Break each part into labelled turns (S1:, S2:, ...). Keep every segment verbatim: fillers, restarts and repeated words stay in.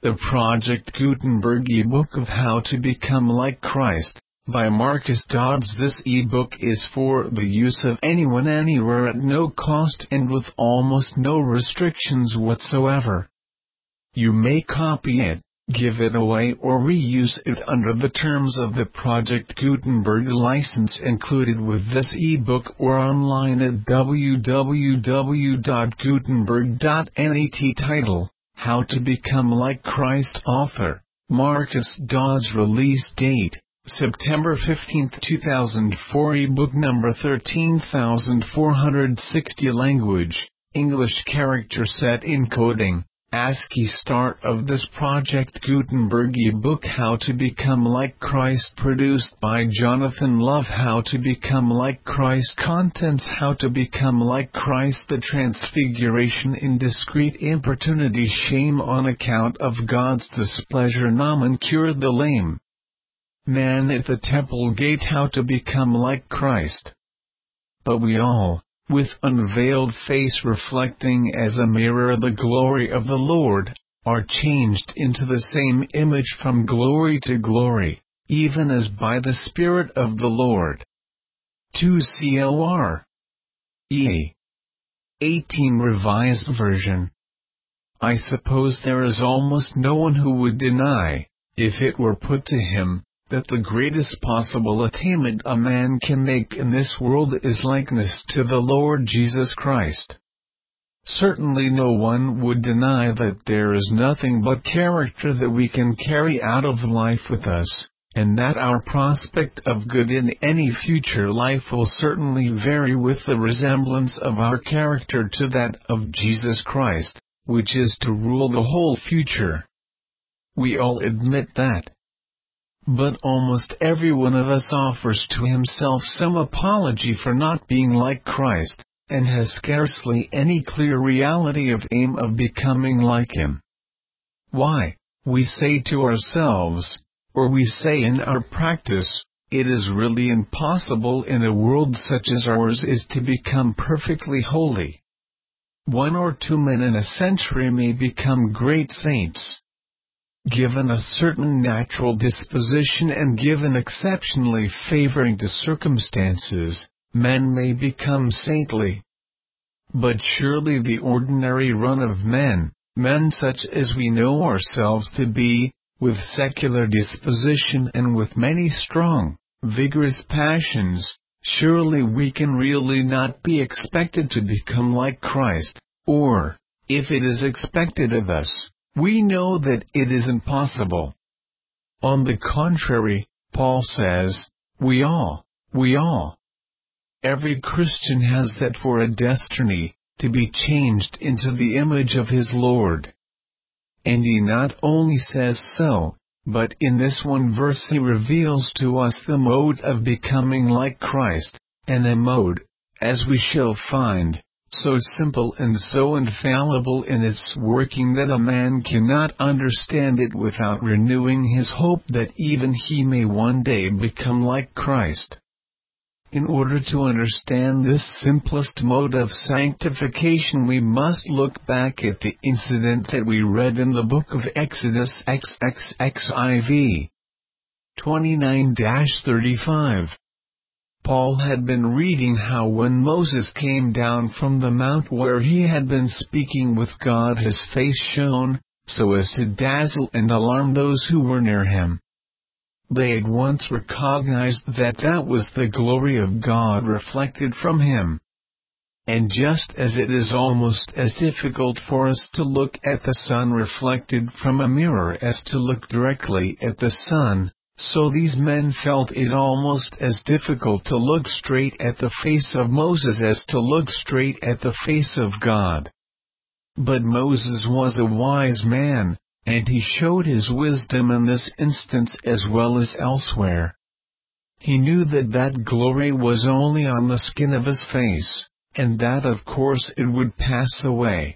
S1: The Project Gutenberg ebook of How to Become Like Christ, by Marcus Dodds. This ebook is for the use of anyone anywhere at no cost and with almost no restrictions whatsoever. You may copy it, give it away or reuse it under the terms of the Project Gutenberg license included with this ebook or online at w w w dot gutenberg dot net. Title: How to Become Like Christ. Author: Marcus Dodds. Release date: September fifteenth two thousand four. Ebook number thirteen thousand four hundred sixty. Language: English. Character set encoding: ASCII. Start of this Project Gutenberg ebook, How to Become Like Christ, produced by Jonathan Love. How to Become Like Christ. Contents: How to Become Like Christ, the Transfiguration in Discreet Importunity, Shame on account of God's displeasure, Naaman cured the lame man at the temple gate. How to Become Like Christ. But we all, with unveiled face reflecting as a mirror the glory of the Lord, are changed into the same image from glory to glory, even as by the Spirit of the Lord. two Cor. E. eighteen Revised Version. I suppose there is almost no one who would deny, if it were put to him, that the greatest possible attainment a man can make in this world is likeness to the Lord Jesus Christ. Certainly no one would deny that there is nothing but character that we can carry out of life with us, and that our prospect of good in any future life will certainly vary with the resemblance of our character to that of Jesus Christ, which is to rule the whole future. We all admit that. But almost every one of us offers to himself some apology for not being like Christ, and has scarcely any clear reality of aim of becoming like him. Why, we say to ourselves, or we say in our practice, it is really impossible in a world such as ours is to become perfectly holy. One or two men in a century may become great saints. Given a certain natural disposition and given exceptionally favoring to circumstances, men may become saintly. But surely the ordinary run of men, men such as we know ourselves to be, with secular disposition and with many strong, vigorous passions, surely we can really not be expected to become like Christ, or, if it is expected of us, we know that it is impossible. On the contrary, Paul says, we all, we all. Every Christian has that for a destiny, to be changed into the image of his Lord. And he not only says so, but in this one verse he reveals to us the mode of becoming like Christ, and a mode, as we shall find, so simple and so infallible in its working that a man cannot understand it without renewing his hope that even he may one day become like Christ. In order to understand this simplest mode of sanctification, we must look back at the incident that we read in the book of Exodus X X X I V twenty-nine thirty-five. Paul had been reading how when Moses came down from the mount where he had been speaking with God, his face shone, so as to dazzle and alarm those who were near him. They at once recognized that that was the glory of God reflected from him. And just as it is almost as difficult for us to look at the sun reflected from a mirror as to look directly at the sun, so these men felt it almost as difficult to look straight at the face of Moses as to look straight at the face of God. But Moses was a wise man, and he showed his wisdom in this instance as well as elsewhere. He knew that that glory was only on the skin of his face, and that of course it would pass away.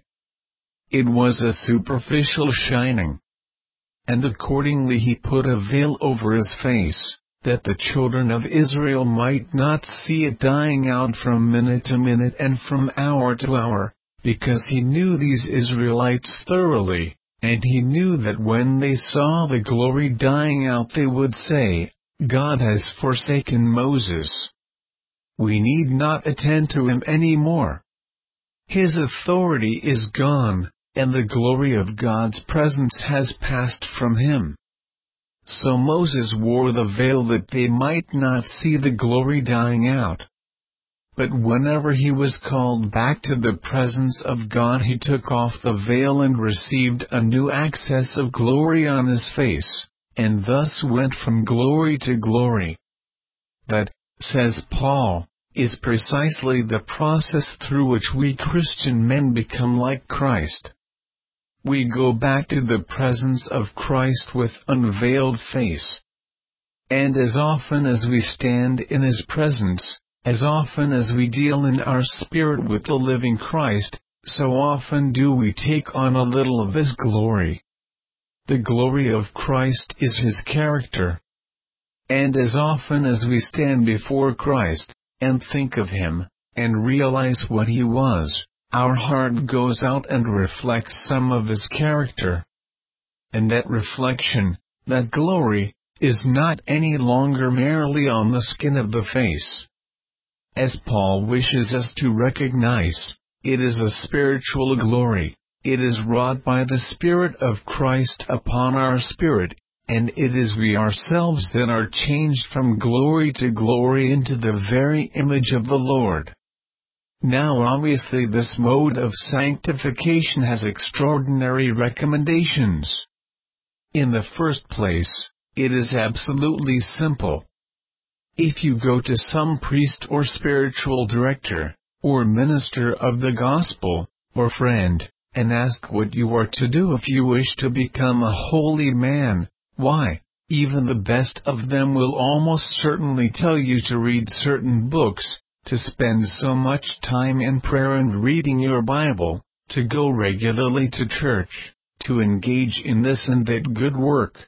S1: It was a superficial shining. And accordingly he put a veil over his face, that the children of Israel might not see it dying out from minute to minute and from hour to hour, because he knew these Israelites thoroughly, and he knew that when they saw the glory dying out they would say, "God has forsaken Moses. We need not attend to him any more. His authority is gone, and the glory of God's presence has passed from him." So Moses wore the veil that they might not see the glory dying out. But whenever he was called back to the presence of God, he took off the veil and received a new access of glory on his face, and thus went from glory to glory. That, says Paul, is precisely the process through which we Christian men become like Christ. We go back to the presence of Christ with unveiled face. And as often as we stand in his presence, as often as we deal in our spirit with the living Christ, so often do we take on a little of his glory. The glory of Christ is his character. And as often as we stand before Christ, and think of him, and realize what he was, our heart goes out and reflects some of his character. And that reflection, that glory, is not any longer merely on the skin of the face. As Paul wishes us to recognize, it is a spiritual glory. It is wrought by the Spirit of Christ upon our spirit, and it is we ourselves that are changed from glory to glory into the very image of the Lord. Now obviously this mode of sanctification has extraordinary recommendations. In the first place, it is absolutely simple. If you go to some priest or spiritual director, or minister of the gospel, or friend, and ask what you are to do if you wish to become a holy man, why, even the best of them will almost certainly tell you to read certain books, to spend so much time in prayer and reading your Bible, to go regularly to church, to engage in this and that good work.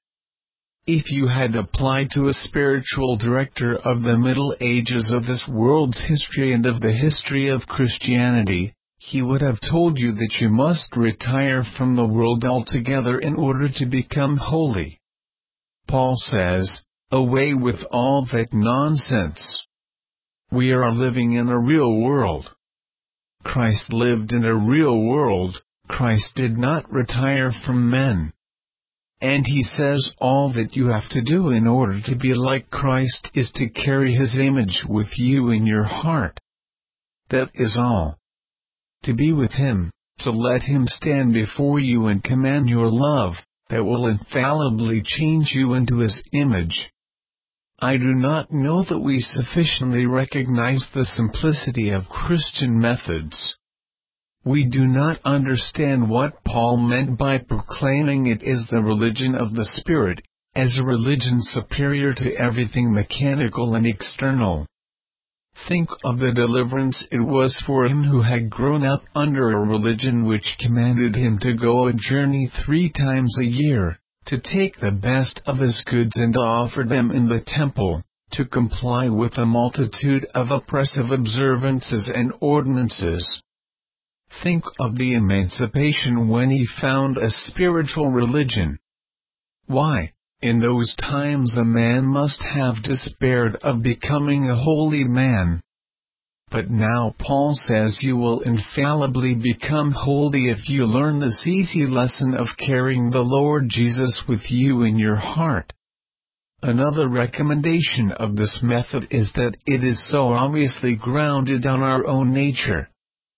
S1: If you had applied to a spiritual director of the Middle Ages of this world's history and of the history of Christianity, he would have told you that you must retire from the world altogether in order to become holy. Paul says, "Away with all that nonsense." We are living in a real world. Christ lived in a real world. Christ did not retire from men. And he says all that you have to do in order to be like Christ is to carry his image with you in your heart. That is all. To be with him, to let him stand before you and command your love, that will infallibly change you into his image. I do not know that we sufficiently recognize the simplicity of Christian methods. We do not understand what Paul meant by proclaiming it is the religion of the Spirit, as a religion superior to everything mechanical and external. Think of the deliverance it was for him who had grown up under a religion which commanded him to go a journey three times a year, to take the best of his goods and offer them in the temple, to comply with a multitude of oppressive observances and ordinances. Think of the emancipation when he found a spiritual religion. Why, in those times a man must have despaired of becoming a holy man. But now Paul says you will infallibly become holy if you learn this easy lesson of carrying the Lord Jesus with you in your heart. Another recommendation of this method is that it is so obviously grounded on our own nature.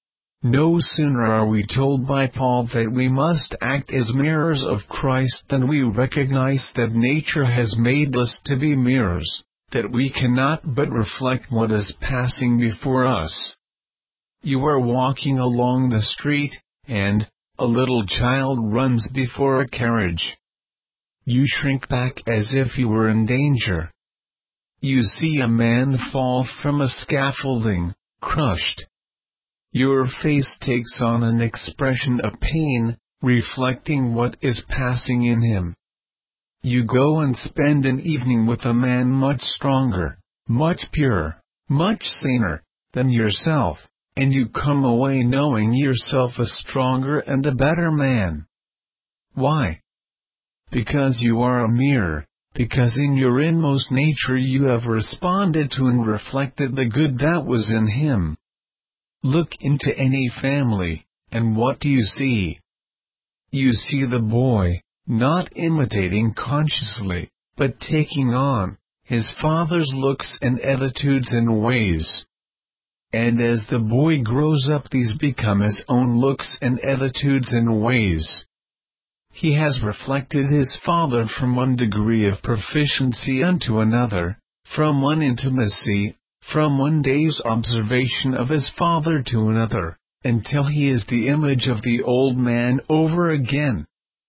S1: No sooner are we told by Paul that we must act as mirrors of Christ than we recognize that nature has made us to be mirrors, that we cannot but reflect what is passing before us. You are walking along the street, and a little child runs before a carriage. You shrink back as if you were in danger. You see a man fall from a scaffolding, crushed. Your face takes on an expression of pain, reflecting what is passing in him. You go and spend an evening with a man much stronger, much purer, much saner than yourself, and you come away knowing yourself a stronger and a better man. Why? Because you are a mirror, because in your inmost nature you have responded to and reflected the good that was in him. Look into any family, and what do you see? You see the boy, not imitating consciously, but taking on his father's looks and attitudes and ways. And as the boy grows up, these become his own looks and attitudes and ways. He has reflected his father from one degree of proficiency unto another, from one intimacy, from one day's observation of his father to another, until he is the image of the old man over again.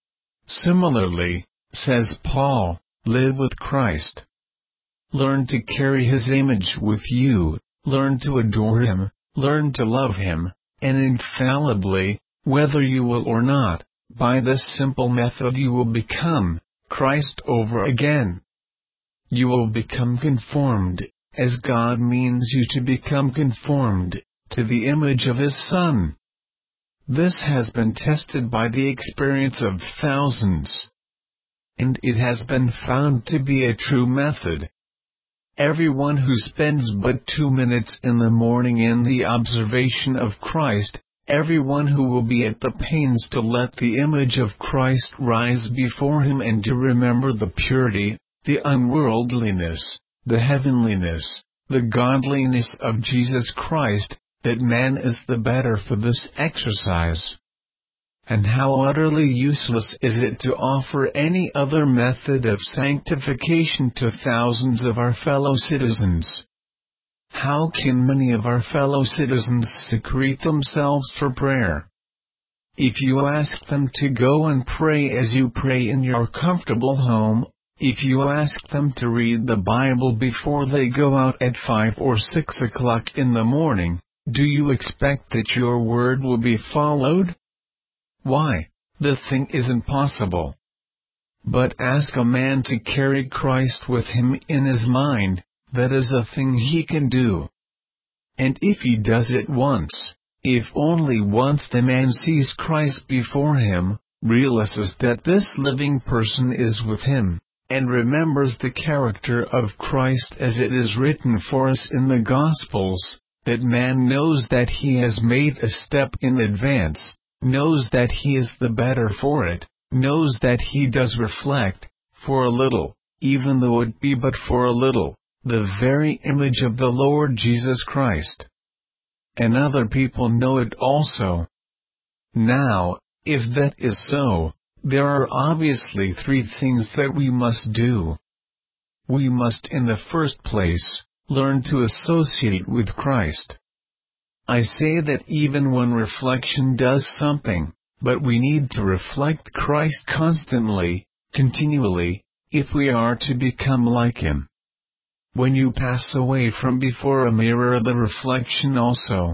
S1: Similarly, says Paul, live with Christ. Learn to carry his image with you, learn to adore him, learn to love him, and infallibly, whether you will or not, by this simple method you will become Christ over again. You will become conformed, as God means you to become conformed, to the image of His Son. This has been tested by the experience of thousands. And it has been found to be a true method. Everyone who spends but two minutes in the morning in the observation of Christ, everyone who will be at the pains to let the image of Christ rise before him and to remember the purity, the unworldliness, the heavenliness, the godliness of Jesus Christ, that man is the better for this exercise. And how utterly useless is it to offer any other method of sanctification to thousands of our fellow citizens? How can many of our fellow citizens secrete themselves for prayer? If you ask them to go and pray as you pray in your comfortable home, if you ask them to read the Bible before they go out at five or six o'clock in the morning, do you expect that your word will be followed? Why, the thing is impossible. But ask a man to carry Christ with him in his mind, that is a thing he can do. And if he does it once, if only once, the man sees Christ before him, realizes that this living person is with him, and remembers the character of Christ as it is written for us in the Gospels, that man knows that he has made a step in advance, knows that he is the better for it, knows that he does reflect, for a little, even though it be but for a little, the very image of the Lord Jesus Christ. And other people know it also. Now, if that is so, there are obviously three things that we must do. We must in the first place, learn to associate with Christ. I say that even when reflection does something, but we need to reflect Christ constantly, continually, if we are to become like Him. When you pass away from before a mirror, the reflection also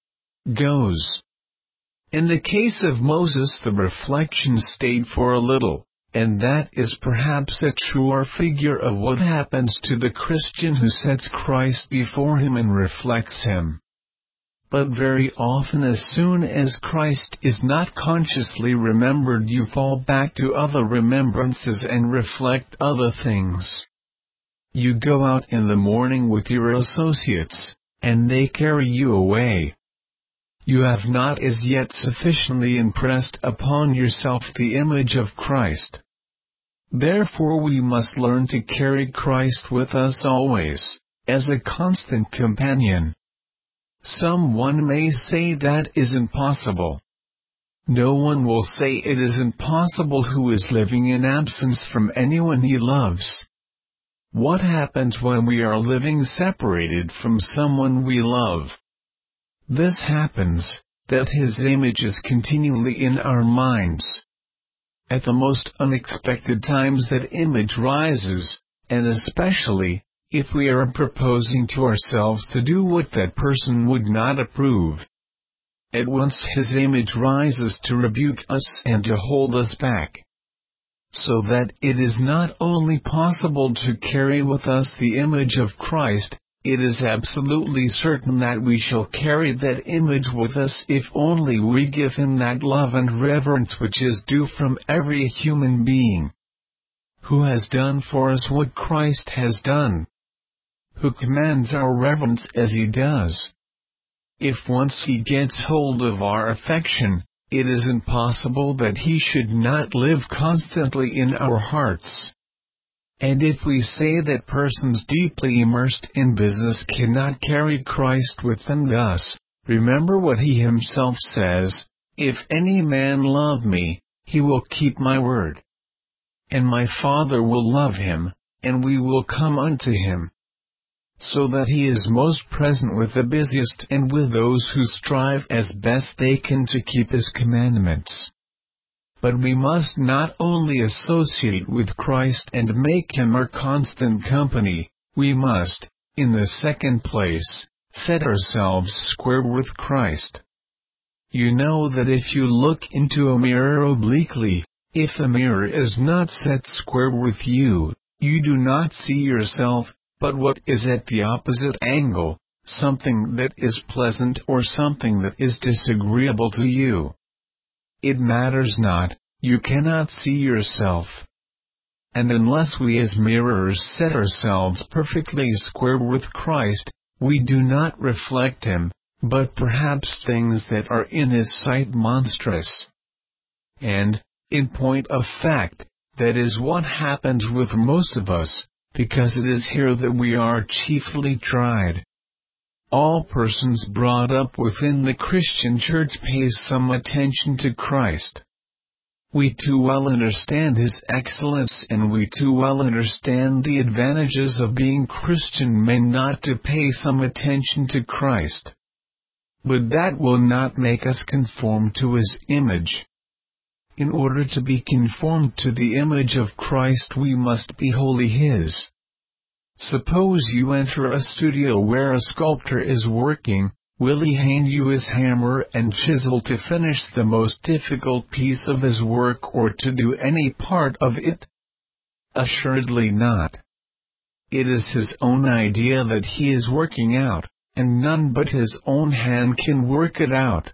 S1: goes. In the case of Moses, the reflection stayed for a little, and that is perhaps a truer figure of what happens to the Christian who sets Christ before him and reflects Him. But very often, as soon as Christ is not consciously remembered, you fall back to other remembrances and reflect other things. You go out in the morning with your associates, and they carry you away. You have not as yet sufficiently impressed upon yourself the image of Christ. Therefore we must learn to carry Christ with us always, as a constant companion. Someone may say that is impossible. No one will say it is impossible who is living in absence from anyone he loves. What happens when we are living separated from someone we love? This happens, that his image is continually in our minds. At the most unexpected times that image rises, and especially, if we are proposing to ourselves to do what that person would not approve. At once his image rises to rebuke us and to hold us back. So that it is not only possible to carry with us the image of Christ, it is absolutely certain that we shall carry that image with us if only we give him that love and reverence which is due from every human being who has done for us what Christ has done, who commands our reverence as he does. If once he gets hold of our affection, it is impossible that he should not live constantly in our hearts. And if we say that persons deeply immersed in business cannot carry Christ with them thus, remember what he himself says, "If any man love me, he will keep my word. And my Father will love him, and we will come unto him." So that he is most present with the busiest and with those who strive as best they can to keep his commandments. But we must not only associate with Christ and make him our constant company, we must, in the second place, set ourselves square with Christ. You know that if you look into a mirror obliquely, if the mirror is not set square with you, you do not see yourself, but what is at the opposite angle, something that is pleasant or something that is disagreeable to you. It matters not, you cannot see yourself. And unless we as mirrors set ourselves perfectly square with Christ, we do not reflect him, but perhaps things that are in his sight monstrous. And, in point of fact, that is what happens with most of us, because it is here that we are chiefly tried. All persons brought up within the Christian church pay some attention to Christ. We too well understand his excellence, and we too well understand the advantages of being Christian men not to pay some attention to Christ. But that will not make us conform to his image. In order to be conformed to the image of Christ we must be wholly his. Suppose you enter a studio where a sculptor is working, will he hand you his hammer and chisel to finish the most difficult piece of his work or to do any part of it? Assuredly not. It is his own idea that he is working out, and none but his own hand can work it out.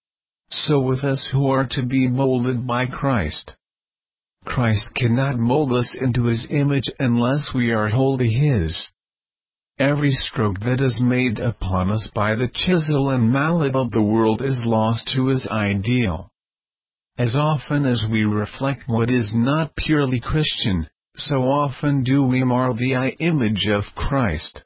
S1: So with us who are to be molded by Christ. Christ cannot mold us into his image unless we are wholly his. Every stroke that is made upon us by the chisel and mallet of the world is lost to his ideal. As often as we reflect what is not purely Christian, so often do we mar the eye image of Christ.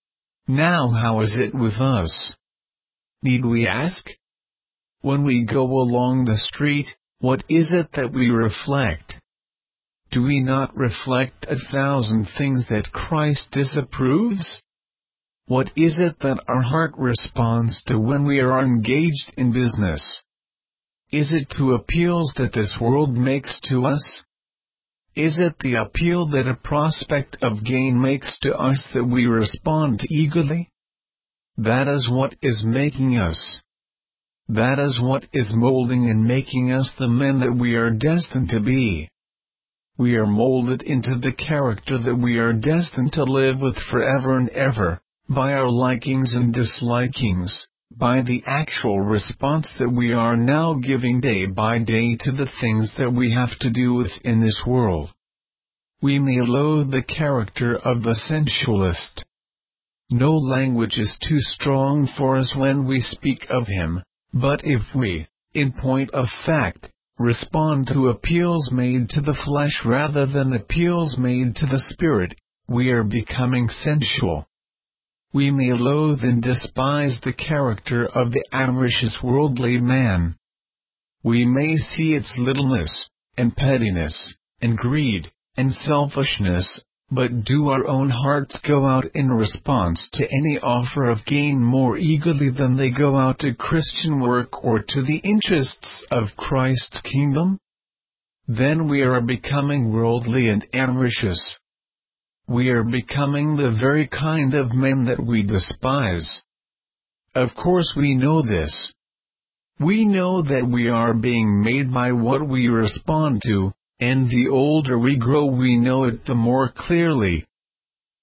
S1: Now how is it with us? Need we ask? When we go along the street, what is it that we reflect? Do we not reflect a thousand things that Christ disapproves? What is it that our heart responds to when we are engaged in business? Is it to appeals that this world makes to us? Is it the appeal that a prospect of gain makes to us that we respond eagerly? That is what is making us. That is what is molding and making us the men that we are destined to be. We are molded into the character that we are destined to live with forever and ever, by our likings and dislikings, by the actual response that we are now giving day by day to the things that we have to do with in this world. We may loathe the character of the sensualist. No language is too strong for us when we speak of him, but if we, in point of fact, respond to appeals made to the flesh rather than appeals made to the spirit, we are becoming sensual. We may loathe and despise the character of the avaricious worldly man. We may see its littleness, and pettiness, and greed, and selfishness, but do our own hearts go out in response to any offer of gain more eagerly than they go out to Christian work or to the interests of Christ's kingdom? Then we are becoming worldly and avaricious. We are becoming the very kind of men that we despise. Of course we know this. We know that we are being made by what we respond to, and the older we grow we know it the more clearly.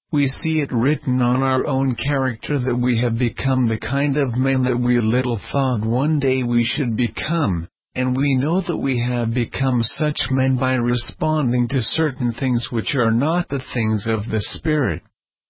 S1: We see it written on our own character that we have become the kind of men that we little thought one day we should become, and we know that we have become such men by responding to certain things which are not the things of the Spirit.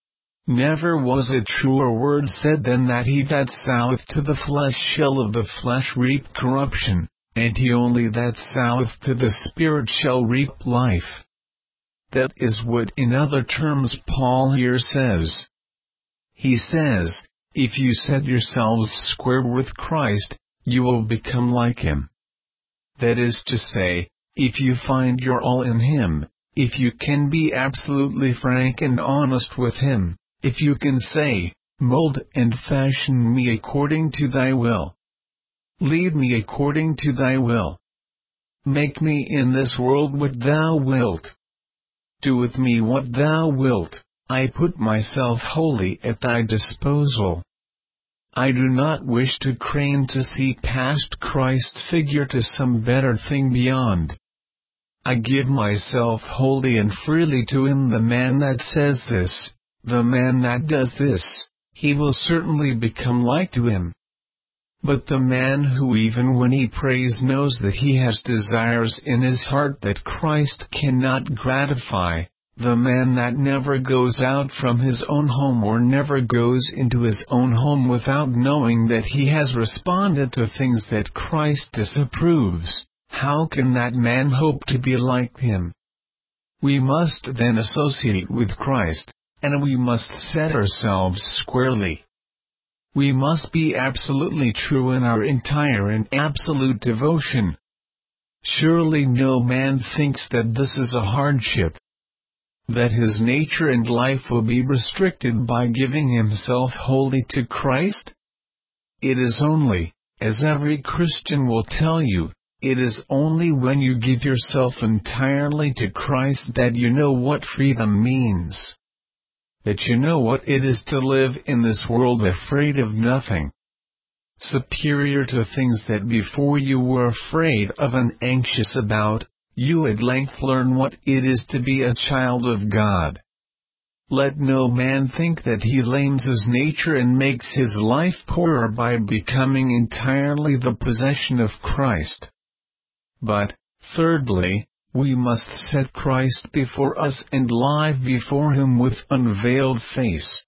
S1: Never was a truer word said than that he that soweth to the flesh shall of the flesh reap corruption, and he only that soweth to the Spirit shall reap life. That is what in other terms Paul here says. He says, if you set yourselves square with Christ, you will become like him. That is to say, if you find your all in him, if you can be absolutely frank and honest with him, if you can say, mold and fashion me according to thy will. Lead me according to thy will. Make me in this world what thou wilt. Do with me what thou wilt. I put myself wholly at thy disposal. I do not wish to crane to see past Christ's figure to some better thing beyond. I give myself wholly and freely to him. The man that says this, the man that does this, he will certainly become like to him. But the man who even when he prays knows that he has desires in his heart that Christ cannot gratify, the man that never goes out from his own home or never goes into his own home without knowing that he has responded to things that Christ disapproves, how can that man hope to be like him? We must then associate with Christ, and we must set ourselves squarely. We must be absolutely true in our entire and absolute devotion. Surely no man thinks that this is a hardship, that his nature and life will be restricted by giving himself wholly to Christ? It is only, as every Christian will tell you, it is only when you give yourself entirely to Christ that you know what freedom means. That you know what it is to live in this world afraid of nothing. Superior to things that before you were afraid of and anxious about, you at length learn what it is to be a child of God. Let no man think that he lames his nature and makes his life poorer by becoming entirely the possession of Christ. But, thirdly, we must set Christ before us and live before him with unveiled face.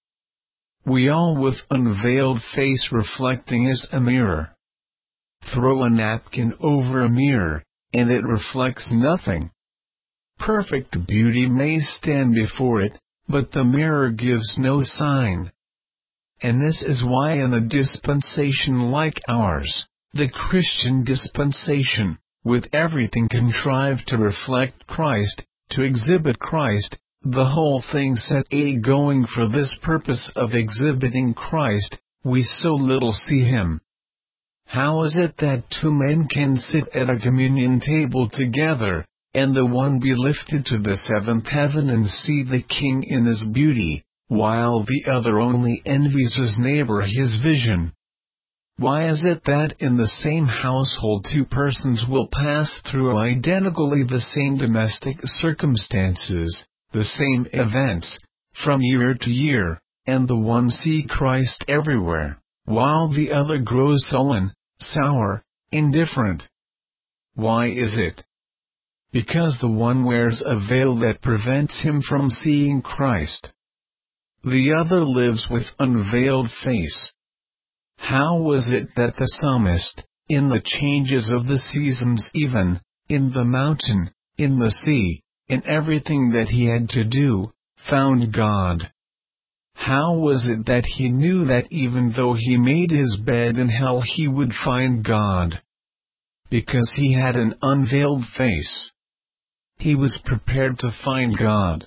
S1: We all with unveiled face reflecting as a mirror. Throw a napkin over a mirror, and it reflects nothing. Perfect beauty may stand before it, but the mirror gives no sign. And this is why in a dispensation like ours, the Christian dispensation, with everything contrived to reflect Christ, to exhibit Christ, the whole thing set a-going for this purpose of exhibiting Christ, we so little see him. How is it that two men can sit at a communion table together, and the one be lifted to the seventh heaven and see the King in his beauty, while the other only envies his neighbor his vision? Why is it that in the same household two persons will pass through identically the same domestic circumstances, the same events, from year to year, and the one see Christ everywhere, while the other grows sullen, sour, indifferent? Why is it? Because the one wears a veil that prevents him from seeing Christ. The other lives with unveiled face. How was it that the psalmist, in the changes of the seasons even, in the mountain, in the sea, in everything that he had to do, found God? How was it that he knew that even though he made his bed in hell he would find God? Because he had an unveiled face. He was prepared to find God.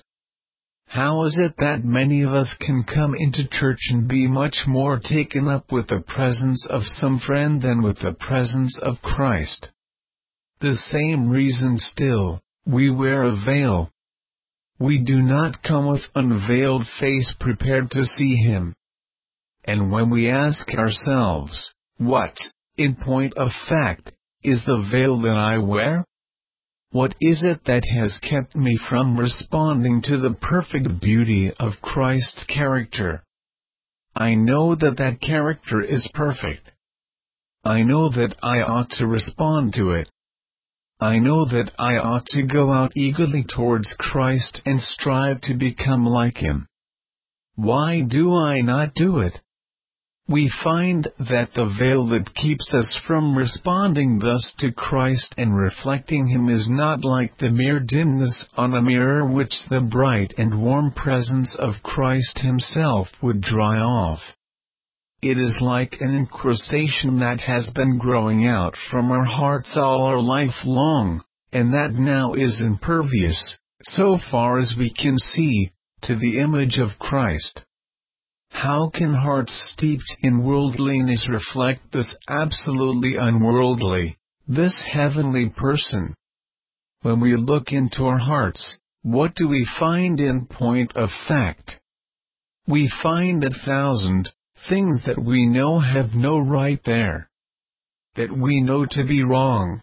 S1: How is it that many of us can come into church and be much more taken up with the presence of some friend than with the presence of Christ? The same reason still, we wear a veil. We do not come with unveiled face prepared to see him. And when we ask ourselves, what, in point of fact, is the veil that I wear? What is it that has kept me from responding to the perfect beauty of Christ's character? I know that that character is perfect. I know that I ought to respond to it. I know that I ought to go out eagerly towards Christ and strive to become like Him. Why do I not do it? We find that the veil that keeps us from responding thus to Christ and reflecting Him is not like the mere dimness on a mirror which the bright and warm presence of Christ Himself would dry off. It is like an incrustation that has been growing out from our hearts all our life long, and that now is impervious, so far as we can see, to the image of Christ. How can hearts steeped in worldliness reflect this absolutely unworldly, this heavenly person? When we look into our hearts, what do we find in point of fact? We find a thousand things that we know have no right there, that we know to be wrong.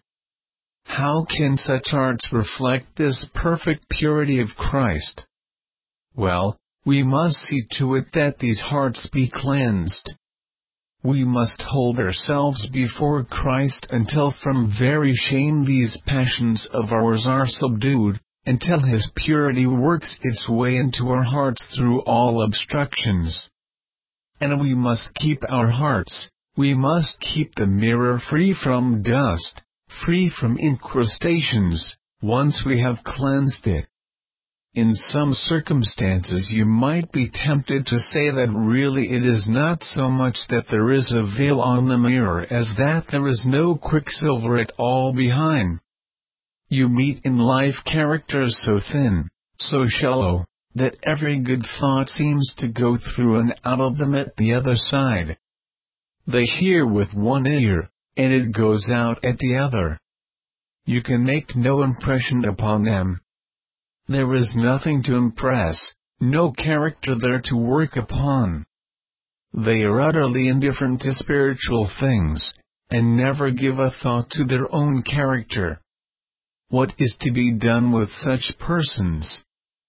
S1: How can such hearts reflect this perfect purity of Christ? Well, we must see to it that these hearts be cleansed. We must hold ourselves before Christ until from very shame these passions of ours are subdued, until His purity works its way into our hearts through all obstructions. And we must keep our hearts, we must keep the mirror free from dust, free from incrustations, once we have cleansed it. In some circumstances you might be tempted to say that really it is not so much that there is a veil on the mirror as that there is no quicksilver at all behind. You meet in life characters so thin, so shallow, that every good thought seems to go through and out of them at the other side. They hear with one ear, and it goes out at the other. You can make no impression upon them. There is nothing to impress, no character there to work upon. They are utterly indifferent to spiritual things, and never give a thought to their own character. What is to be done with such persons?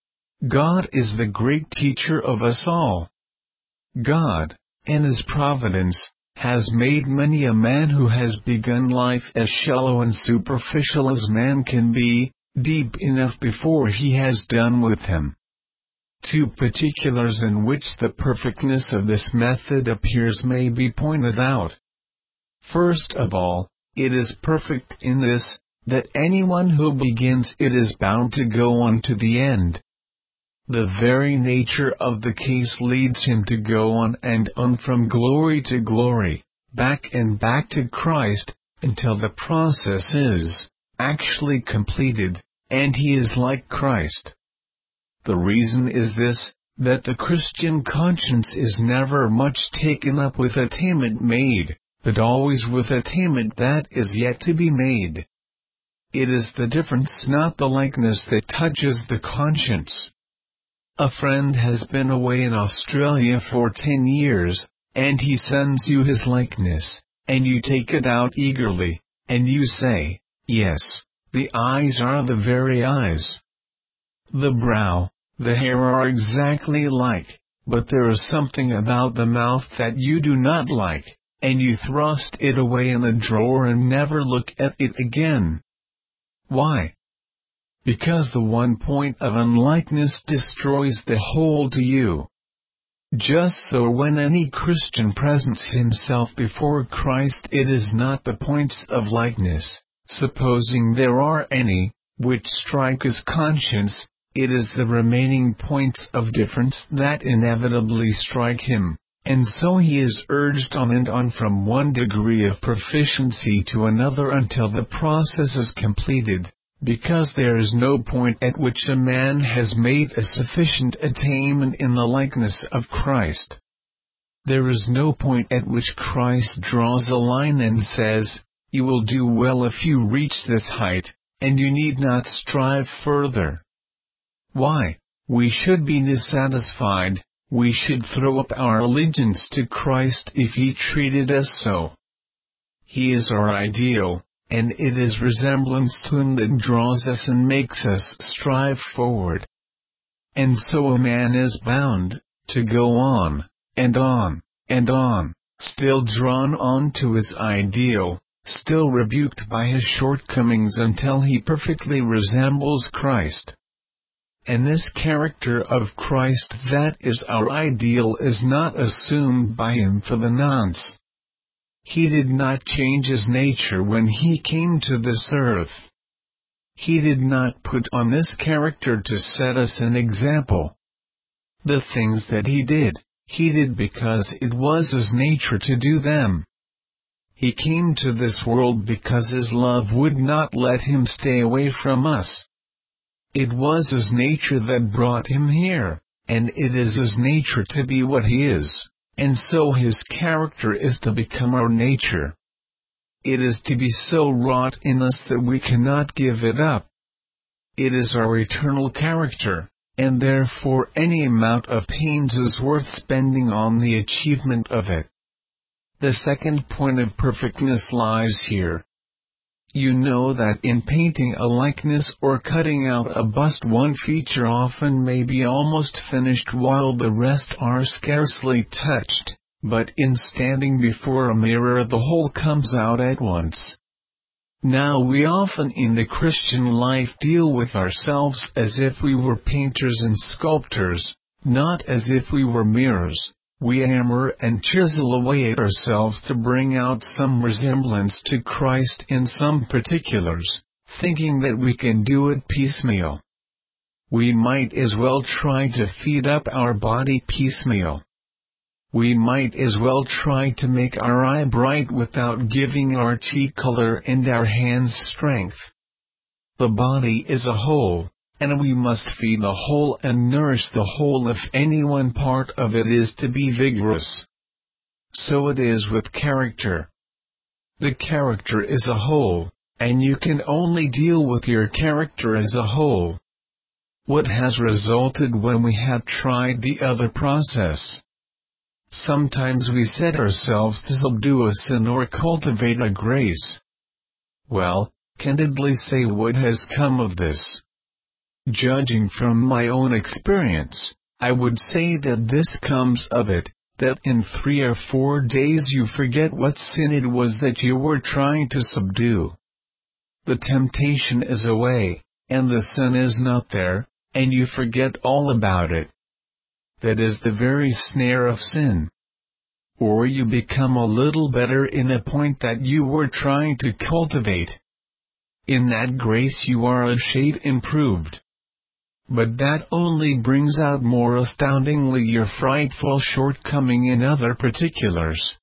S1: God is the great teacher of us all. God, in His providence, has made many a man who has begun life as shallow and superficial as man can be, deep enough before he has done with him. Two particulars in which the perfectness of this method appears may be pointed out. First of all, it is perfect in this, that anyone who begins it is bound to go on to the end. The very nature of the case leads him to go on and on from glory to glory, back and back to Christ, until the process is actually completed, and he is like Christ. The reason is this, that the Christian conscience is never much taken up with attainment made, but always with attainment that is yet to be made. It is the difference, not the likeness, that touches the conscience. A friend has been away in Australia for ten years, and he sends you his likeness, and you take it out eagerly, and you say, yes, the eyes are the very eyes. The brow, the hair are exactly alike, but there is something about the mouth that you do not like, and you thrust it away in a drawer and never look at it again. Why? Because the one point of unlikeness destroys the whole to you. Just so when any Christian presents himself before Christ, it is not the points of likeness, supposing there are any, which strike his conscience, it is the remaining points of difference that inevitably strike him, and so he is urged on and on from one degree of proficiency to another until the process is completed. Because there is no point at which a man has made a sufficient attainment in the likeness of Christ. There is no point at which Christ draws a line and says, you will do well if you reach this height, and you need not strive further. Why? We should be dissatisfied, we should throw up our allegiance to Christ if He treated us so. He is our ideal, and it is resemblance to Him that draws us and makes us strive forward. And so a man is bound to go on, and on, and on, still drawn on to his ideal, still rebuked by his shortcomings until he perfectly resembles Christ. And this character of Christ that is our ideal is not assumed by Him for the nonce. He did not change His nature when He came to this earth. He did not put on this character to set us an example. The things that He did, He did because it was His nature to do them. He came to this world because His love would not let Him stay away from us. It was His nature that brought Him here, and it is His nature to be what He is, and so His character is to become our nature. It is to be so wrought in us that we cannot give it up. It is our eternal character, and therefore any amount of pains is worth spending on the achievement of it. The second point of perfectness lies here. You know that in painting a likeness or cutting out a bust, one feature often may be almost finished while the rest are scarcely touched, but in standing before a mirror the whole comes out at once. Now we often in the Christian life deal with ourselves as if we were painters and sculptors, not as if we were mirrors. We hammer and chisel away at ourselves to bring out some resemblance to Christ in some particulars, thinking that we can do it piecemeal. We might as well try to feed up our body piecemeal. We might as well try to make our eye bright without giving our cheek color and our hands strength. The body is a whole, and we must feed the whole and nourish the whole if any one part of it is to be vigorous. So it is with character. The character is a whole, and you can only deal with your character as a whole. What has resulted when we have tried the other process? Sometimes we set ourselves to subdue a sin or cultivate a grace. Well, candidly say what has come of this. Judging from my own experience, I would say that this comes of it, that in three or four days you forget what sin it was that you were trying to subdue. The temptation is away, and the sin is not there, and you forget all about it. That is the very snare of sin. Or you become a little better in a point that you were trying to cultivate. In that grace you are a shade improved. But that only brings out more astoundingly your frightful shortcoming in other particulars.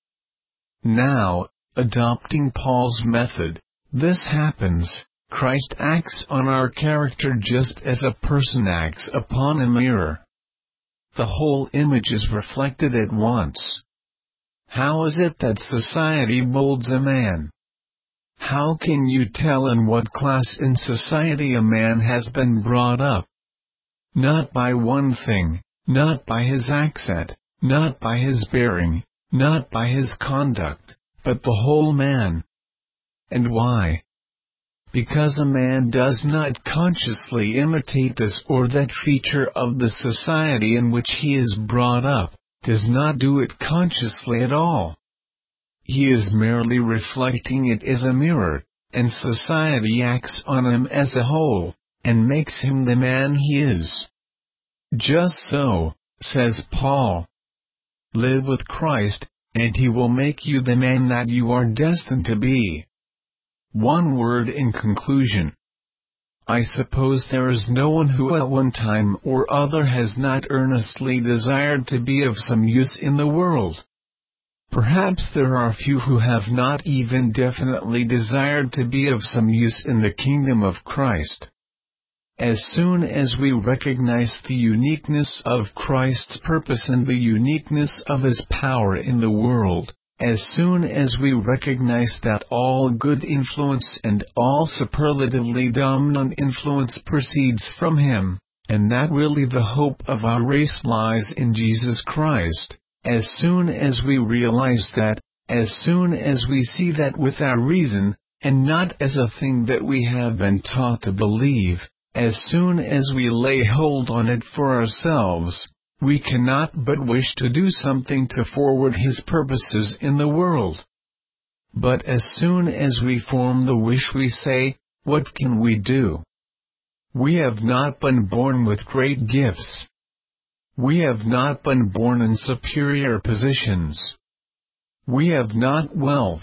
S1: Now, adopting Paul's method, this happens: Christ acts on our character just as a person acts upon a mirror. The whole image is reflected at once. How is it that society molds a man? How can you tell in what class in society a man has been brought up? Not by one thing, not by his accent, not by his bearing, not by his conduct, but the whole man. And why? Because a man does not consciously imitate this or that feature of the society in which he is brought up, does not do it consciously at all. He is merely reflecting it as a mirror, and society acts on him as a whole, and makes him the man he is. Just so, says Paul. Live with Christ, and He will make you the man that you are destined to be. One word in conclusion. I suppose there is no one who at one time or other has not earnestly desired to be of some use in the world. Perhaps there are few who have not even definitely desired to be of some use in the kingdom of Christ. As soon as we recognize the uniqueness of Christ's purpose and the uniqueness of His power in the world, as soon as we recognize that all good influence and all superlatively dominant influence proceeds from Him, and that really the hope of our race lies in Jesus Christ, as soon as we realize that, as soon as we see that with our reason, and not as a thing that we have been taught to believe. As soon as we lay hold on it for ourselves, we cannot but wish to do something to forward His purposes in the world. But as soon as we form the wish, we say, what can we do? We have not been born with great gifts. We have not been born in superior positions. We have not wealth.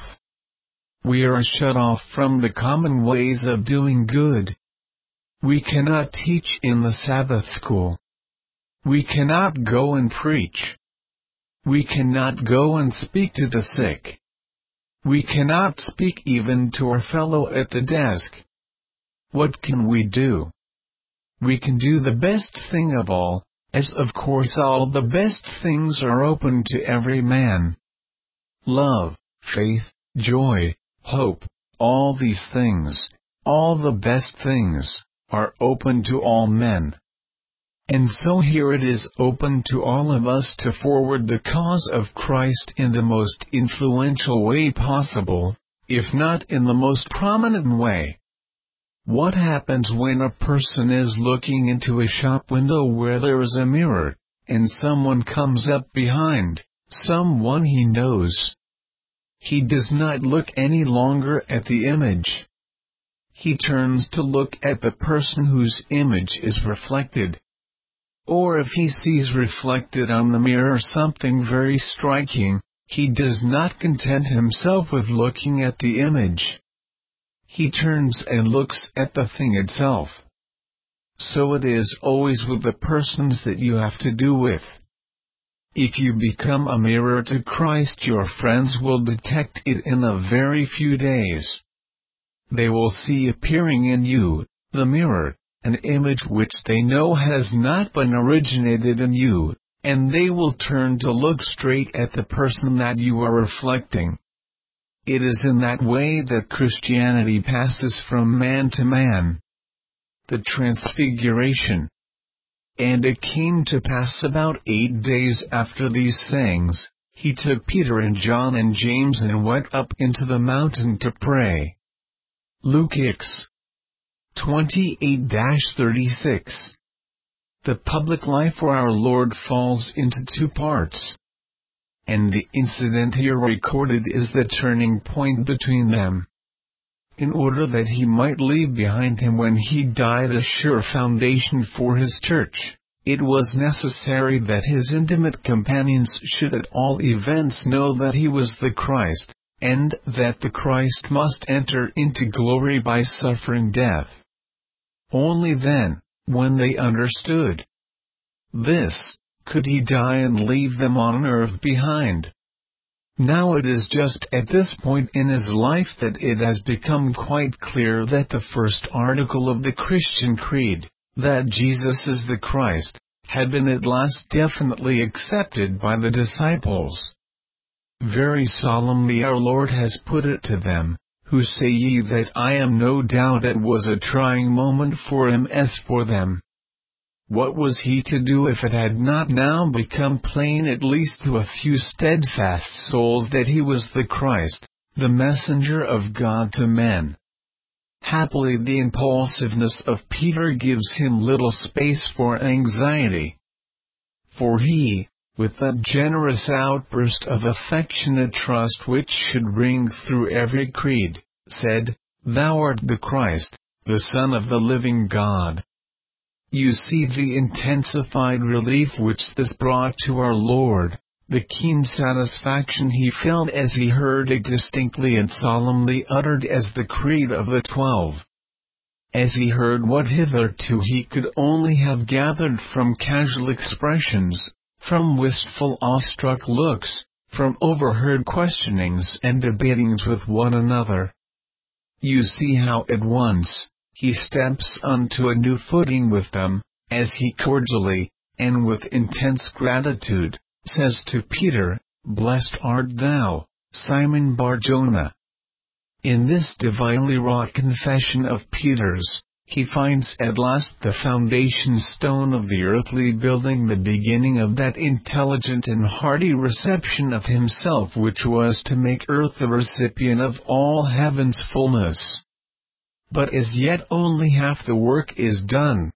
S1: We are shut off from the common ways of doing good. We cannot teach in the Sabbath school. We cannot go and preach. We cannot go and speak to the sick. We cannot speak even to our fellow at the desk. What can we do? We can do the best thing of all, as of course all the best things are open to every man. Love, faith, joy, hope, all these things, all the best things, are open to all men. And so here it is open to all of us to forward the cause of Christ in the most influential way possible, if not in the most prominent way. What happens when a person is looking into a shop window where there is a mirror, and someone comes up behind, someone he knows? He does not look any longer at the image. He turns to look at the person whose image is reflected. Or if he sees reflected on the mirror something very striking, he does not content himself with looking at the image. He turns and looks at the thing itself. So it is always with the persons that you have to do with. If you become a mirror to Christ, your friends will detect it in a very few days. They will see appearing in you, the mirror, an image which they know has not been originated in you, and they will turn to look straight at the person that you are reflecting. It is in that way that Christianity passes from man to man. The Transfiguration. And it came to pass about eight days after these sayings, he took Peter and John and James and went up into the mountain to pray. Luke twenty-eight thirty-six. The public life for our Lord falls into two parts. And the incident here recorded is the turning point between them. In order that he might leave behind him when he died a sure foundation for his church, it was necessary that his intimate companions should at all events know that he was the Christ, and that the Christ must enter into glory by suffering death. Only then, when they understood this, could he die and leave them on earth behind. Now it is just at this point in his life that it has become quite clear that the first article of the Christian creed, that Jesus is the Christ, had been at last definitely accepted by the disciples. Very solemnly our Lord has put it to them, who say ye that I am? No doubt it was a trying moment for him as for them. What was he to do if it had not now become plain at least to a few steadfast souls that he was the Christ, the messenger of God to men? Happily the impulsiveness of Peter gives him little space for anxiety. For he, with that generous outburst of affectionate trust which should ring through every creed, said, Thou art the Christ, the Son of the living God. You see the intensified relief which this brought to our Lord, the keen satisfaction he felt as he heard it distinctly and solemnly uttered as the creed of the twelve. As he heard what hitherto he could only have gathered from casual expressions, from wistful awestruck looks, from overheard questionings and debatings with one another. You see how at once he steps onto a new footing with them, as he cordially, and with intense gratitude, says to Peter, Blessed art thou, Simon Bar-Jonah. In this divinely wrought confession of Peter's, he finds at last the foundation stone of the earthly building, the beginning of that intelligent and hearty reception of himself which was to make earth the recipient of all heaven's fullness. But as yet only half the work is done.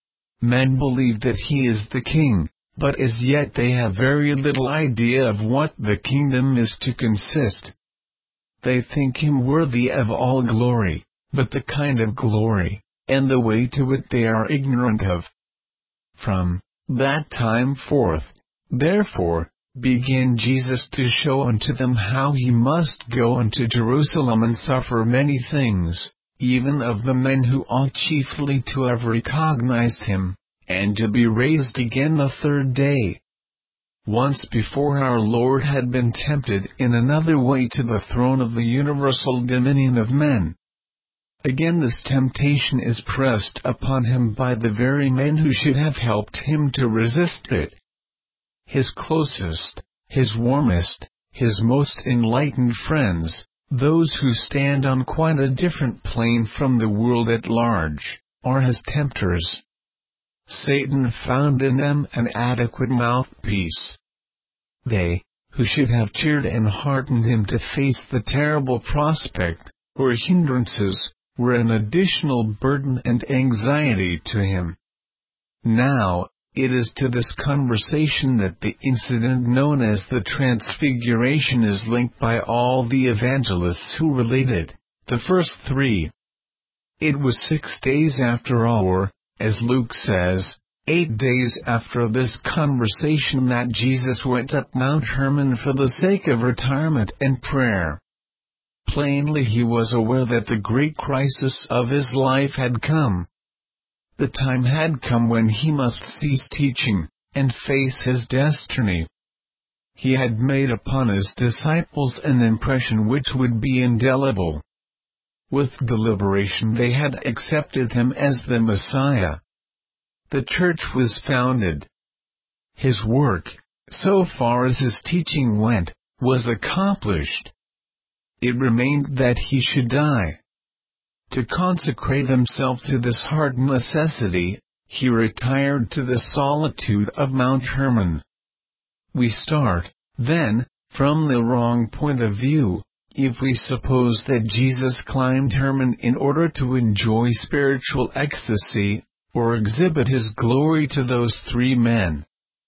S1: Men believe that he is the king, but as yet they have very little idea of what the kingdom is to consist. They think him worthy of all glory, but the kind of glory, and the way to it they are ignorant of. From that time forth, therefore, began Jesus to show unto them how he must go unto Jerusalem and suffer many things, even of the men who ought chiefly to have recognized him, and to be raised again the third day. Once before our Lord had been tempted in another way to the throne of the universal dominion of men. Again this temptation is pressed upon him by the very men who should have helped him to resist it. His closest, his warmest, his most enlightened friends, those who stand on quite a different plane from the world at large, are his tempters. Satan found in them an adequate mouthpiece. They, who should have cheered and heartened him to face the terrible prospect, or hindrances, were an additional burden and anxiety to him. Now, it is to this conversation that the incident known as the Transfiguration is linked by all the evangelists who relate it, the first three. It was six days after all, or, as Luke says, eight days after this conversation that Jesus went up Mount Hermon for the sake of retirement and prayer. Plainly he was aware that the great crisis of his life had come. The time had come when he must cease teaching, and face his destiny. He had made upon his disciples an impression which would be indelible. With deliberation they had accepted him as the Messiah. The church was founded. His work, so far as his teaching went, was accomplished. It remained that he should die. To consecrate himself to this hard necessity, he retired to the solitude of Mount Hermon. We start, then, from the wrong point of view, if we suppose that Jesus climbed Hermon in order to enjoy spiritual ecstasy, or exhibit his glory to those three men.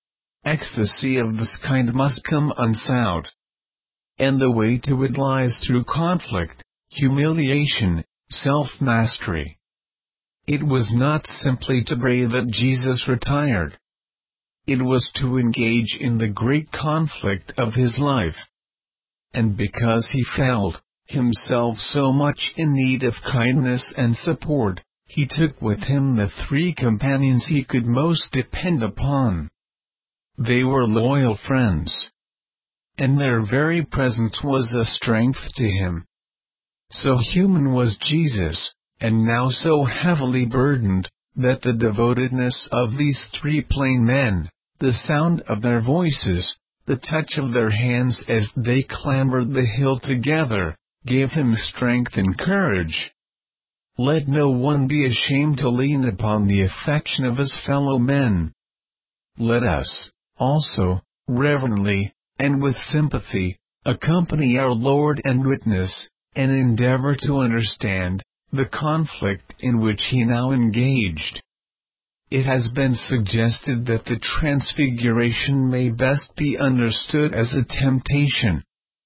S1: Ecstasy of this kind must come unsought. And the way to it lies through conflict, humiliation, self-mastery. It was not simply to pray that Jesus retired. It was to engage in the great conflict of his life. And because he felt himself so much in need of kindness and support, he took with him the three companions he could most depend upon. They were loyal friends, and their very presence was a strength to him. So human was Jesus, and now so heavily burdened, that the devotedness of these three plain men, the sound of their voices, the touch of their hands as they clambered the hill together, gave him strength and courage. Let no one be ashamed to lean upon the affection of his fellow men. Let us, also, reverently, and with sympathy, accompany our Lord and witness, and endeavor to understand, the conflict in which he now engaged. It has been suggested that the Transfiguration may best be understood as a temptation.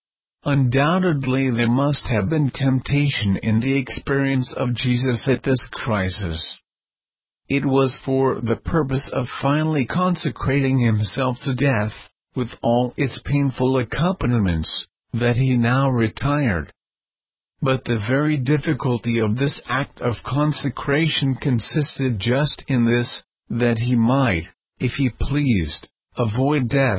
S1: Undoubtedly there must have been temptation in the experience of Jesus at this crisis. It was for the purpose of finally consecrating himself to death, with all its painful accompaniments, that he now retired. But the very difficulty of this act of consecration consisted just in this, that he might, if he pleased, avoid death.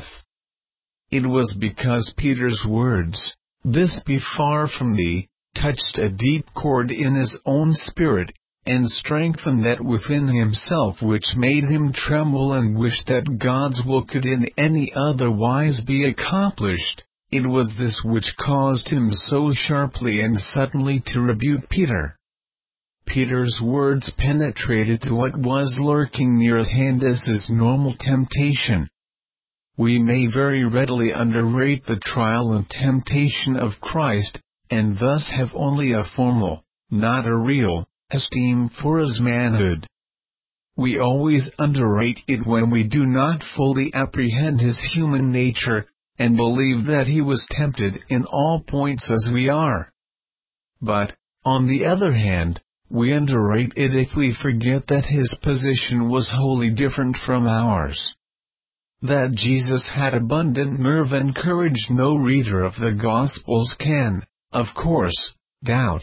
S1: It was because Peter's words, "This be far from thee," touched a deep chord in his own spirit, and strengthened that within himself which made him tremble and wish that God's will could in any other wise be accomplished. It was this which caused him so sharply and suddenly to rebuke Peter. Peter's words penetrated to what was lurking near at hand as his normal temptation. We may very readily underrate the trial and temptation of Christ, and thus have only a formal, not a real, esteem for his manhood. We always underrate it when we do not fully apprehend his human nature, and believe that he was tempted in all points as we are. But, on the other hand, we underrate it if we forget that his position was wholly different from ours. That Jesus had abundant nerve and courage no reader of the Gospels can, of course, doubt.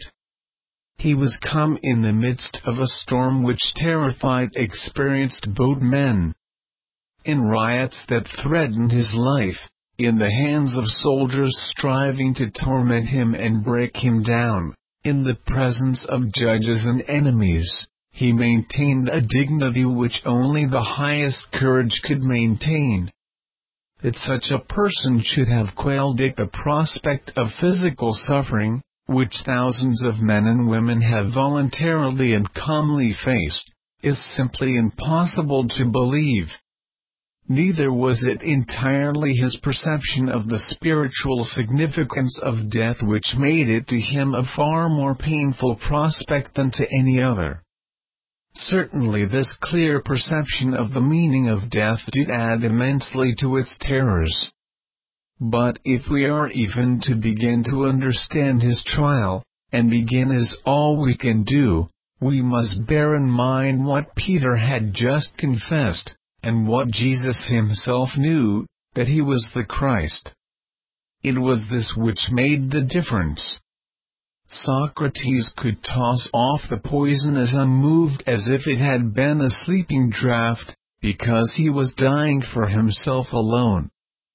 S1: He was come in the midst of a storm which terrified experienced boatmen. In riots that threatened his life, in the hands of soldiers striving to torment him and break him down, in the presence of judges and enemies, he maintained a dignity which only the highest courage could maintain. That such a person should have quailed at the prospect of physical suffering, which thousands of men and women have voluntarily and calmly faced, is simply impossible to believe. Neither was it entirely his perception of the spiritual significance of death which made it to him a far more painful prospect than to any other. Certainly this clear perception of the meaning of death did add immensely to its terrors. But if we are even to begin to understand his trial, and begin is all we can do, we must bear in mind what Peter had just confessed, and what Jesus himself knew, that he was the Christ. It was this which made the difference. Socrates could toss off the poison as unmoved as if it had been a sleeping draught, because he was dying for himself alone.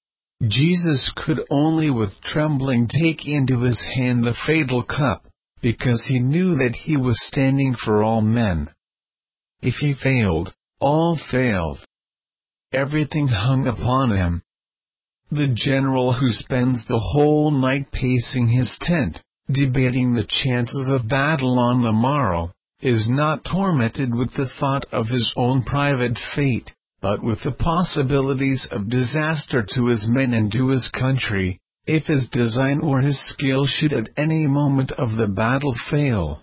S1: Jesus could only with trembling take into his hand the fatal cup, because he knew that he was standing for all men. If he failed, all failed. Everything hung upon him. The general who spends the whole night pacing his tent, debating the chances of battle on the morrow, is not tormented with the thought of his own private fate, but with the possibilities of disaster to his men and to his country, if his design or his skill should at any moment of the battle fail.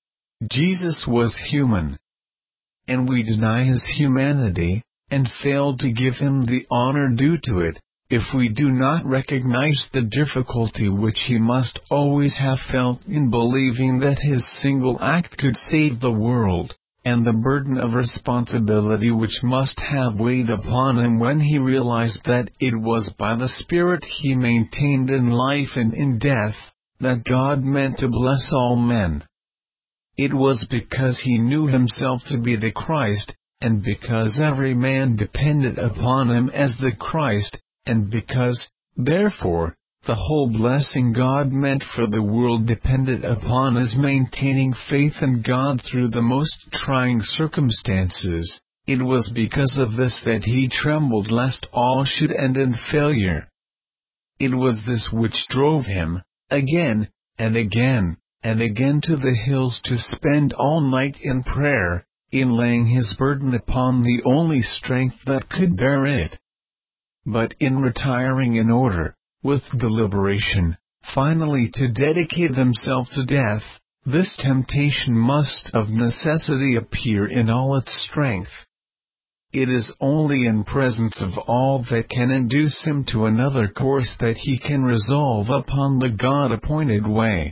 S1: Jesus was human. And we deny his humanity, and fail to give him the honor due to it, if we do not recognize the difficulty which he must always have felt in believing that his single act could save the world, and the burden of responsibility which must have weighed upon him when he realized that it was by the Spirit he maintained in life and in death, that God meant to bless all men. It was because he knew himself to be the Christ, and because every man depended upon him as the Christ, and because, therefore, the whole blessing God meant for the world depended upon his maintaining faith in God through the most trying circumstances. It was because of this that he trembled lest all should end in failure. It was this which drove him, again, and again, and again to the hills to spend all night in prayer, in laying his burden upon the only strength that could bear it. But in retiring in order, with deliberation, finally to dedicate himself to death, this temptation must of necessity appear in all its strength. It is only in presence of all that can induce him to another course that he can resolve upon the God-appointed way.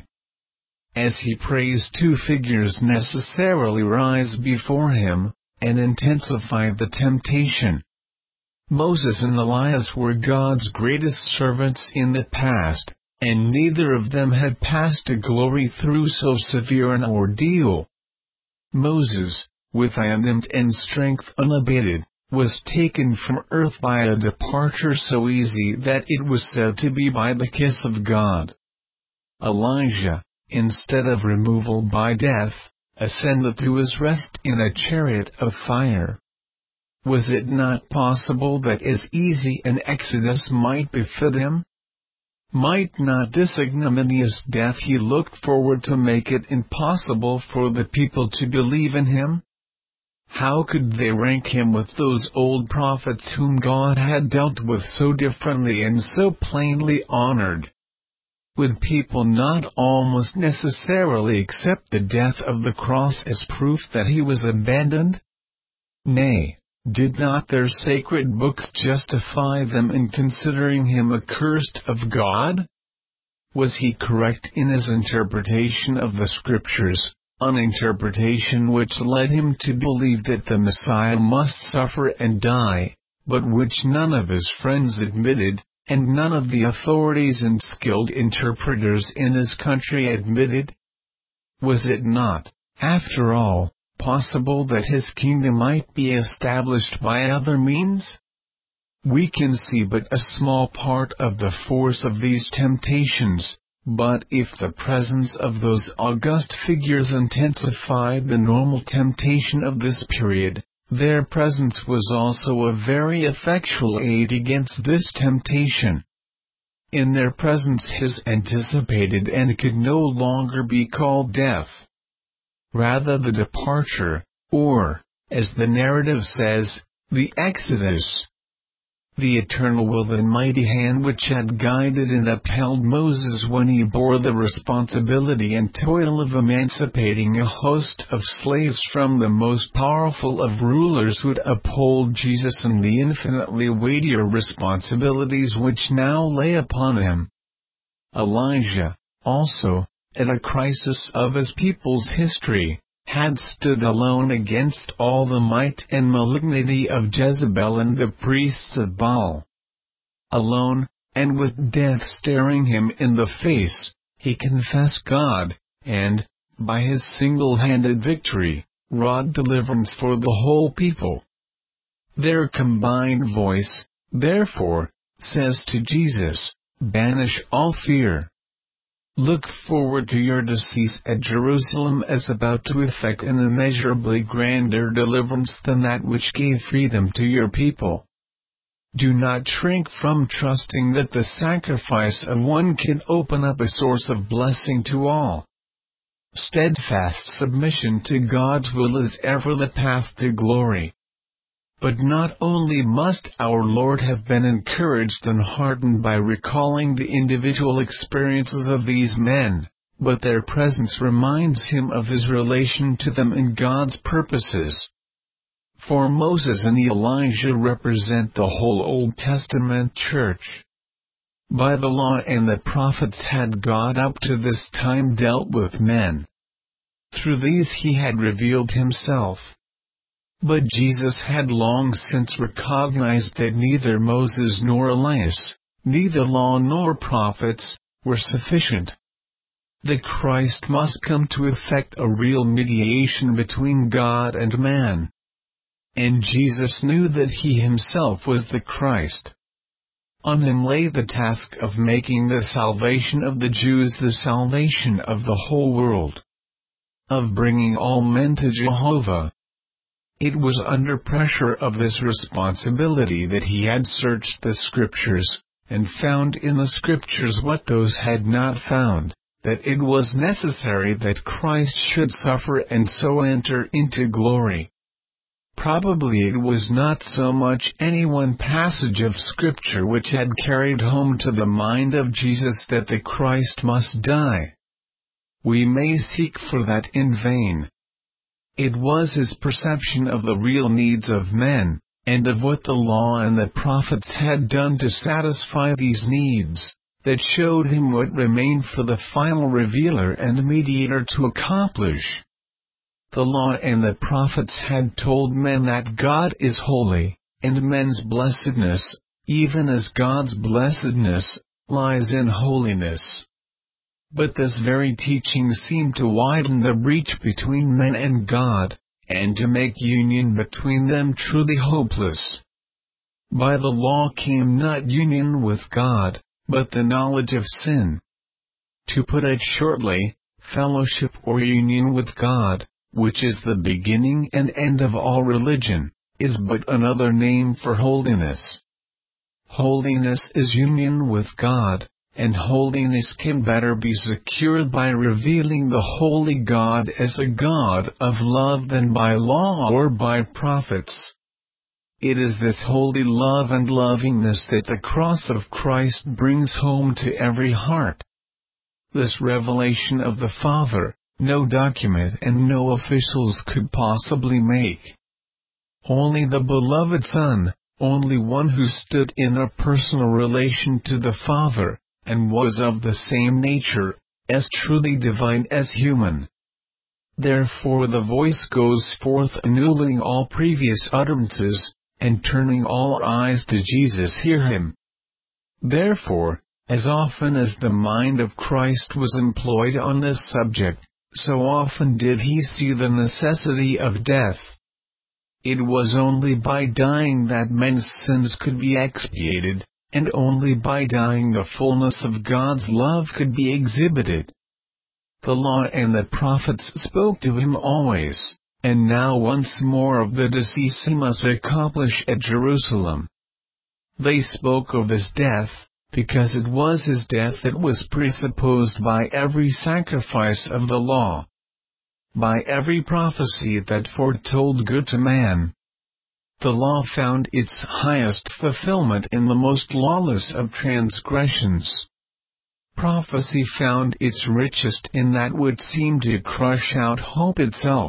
S1: As he prays, two figures necessarily rise before him, and intensify the temptation. Moses and Elias were God's greatest servants in the past, and neither of them had passed to glory through so severe an ordeal. Moses, with adamant and strength unabated, was taken from earth by a departure so easy that it was said to be by the kiss of God. Elijah, instead of removal by death, ascended to his rest in a chariot of fire. Was it not possible that as easy an exodus might befit him? Might not this ignominious death he looked forward to make it impossible for the people to believe in him? How could they rank him with those old prophets whom God had dealt with so differently and so plainly honored? Would people not almost necessarily accept the death of the cross as proof that he was abandoned? Nay, did not their sacred books justify them in considering him accursed of God? Was he correct in his interpretation of the Scriptures, an interpretation which led him to believe that the Messiah must suffer and die, but which none of his friends admitted, and none of the authorities and skilled interpreters in his country admitted? Was it not, after all, possible that his kingdom might be established by other means? We can see but a small part of the force of these temptations, but if the presence of those august figures intensified the normal temptation of this period, their presence was also a very effectual aid against this temptation. In their presence his anticipated end could no longer be called death. Rather the departure, or, as the narrative says, the exodus. The eternal will and mighty hand which had guided and upheld Moses when he bore the responsibility and toil of emancipating a host of slaves from the most powerful of rulers would uphold Jesus in the infinitely weightier responsibilities which now lay upon him. Elijah, also, at a crisis of his people's history, had stood alone against all the might and malignity of Jezebel and the priests of Baal. Alone, and with death staring him in the face, he confessed God, and, by his single-handed victory, wrought deliverance for the whole people. Their combined voice, therefore, says to Jesus, "Banish all fear. Look forward to your decease at Jerusalem as about to effect an immeasurably grander deliverance than that which gave freedom to your people. Do not shrink from trusting that the sacrifice of one can open up a source of blessing to all. Steadfast submission to God's will is ever the path to glory." But not only must our Lord have been encouraged and heartened by recalling the individual experiences of these men, but their presence reminds him of his relation to them in God's purposes. For Moses and Elijah represent the whole Old Testament church. By the law and the prophets had God up to this time dealt with men. Through these he had revealed himself. But Jesus had long since recognized that neither Moses nor Elias, neither law nor prophets, were sufficient. The Christ must come to effect a real mediation between God and man. And Jesus knew that he himself was the Christ. On him lay the task of making the salvation of the Jews the salvation of the whole world. Of bringing all men to Jehovah. It was under pressure of this responsibility that he had searched the Scriptures, and found in the Scriptures what those had not found, that it was necessary that Christ should suffer and so enter into glory. Probably it was not so much any one passage of Scripture which had carried home to the mind of Jesus that the Christ must die. We may seek for that in vain. It was his perception of the real needs of men, and of what the law and the prophets had done to satisfy these needs, that showed him what remained for the final revealer and mediator to accomplish. The law and the prophets had told men that God is holy, and men's blessedness, even as God's blessedness, lies in holiness. But this very teaching seemed to widen the breach between men and God, and to make union between them truly hopeless. By the law came not union with God, but the knowledge of sin. To put it shortly, fellowship or union with God, which is the beginning and end of all religion, is but another name for holiness. Holiness is union with God, and holiness can better be secured by revealing the holy God as a God of love than by law or by prophets. It is this holy love and lovingness that the cross of Christ brings home to every heart. This revelation of the Father, no document and no officials could possibly make. Only the beloved Son, only one who stood in a personal relation to the Father, and was of the same nature, as truly divine as human. Therefore the voice goes forth annulling all previous utterances, and turning all eyes to Jesus hear him. Therefore, as often as the mind of Christ was employed on this subject, so often did he see the necessity of death. It was only by dying that men's sins could be expiated, and only by dying the fullness of God's love could be exhibited. The law and the prophets spoke to him always, and now once more of the decease he must accomplish at Jerusalem. They spoke of his death, because it was his death that was presupposed by every sacrifice of the law, by every prophecy that foretold good to man. The law found its highest fulfillment in the most lawless of transgressions. Prophecy found its richest in that which seemed to crush out hope itself.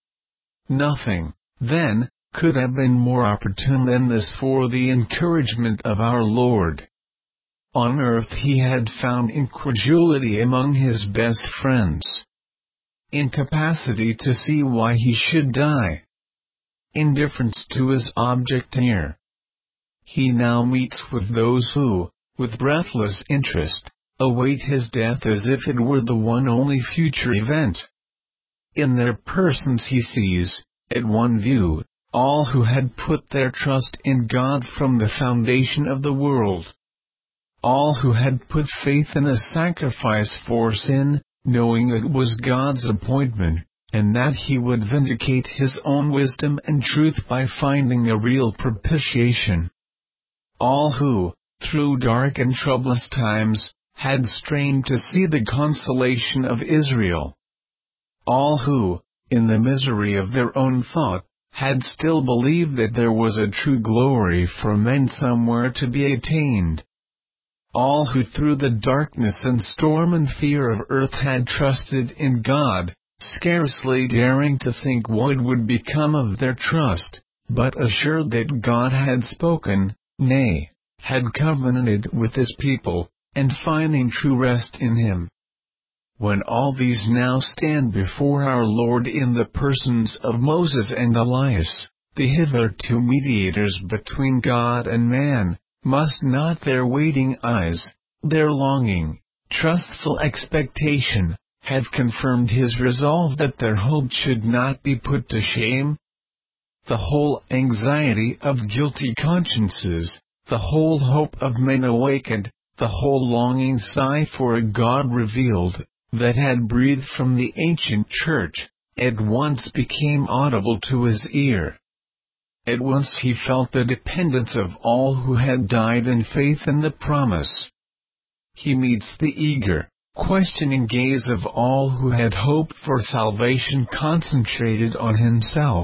S1: Nothing, then, could have been more opportune than this for the encouragement of our Lord. On earth he had found incredulity among his best friends, incapacity to see why he should die, indifference to his object near. He now meets with those who, with breathless interest, await his death as if it were the one only future event. In their persons he sees, at one view, all who had put their trust in God from the foundation of the world. All who had put faith in a sacrifice for sin, knowing it was God's appointment, and that he would vindicate his own wisdom and truth by finding a real propitiation. All who, through dark and troublous times, had strained to see the consolation of Israel. All who, in the misery of their own thought, had still believed that there was a true glory for men somewhere to be attained. All who through the darkness and storm and fear of earth had trusted in God, scarcely daring to think what would become of their trust, but assured that God had spoken, nay, had covenanted with his people, and finding true rest in him. When all these now stand before our Lord in the persons of Moses and Elias, the hitherto mediators between God and man, must not their waiting eyes, their longing, trustful expectation, have confirmed his resolve that their hope should not be put to shame? The whole anxiety of guilty consciences, the whole hope of men awakened, the whole longing sigh for a God revealed, that had breathed from the ancient church, at once became audible to his ear. At once he felt the dependence of all who had died in faith in the promise. He meets the eager, questioning gaze of all who had hoped for salvation concentrated on himself.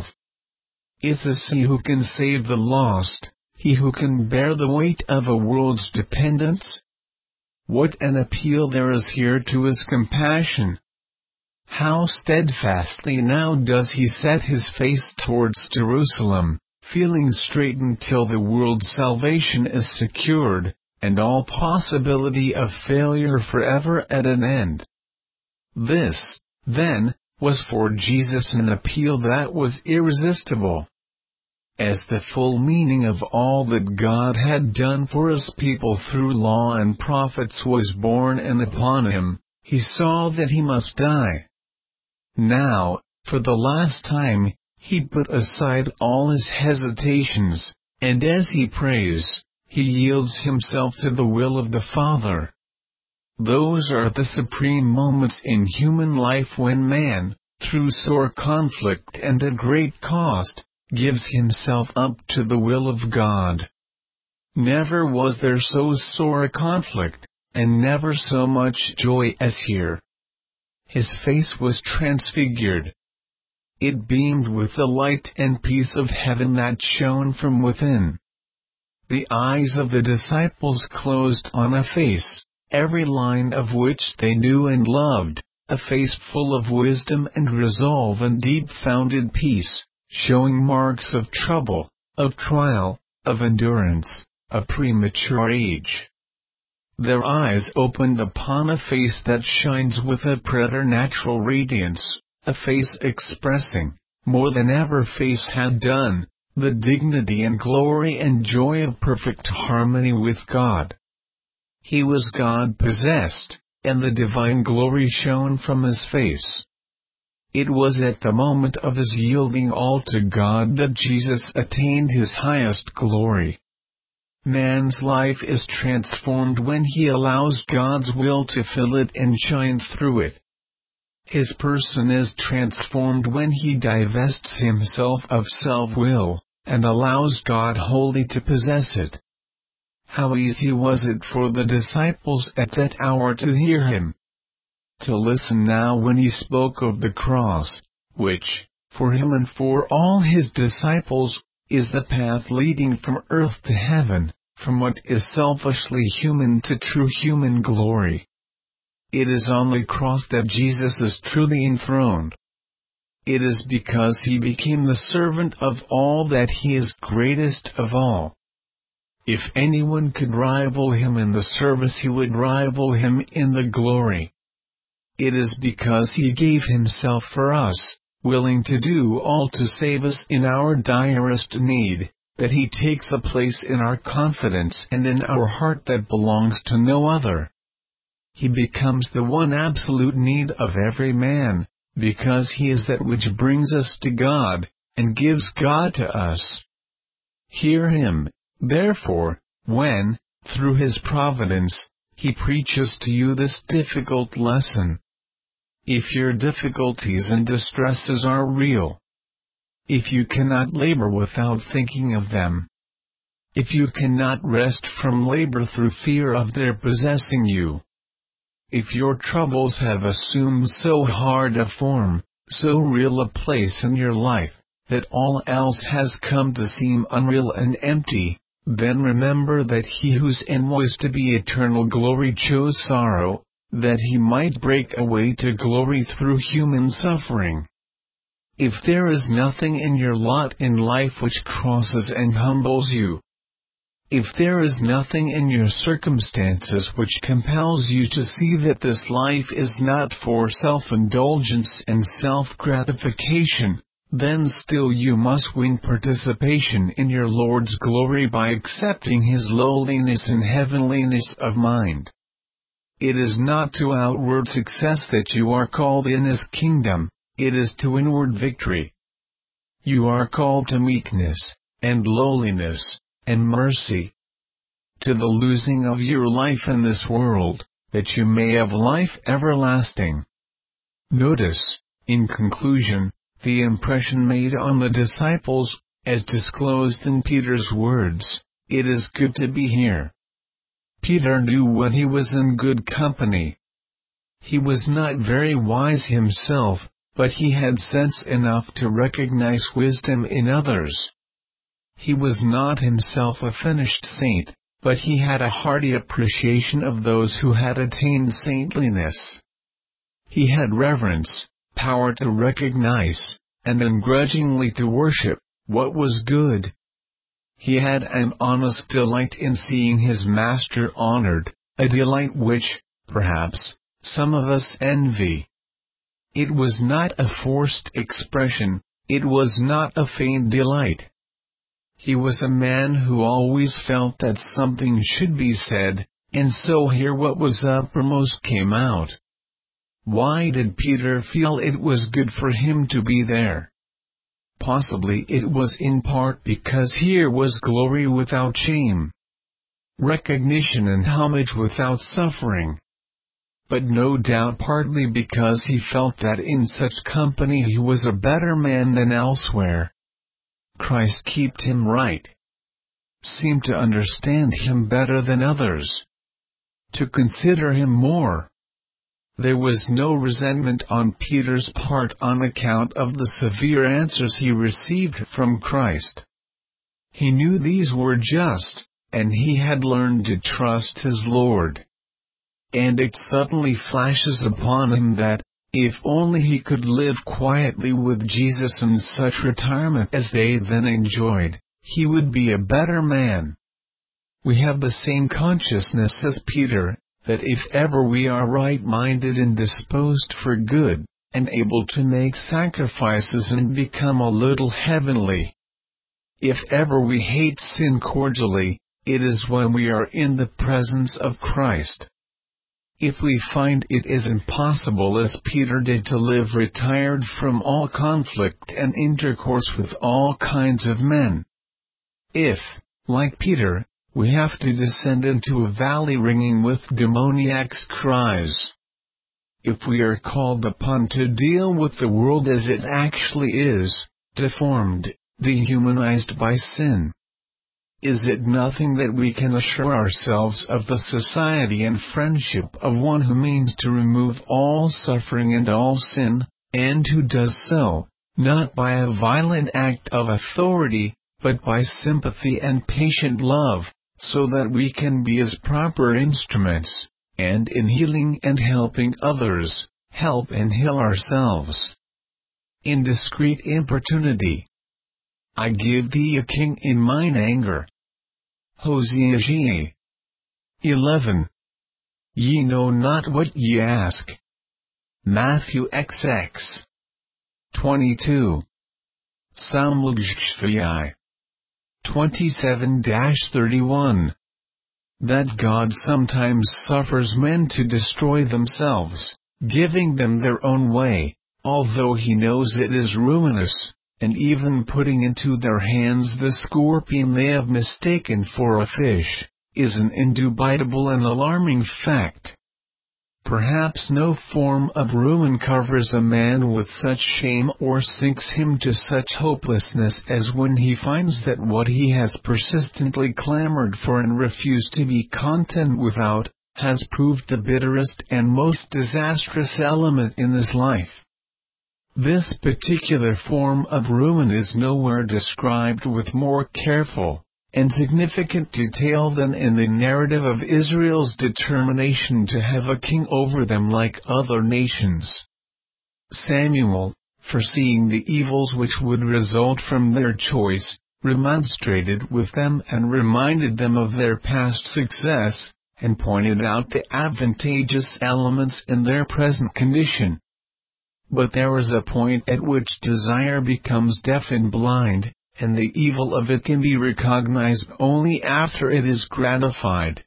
S1: Is this he who can save the lost, he who can bear the weight of a world's dependence? What an appeal there is here to his compassion! How steadfastly now does he set his face towards Jerusalem, feeling straitened till the world's salvation is secured, and all possibility of failure forever at an end. This, then, was for Jesus an appeal that was irresistible. As the full meaning of all that God had done for his people through law and prophets was born in upon him, he saw that he must die. Now, for the last time, he put aside all his hesitations, and as he prays, he yields himself to the will of the Father. Those are the supreme moments in human life when man, through sore conflict and at great cost, gives himself up to the will of God. Never was there so sore a conflict, and never so much joy as here. His face was transfigured. It beamed with the light and peace of heaven that shone from within. The eyes of the disciples closed on a face, every line of which they knew and loved, a face full of wisdom and resolve and deep-founded peace, showing marks of trouble, of trial, of endurance, of premature age. Their eyes opened upon a face that shines with a preternatural radiance, a face expressing, more than ever face had done, the dignity and glory and joy of perfect harmony with God. He was God-possessed, and the divine glory shone from his face. It was at the moment of his yielding all to God that Jesus attained his highest glory. Man's life is transformed when he allows God's will to fill it and shine through it. His person is transformed when he divests himself of self-will, and allows God wholly to possess it. How easy was it for the disciples at that hour to hear him, to listen now when he spoke of the cross, which, for him and for all his disciples, is the path leading from earth to heaven, from what is selfishly human to true human glory. It is on the cross that Jesus is truly enthroned. It is because he became the servant of all that he is greatest of all. If anyone could rival him in the service, he would rival him in the glory. It is because he gave himself for us, willing to do all to save us in our direst need, that he takes a place in our confidence and in our heart that belongs to no other. He becomes the one absolute need of every man, because he is that which brings us to God, and gives God to us. Hear him, therefore, when, through his providence, he preaches to you this difficult lesson. If your difficulties and distresses are real, if you cannot labor without thinking of them, if you cannot rest from labor through fear of their possessing you, if your troubles have assumed so hard a form, so real a place in your life, that all else has come to seem unreal and empty, then remember that he whose end was to be eternal glory chose sorrow, that he might break a way to glory through human suffering. If there is nothing in your lot in life which crosses and humbles you, if there is nothing in your circumstances which compels you to see that this life is not for self-indulgence and self-gratification, then still you must win participation in your Lord's glory by accepting his lowliness and heavenliness of mind. It is not to outward success that you are called in his kingdom, it is to inward victory. You are called to meekness, and lowliness, and mercy, to the losing of your life in this world, that you may have life everlasting. Notice, in conclusion, the impression made on the disciples, as disclosed in Peter's words, "It is good to be here." Peter knew when he was in good company. He was not very wise himself, but he had sense enough to recognize wisdom in others. He was not himself a finished saint, but he had a hearty appreciation of those who had attained saintliness. He had reverence, power to recognize, and ungrudgingly to worship, what was good. He had an honest delight in seeing his master honored, a delight which, perhaps, some of us envy. It was not a forced expression, it was not a feigned delight. He was a man who always felt that something should be said, and so here what was uppermost came out. Why did Peter feel it was good for him to be there? Possibly it was in part because here was glory without shame, recognition and homage without suffering. But no doubt partly because he felt that in such company he was a better man than elsewhere. Christ kept him right, seemed to understand him better than others. to consider him more. There was no resentment on Peter's part on account of the severe answers he received from Christ. He knew these were just, and he had learned to trust his Lord. And it suddenly flashes upon him that, if only he could live quietly with Jesus in such retirement as they then enjoyed, he would be a better man. We have the same consciousness as Peter, that if ever we are right-minded and disposed for good, and able to make sacrifices and become a little heavenly, if ever we hate sin cordially, it is when we are in the presence of Christ. If we find it is impossible as Peter did to live retired from all conflict and intercourse with all kinds of men, if, like Peter, we have to descend into a valley ringing with demoniac's cries, if we are called upon to deal with the world as it actually is, deformed, dehumanized by sin, is it nothing that we can assure ourselves of the society and friendship of one who means to remove all suffering and all sin, and who does so, not by a violent act of authority, but by sympathy and patient love, so that we can be his proper instruments, and in healing and helping others, help and heal ourselves. In discreet importunity, I give thee a king in mine anger. Hosea eleven. Ye know not what ye ask. Matthew twenty-six twenty-two. Psalm twenty-seven thirty-one. That God sometimes suffers men to destroy themselves, giving them their own way, although he knows it is ruinous, and even putting into their hands the scorpion they have mistaken for a fish, is an indubitable and alarming fact. Perhaps no form of ruin covers a man with such shame or sinks him to such hopelessness as when he finds that what he has persistently clamored for and refused to be content without, has proved the bitterest and most disastrous element in his life. This particular form of ruin is nowhere described with more careful and significant detail than in the narrative of Israel's determination to have a king over them like other nations. Samuel, foreseeing the evils which would result from their choice, remonstrated with them and reminded them of their past success, and pointed out the advantageous elements in their present condition. But there is a point at which desire becomes deaf and blind, and the evil of it can be recognized only after it is gratified.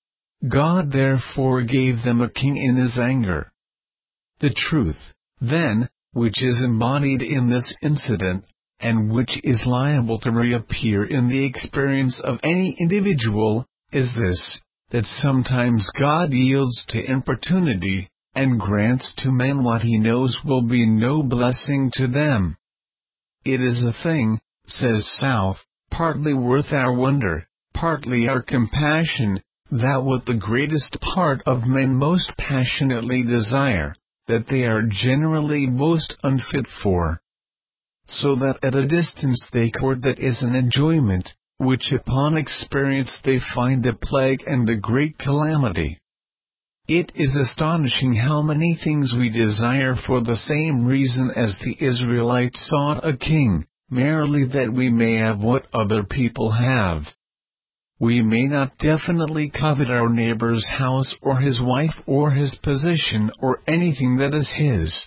S1: God therefore gave them a king in his anger. The truth, then, which is embodied in this incident, and which is liable to reappear in the experience of any individual, is this, that sometimes God yields to importunity, and grants to men what he knows will be no blessing to them. It is a thing, says South, partly worth our wonder, partly our compassion, that what the greatest part of men most passionately desire, that they are generally most unfit for. So that at a distance they court that is an enjoyment, which upon experience they find a plague and a great calamity. It is astonishing how many things we desire for the same reason as the Israelites sought a king, merely that we may have what other people have. We may not definitely covet our neighbor's house or his wife or his position or anything that is his.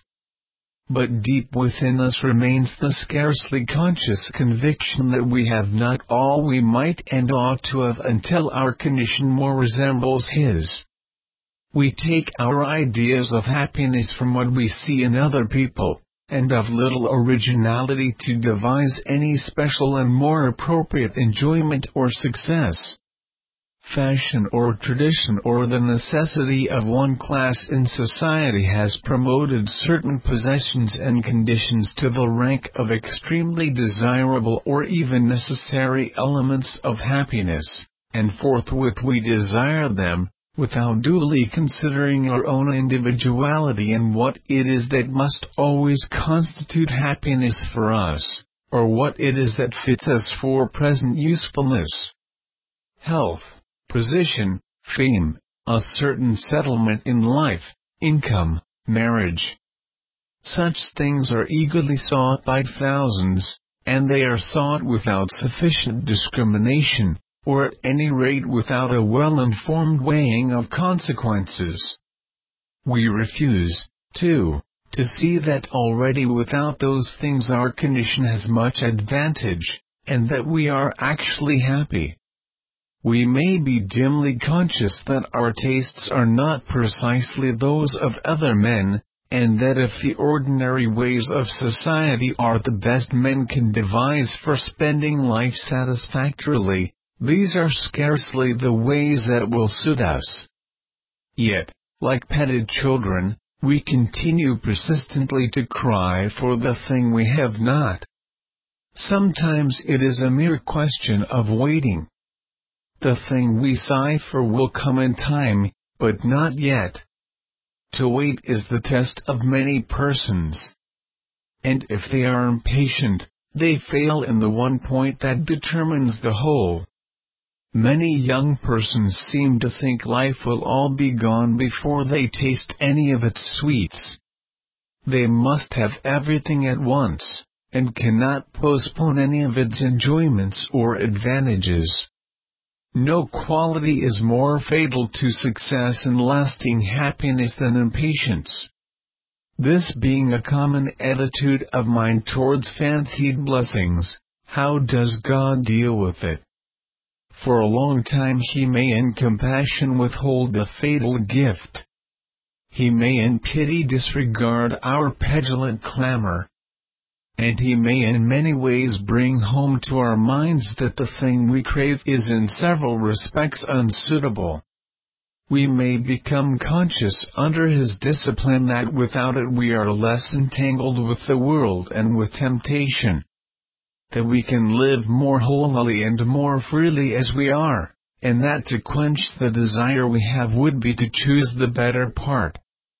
S1: But deep within us remains the scarcely conscious conviction that we have not all we might and ought to have until our condition more resembles his. We take our ideas of happiness from what we see in other people, and have little originality to devise any special and more appropriate enjoyment or success. Fashion or tradition or the necessity of one class in society has promoted certain possessions and conditions to the rank of extremely desirable or even necessary elements of happiness, and forthwith we desire them, without duly considering our own individuality and what it is that must always constitute happiness for us, or what it is that fits us for present usefulness. Health, position, fame, a certain settlement in life, income, marriage. Such things are eagerly sought by thousands, and they are sought without sufficient discrimination, or at any rate without a well-informed weighing of consequences. We refuse, too, to see that already without those things our condition has much advantage, and that we are actually happy. We may be dimly conscious that our tastes are not precisely those of other men, and that if the ordinary ways of society are the best men can devise for spending life satisfactorily, these are scarcely the ways that will suit us. Yet, like petted children, we continue persistently to cry for the thing we have not. Sometimes it is a mere question of waiting. The thing we sigh for will come in time, but not yet. To wait is the test of many persons. And if they are impatient, they fail in the one point that determines the whole. Many young persons seem to think life will all be gone before they taste any of its sweets. They must have everything at once, and cannot postpone any of its enjoyments or advantages. No quality is more fatal to success and lasting happiness than impatience. This being a common attitude of mind towards fancied blessings, how does God deal with it? For a long time He may in compassion withhold the fatal gift. He may in pity disregard our petulant clamor. And He may in many ways bring home to our minds that the thing we crave is in several respects unsuitable. We may become conscious under His discipline that without it we are less entangled with the world and with temptation. That we can live more holily and more freely as we are, and that to quench the desire we have would be to choose the better part.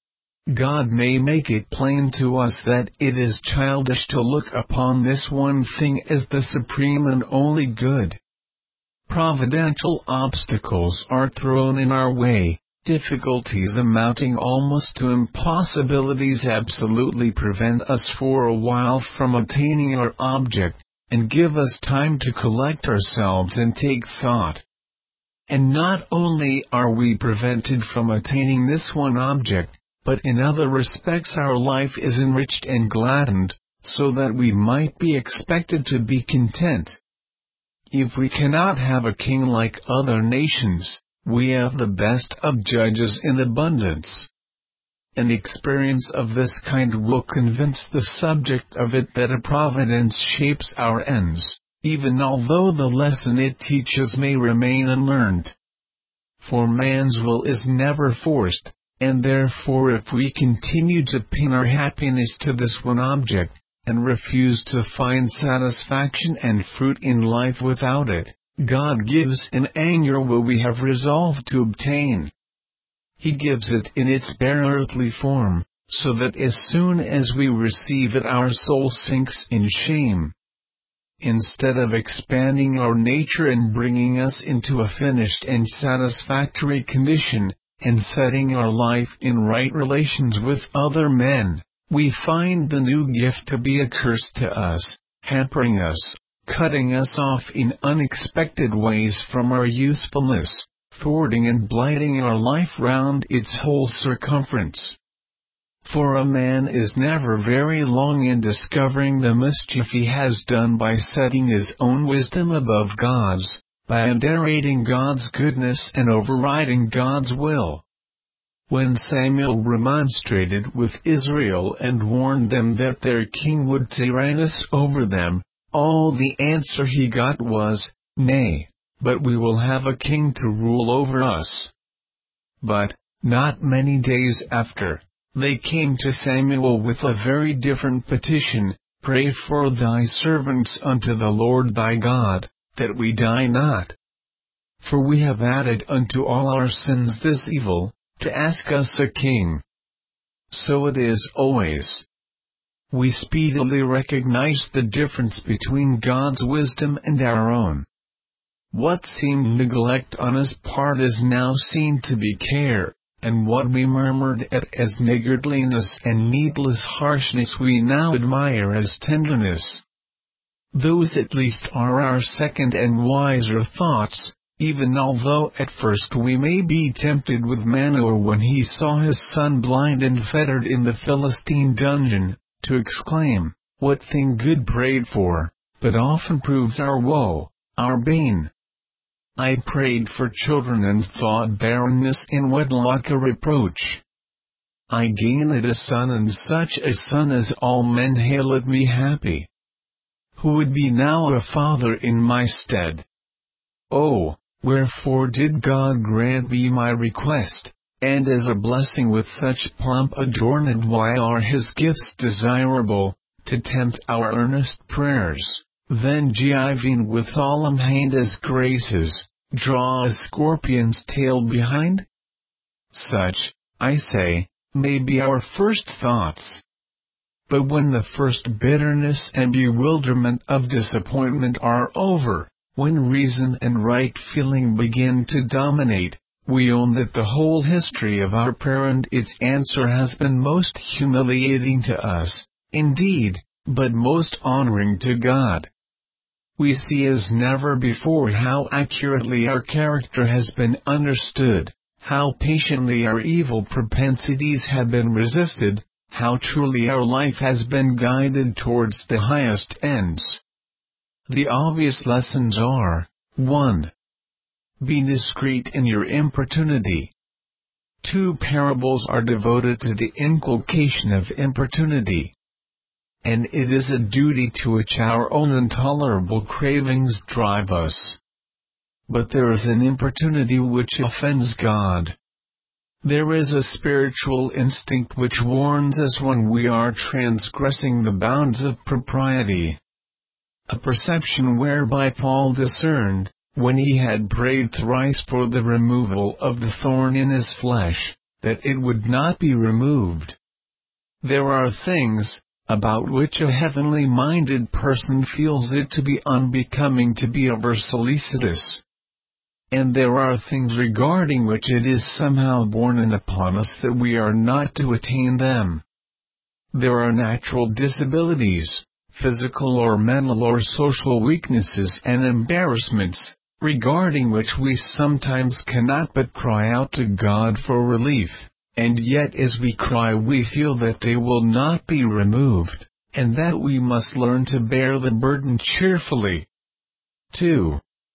S1: God may make it plain to us that it is childish to look upon this one thing as the supreme and only good. Providential obstacles are thrown in our way, difficulties amounting almost to impossibilities absolutely prevent us for a while from attaining our object, and give us time to collect ourselves and take thought. And not only are we prevented from attaining this one object, but in other respects our life is enriched and gladdened, so that we might be expected to be content. If we cannot have a king like other nations, we have the best of judges in abundance. An experience of this kind will convince the subject of it that a providence shapes our ends, even although the lesson it teaches may remain unlearned. For man's will is never forced, and therefore if we continue to pin our happiness to this one object, and refuse to find satisfaction and fruit in life without it, God gives in anger what we have resolved to obtain. He gives it in its bare earthly form, so that as soon as we receive it our soul sinks in shame. Instead of expanding our nature and bringing us into a finished and satisfactory condition, and setting our life in right relations with other men, we find the new gift to be a curse to us, hampering us, cutting us off in unexpected ways from our usefulness, thwarting and blighting our life round its whole circumference. For a man is never very long in discovering the mischief he has done by setting his own wisdom above God's, by underrating God's goodness and overriding God's will. When Samuel remonstrated with Israel and warned them that their king would tyrannize over them, all the answer he got was, "Nay, but we will have a king to rule over us." But, not many days after, they came to Samuel with a very different petition, "Pray for thy servants unto the Lord thy God, that we die not." For we have added unto all our sins this evil, to ask us a king. So it is always. We speedily recognize the difference between God's wisdom and our own. What seemed neglect on his part is now seen to be care, and what we murmured at as niggardliness and needless harshness we now admire as tenderness. Those at least are our second and wiser thoughts, even although at first we may be tempted with Manoah when he saw his son blind and fettered in the Philistine dungeon, to exclaim, "What thing good prayed for, but often proves our woe, our bane." I prayed for children and thought barrenness in wedlock a reproach. I gained a son, and such a son as all men hailed me happy. Who would be now a father in my stead? Oh, wherefore did God grant me my request, and as a blessing with such pomp adorned? Why are his gifts desirable, to tempt our earnest prayers, then giving with solemn hand as graces, draw a scorpion's tail behind? Such, I say, may be our first thoughts. But when the first bitterness and bewilderment of disappointment are over, when reason and right feeling begin to dominate, we own that the whole history of our prayer and its answer has been most humiliating to us, indeed, but most honoring to God. We see as never before how accurately our character has been understood, how patiently our evil propensities have been resisted, how truly our life has been guided towards the highest ends. The obvious lessons are, one. Be discreet in your importunity. Two parables are devoted to the inculcation of importunity. And it is a duty to which our own intolerable cravings drive us. But there is an importunity which offends God. There is a spiritual instinct which warns us when we are transgressing the bounds of propriety. A perception whereby Paul discerned, when he had prayed thrice for the removal of the thorn in his flesh, that it would not be removed. There are things, about which a heavenly-minded person feels it to be unbecoming to be over solicitous. And there are things regarding which it is somehow borne in upon us that we are not to attain them. There are natural disabilities, physical or mental or social weaknesses and embarrassments, regarding which we sometimes cannot but cry out to God for relief, and yet as we cry we feel that they will not be removed, and that we must learn to bear the burden cheerfully. two.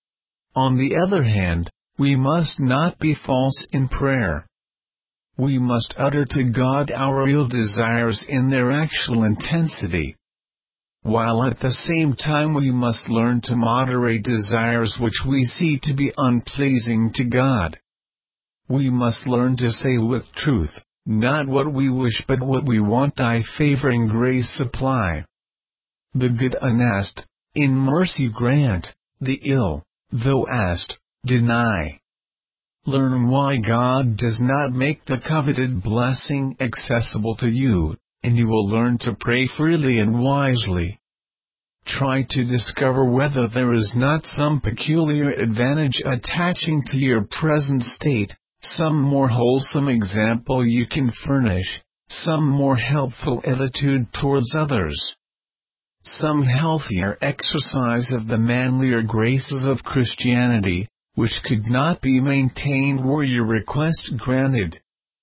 S1: On the other hand, we must not be false in prayer. We must utter to God our real desires in their actual intensity, while at the same time we must learn to moderate desires which we see to be unpleasing to God. We must learn to say with truth, not what we wish but what we want. Thy favoring grace supply. The good unasked, in mercy grant, the ill, though asked, deny. Learn why God does not make the coveted blessing accessible to you, and you will learn to pray freely and wisely. Try to discover whether there is not some peculiar advantage attaching to your present state, some more wholesome example you can furnish, some more helpful attitude towards others, some healthier exercise of the manlier graces of Christianity, which could not be maintained were your request granted.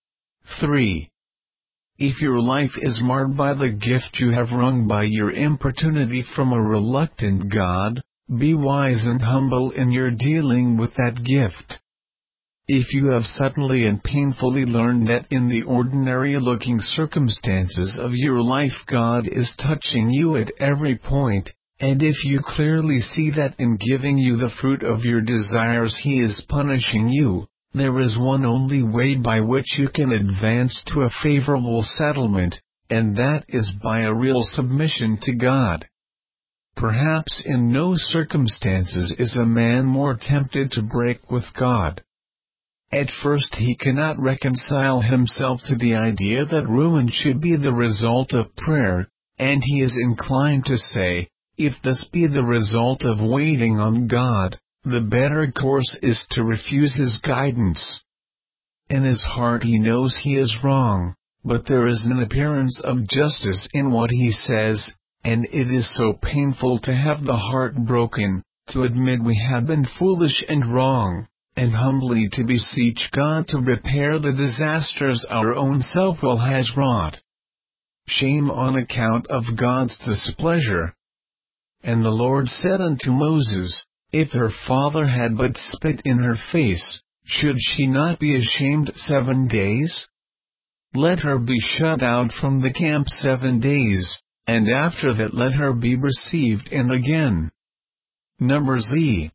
S1: three. If your life is marred by the gift you have wrung by your importunity from a reluctant God, be wise and humble in your dealing with that gift. If you have suddenly and painfully learned that in the ordinary-looking circumstances of your life God is touching you at every point, and if you clearly see that in giving you the fruit of your desires He is punishing you, there is one only way by which you can advance to a favorable settlement, and that is by a real submission to God. Perhaps in no circumstances is a man more tempted to break with God. At first he cannot reconcile himself to the idea that ruin should be the result of prayer, and he is inclined to say, if this be the result of waiting on God, the better course is to refuse His guidance. In his heart he knows he is wrong, but there is an appearance of justice in what he says, and it is so painful to have the heart broken, to admit we have been foolish and wrong, and humbly to beseech God to repair the disasters our own self-will has wrought. Shame on account of God's displeasure. And the Lord said unto Moses, If her father had but spit in her face, should she not be ashamed seven days? Let her be shut out from the camp seven days, and after that let her be received in again. Numbers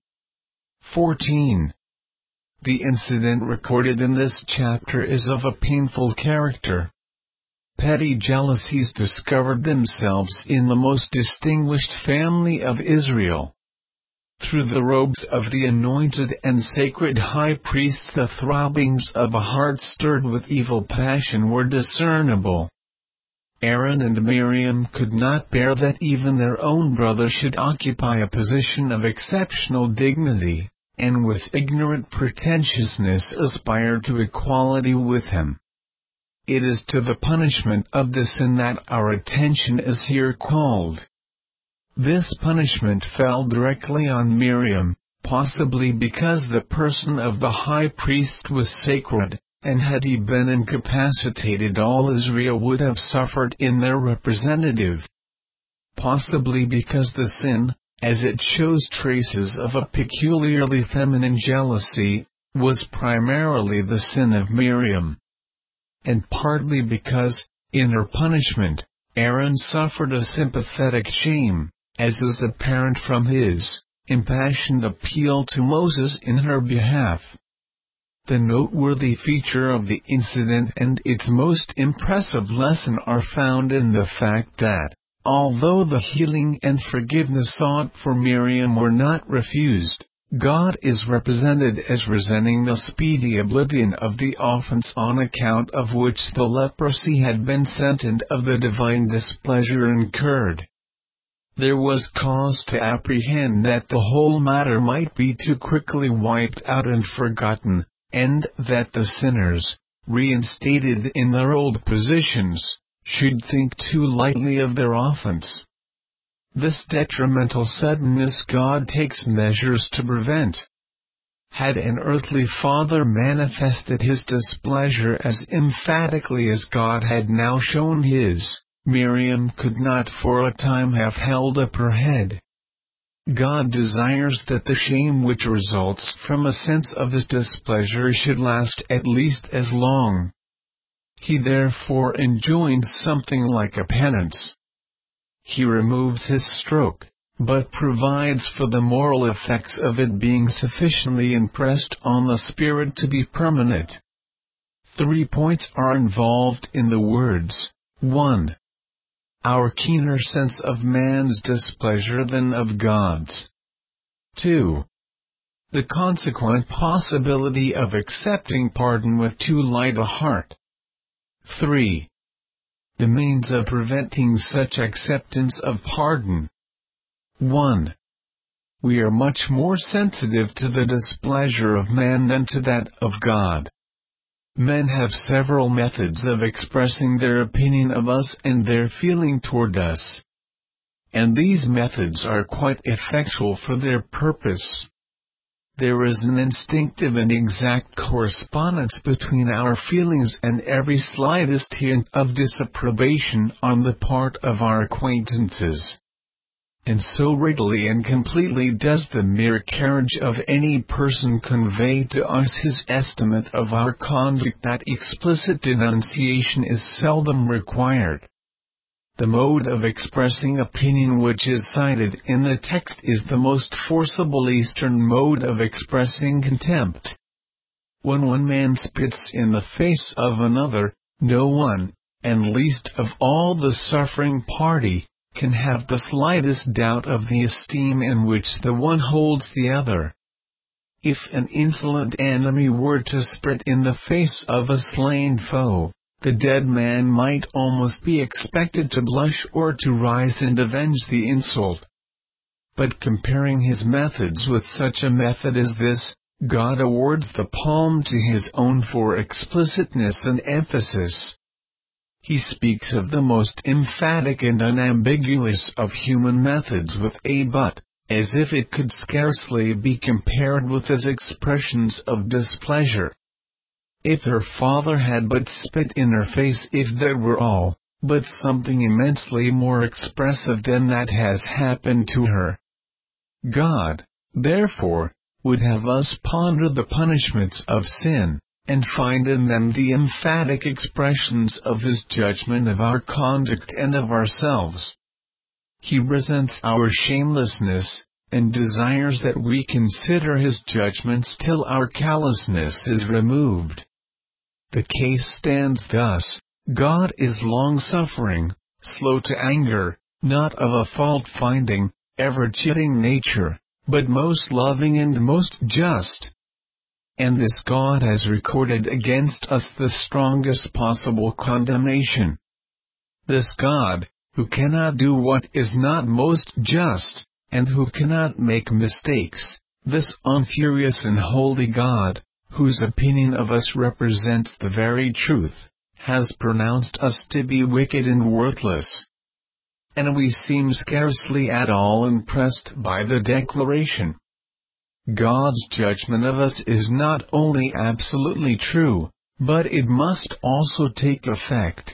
S1: fourteen. The incident recorded in this chapter is of a painful character. Petty jealousies discovered themselves in the most distinguished family of Israel. Through the robes of the anointed and sacred high priest the throbbings of a heart stirred with evil passion were discernible. Aaron and Miriam could not bear that even their own brother should occupy a position of exceptional dignity, and with ignorant pretentiousness aspire to equality with him. It is to the punishment of this sin that our attention is here called. This punishment fell directly on Miriam, possibly because the person of the high priest was sacred, and had he been incapacitated all Israel would have suffered in their representative. Possibly because the sin, as it shows traces of a peculiarly feminine jealousy, was primarily the sin of Miriam. And partly because, in her punishment, Aaron suffered a sympathetic shame, as is apparent from his impassioned appeal to Moses in her behalf. The noteworthy feature of the incident and its most impressive lesson are found in the fact that, although the healing and forgiveness sought for Miriam were not refused, God is represented as resenting the speedy oblivion of the offense on account of which the leprosy had been sent and of the divine displeasure incurred. There was cause to apprehend that the whole matter might be too quickly wiped out and forgotten, and that the sinners, reinstated in their old positions, should think too lightly of their offense. This detrimental suddenness God takes measures to prevent. Had an earthly father manifested his displeasure as emphatically as God had now shown his, Miriam could not for a time have held up her head. God desires that the shame which results from a sense of His displeasure should last at least as long. He therefore enjoins something like a penance. He removes His stroke, but provides for the moral effects of it being sufficiently impressed on the spirit to be permanent. Three points are involved in the words. one. Our keener sense of man's displeasure than of God's. two. The consequent possibility of accepting pardon with too light a heart. three. The means of preventing such acceptance of pardon. one. We are much more sensitive to the displeasure of man than to that of God. Men have several methods of expressing their opinion of us and their feeling toward us. And these methods are quite effectual for their purpose. There is an instinctive and exact correspondence between our feelings and every slightest hint of disapprobation on the part of our acquaintances. And so readily and completely does the mere carriage of any person convey to us his estimate of our conduct that explicit denunciation is seldom required. The mode of expressing opinion which is cited in the text is the most forcible Eastern mode of expressing contempt. When one man spits in the face of another, no one, and least of all the suffering party, can have the slightest doubt of the esteem in which the one holds the other. If an insolent enemy were to spit in the face of a slain foe, the dead man might almost be expected to blush or to rise and avenge the insult. But comparing his methods with such a method as this, God awards the palm to his own for explicitness and emphasis. He speaks of the most emphatic and unambiguous of human methods with a but, as if it could scarcely be compared with his expressions of displeasure. If her father had but spit in her face, if that were all, but something immensely more expressive than that has happened to her. God, therefore, would have us ponder the punishments of sin, and find in them the emphatic expressions of his judgment of our conduct and of ourselves. He resents our shamelessness, and desires that we consider his judgments till our callousness is removed. The case stands thus: God is long-suffering, slow to anger, not of a fault-finding, ever-chiding nature, but most loving and most just. And this God has recorded against us the strongest possible condemnation. This God, who cannot do what is not most just, and who cannot make mistakes, this unfurious and holy God, whose opinion of us represents the very truth, has pronounced us to be wicked and worthless. And we seem scarcely at all impressed by the declaration. God's judgment of us is not only absolutely true, but it must also take effect.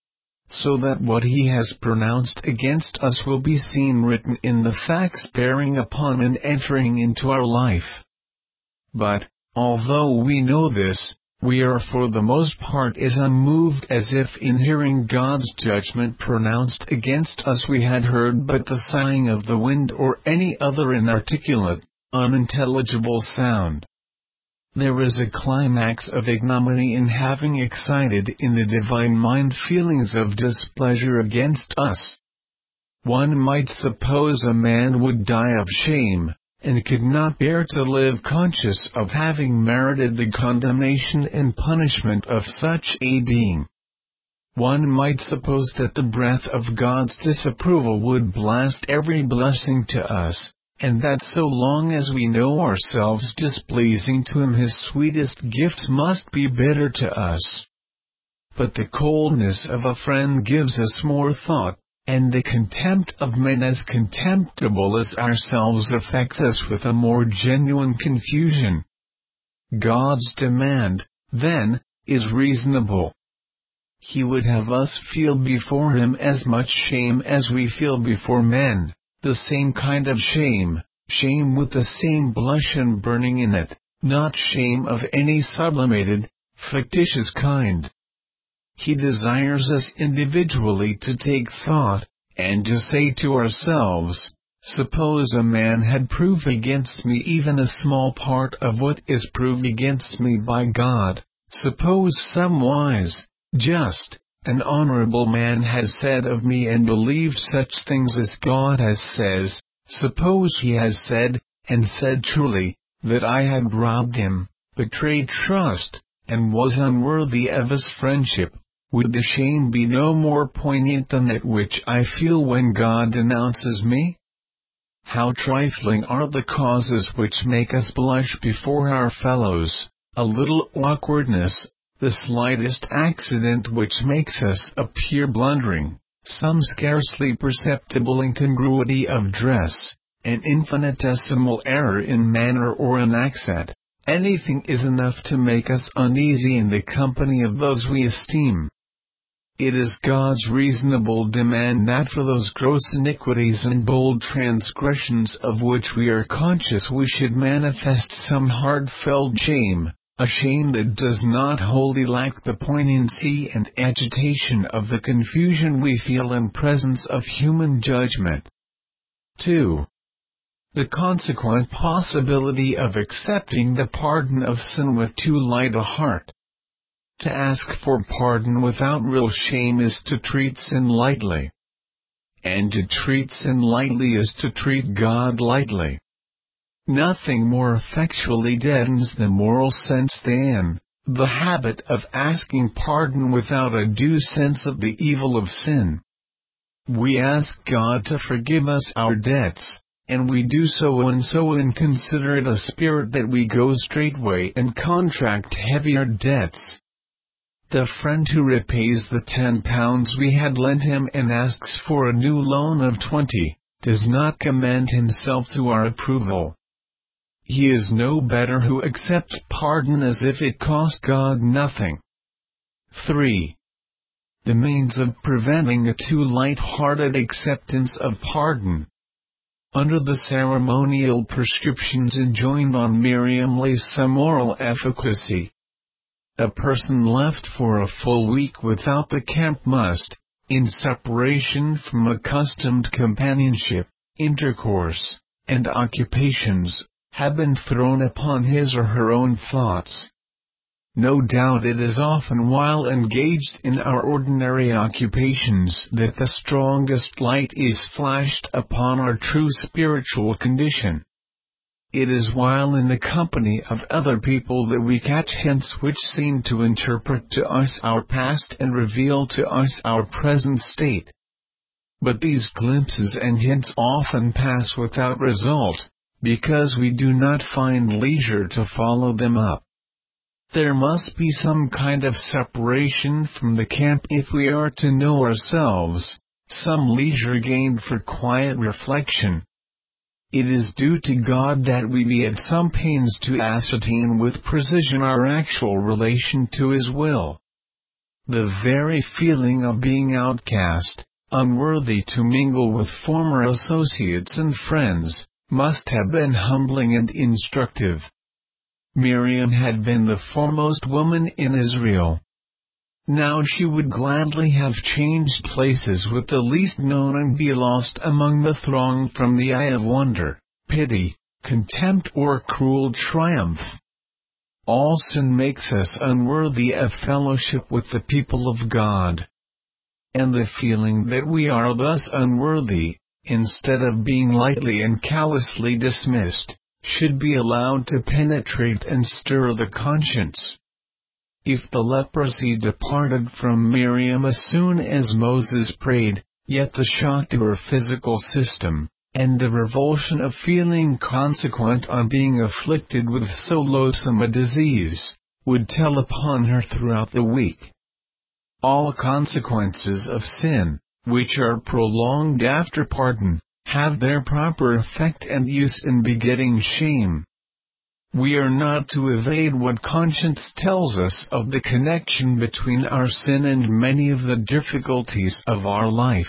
S1: So that what he has pronounced against us will be seen written in the facts bearing upon and entering into our life. But, although we know this, we are for the most part as unmoved as if in hearing God's judgment pronounced against us we had heard but the sighing of the wind or any other inarticulate, unintelligible sound. There is a climax of ignominy in having excited in the divine mind feelings of displeasure against us. One might suppose a man would die of shame, and could not bear to live conscious of having merited the condemnation and punishment of such a being. One might suppose that the breath of God's disapproval would blast every blessing to us, and that so long as we know ourselves displeasing to him his sweetest gifts must be bitter to us. But the coldness of a friend gives us more thought, and the contempt of men as contemptible as ourselves affects us with a more genuine confusion. God's demand, then, is reasonable. He would have us feel before him as much shame as we feel before men, the same kind of shame, shame with the same blush and burning in it, not shame of any sublimated, fictitious kind. He desires us individually to take thought, and to say to ourselves, suppose a man had proved against me even a small part of what is proved against me by God, suppose some wise, just, and honorable man has said of me and believed such things as God has says, suppose he has said, and said truly, that I had robbed him, betrayed trust, and was unworthy of his friendship, would the shame be no more poignant than that which I feel when God denounces me? How trifling are the causes which make us blush before our fellows, a little awkwardness, the slightest accident which makes us appear blundering, some scarcely perceptible incongruity of dress, an infinitesimal error in manner or an accent, anything is enough to make us uneasy in the company of those we esteem. It is God's reasonable demand that for those gross iniquities and bold transgressions of which we are conscious we should manifest some heartfelt shame, a shame that does not wholly lack the poignancy and agitation of the confusion we feel in presence of human judgment. two. The consequent possibility of accepting the pardon of sin with too light a heart. To ask for pardon without real shame is to treat sin lightly. and to treat sin lightly is to treat God lightly. Nothing more effectually deadens the moral sense than the habit of asking pardon without a due sense of the evil of sin. We ask God to forgive us our debts, and we do so and so inconsiderate a spirit that we go straightway and contract heavier debts. The friend who repays the ten pounds we had lent him and asks for a new loan of twenty, does not commend himself to our approval. He is no better who accepts pardon as if it cost God nothing. three. The means of preventing a too light-hearted acceptance of pardon. Under the ceremonial prescriptions enjoined on Miriam lays some moral efficacy. A person left for a full week without the camp must, in separation from accustomed companionship, intercourse, and occupations, have been thrown upon his or her own thoughts. No doubt it is often while engaged in our ordinary occupations that the strongest light is flashed upon our true spiritual condition. It is while in the company of other people that we catch hints which seem to interpret to us our past and reveal to us our present state. But these glimpses and hints often pass without result, because we do not find leisure to follow them up. There must be some kind of separation from the camp if we are to know ourselves, some leisure gained for quiet reflection. It is due to God that we be at some pains to ascertain with precision our actual relation to His will. The very feeling of being outcast, unworthy to mingle with former associates and friends, must have been humbling and instructive. Miriam had been the foremost woman in Israel. Now she would gladly have changed places with the least known and be lost among the throng from the eye of wonder, pity, contempt or cruel triumph. All sin makes us unworthy of fellowship with the people of God. And the feeling that we are thus unworthy, instead of being lightly and callously dismissed, should be allowed to penetrate and stir the conscience. If the leprosy departed from Miriam as soon as Moses prayed, yet the shock to her physical system, and the revulsion of feeling consequent on being afflicted with so loathsome a disease, would tell upon her throughout the week. All consequences of sin, which are prolonged after pardon, have their proper effect and use in begetting shame. We are not to evade what conscience tells us of the connection between our sin and many of the difficulties of our life.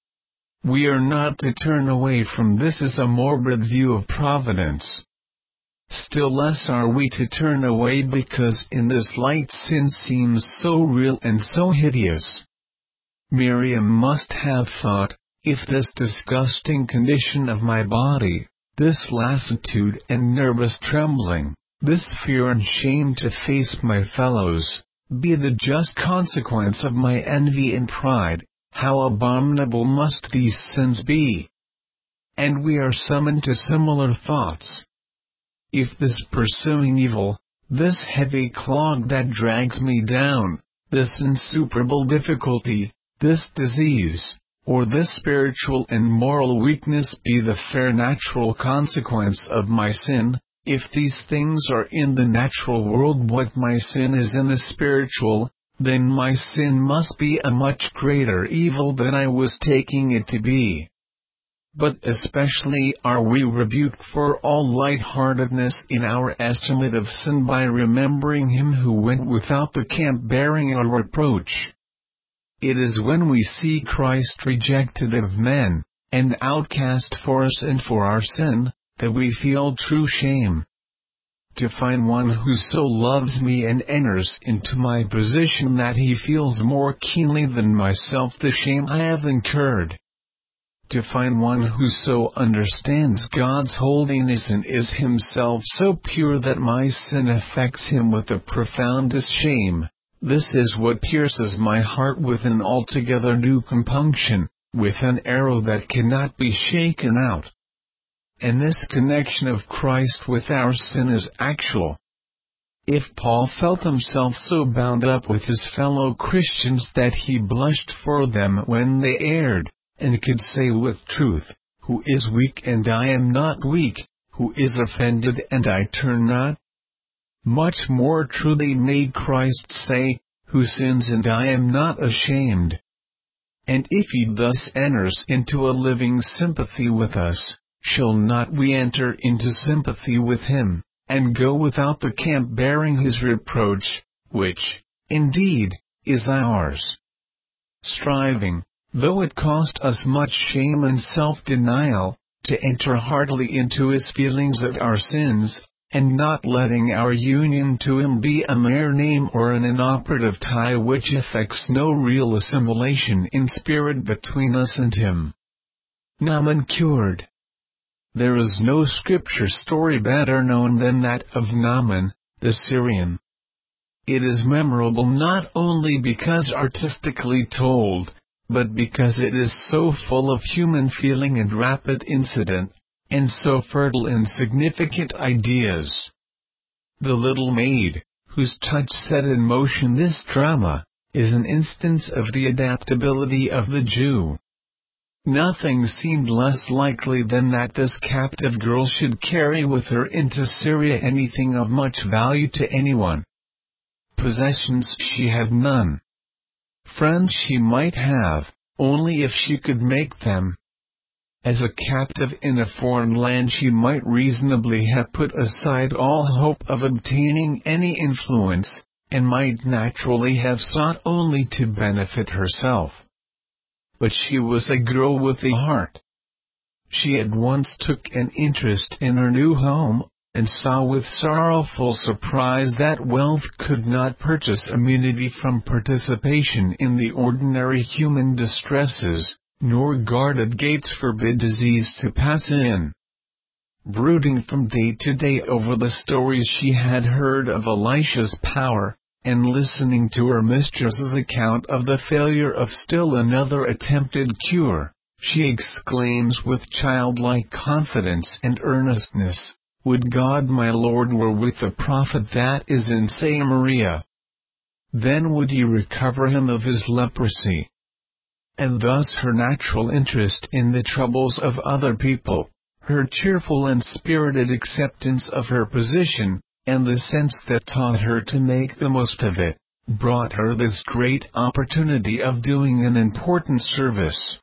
S1: We are not to turn away from this as a morbid view of providence. Still less are we to turn away because in this light sin seems so real and so hideous. Miriam must have thought, if this disgusting condition of my body, this lassitude and nervous trembling, this fear and shame to face my fellows, be the just consequence of my envy and pride, how abominable must these sins be? And we are summoned to similar thoughts. If this pursuing evil, this heavy clog that drags me down, this insuperable difficulty, this disease, or this spiritual and moral weakness be the fair natural consequence of my sin, if these things are in the natural world what my sin is in the spiritual, then my sin must be a much greater evil than I was taking it to be. But especially are we rebuked for all light-heartedness in our estimate of sin by remembering Him who went without the camp bearing our reproach. It is when we see Christ rejected of men, and outcast for us and for our sin, that we feel true shame. To find one who so loves me and enters into my position that he feels more keenly than myself the shame I have incurred. To find one who so understands God's holiness and is himself so pure that my sin affects him with the profoundest shame. This is what pierces my heart with an altogether new compunction, with an arrow that cannot be shaken out. And this connection of Christ with our sin is actual. If Paul felt himself so bound up with his fellow Christians that he blushed for them when they erred, and could say with truth, "Who is weak and I am not weak, who is offended and I turn not?" much more truly may Christ say, "Who sins and I am not ashamed." And if he thus enters into a living sympathy with us, shall not we enter into sympathy with him, and go without the camp bearing his reproach, which, indeed, is ours? Striving, though it cost us much shame and self-denial, to enter heartily into his feelings at our sins, and not letting our union to him be a mere name or an inoperative tie which effects no real assimilation in spirit between us and him. Naaman cured. There is no scripture story better known than that of Naaman, the Syrian. It is memorable not only because artistically told, but because it is so full of human feeling and rapid incident, and so fertile in significant ideas. The little maid, whose touch set in motion this drama, is an instance of the adaptability of the Jew. Nothing seemed less likely than that this captive girl should carry with her into Syria anything of much value to anyone. Possessions she had none. Friends she might have, only if she could make them. As a captive in a foreign land she might reasonably have put aside all hope of obtaining any influence, and might naturally have sought only to benefit herself. But she was a girl with a heart. She at once took an interest in her new home, and saw with sorrowful surprise that wealth could not purchase immunity from participation in the ordinary human distresses, nor guarded gates forbid disease to pass in. Brooding from day to day over the stories she had heard of Elisha's power, and listening to her mistress's account of the failure of still another attempted cure, she exclaims with childlike confidence and earnestness, "Would God my Lord were with the prophet that is in Samaria! Then would he recover him of his leprosy." And thus her natural interest in the troubles of other people, her cheerful and spirited acceptance of her position, and the sense that taught her to make the most of it, brought her this great opportunity of doing an important service.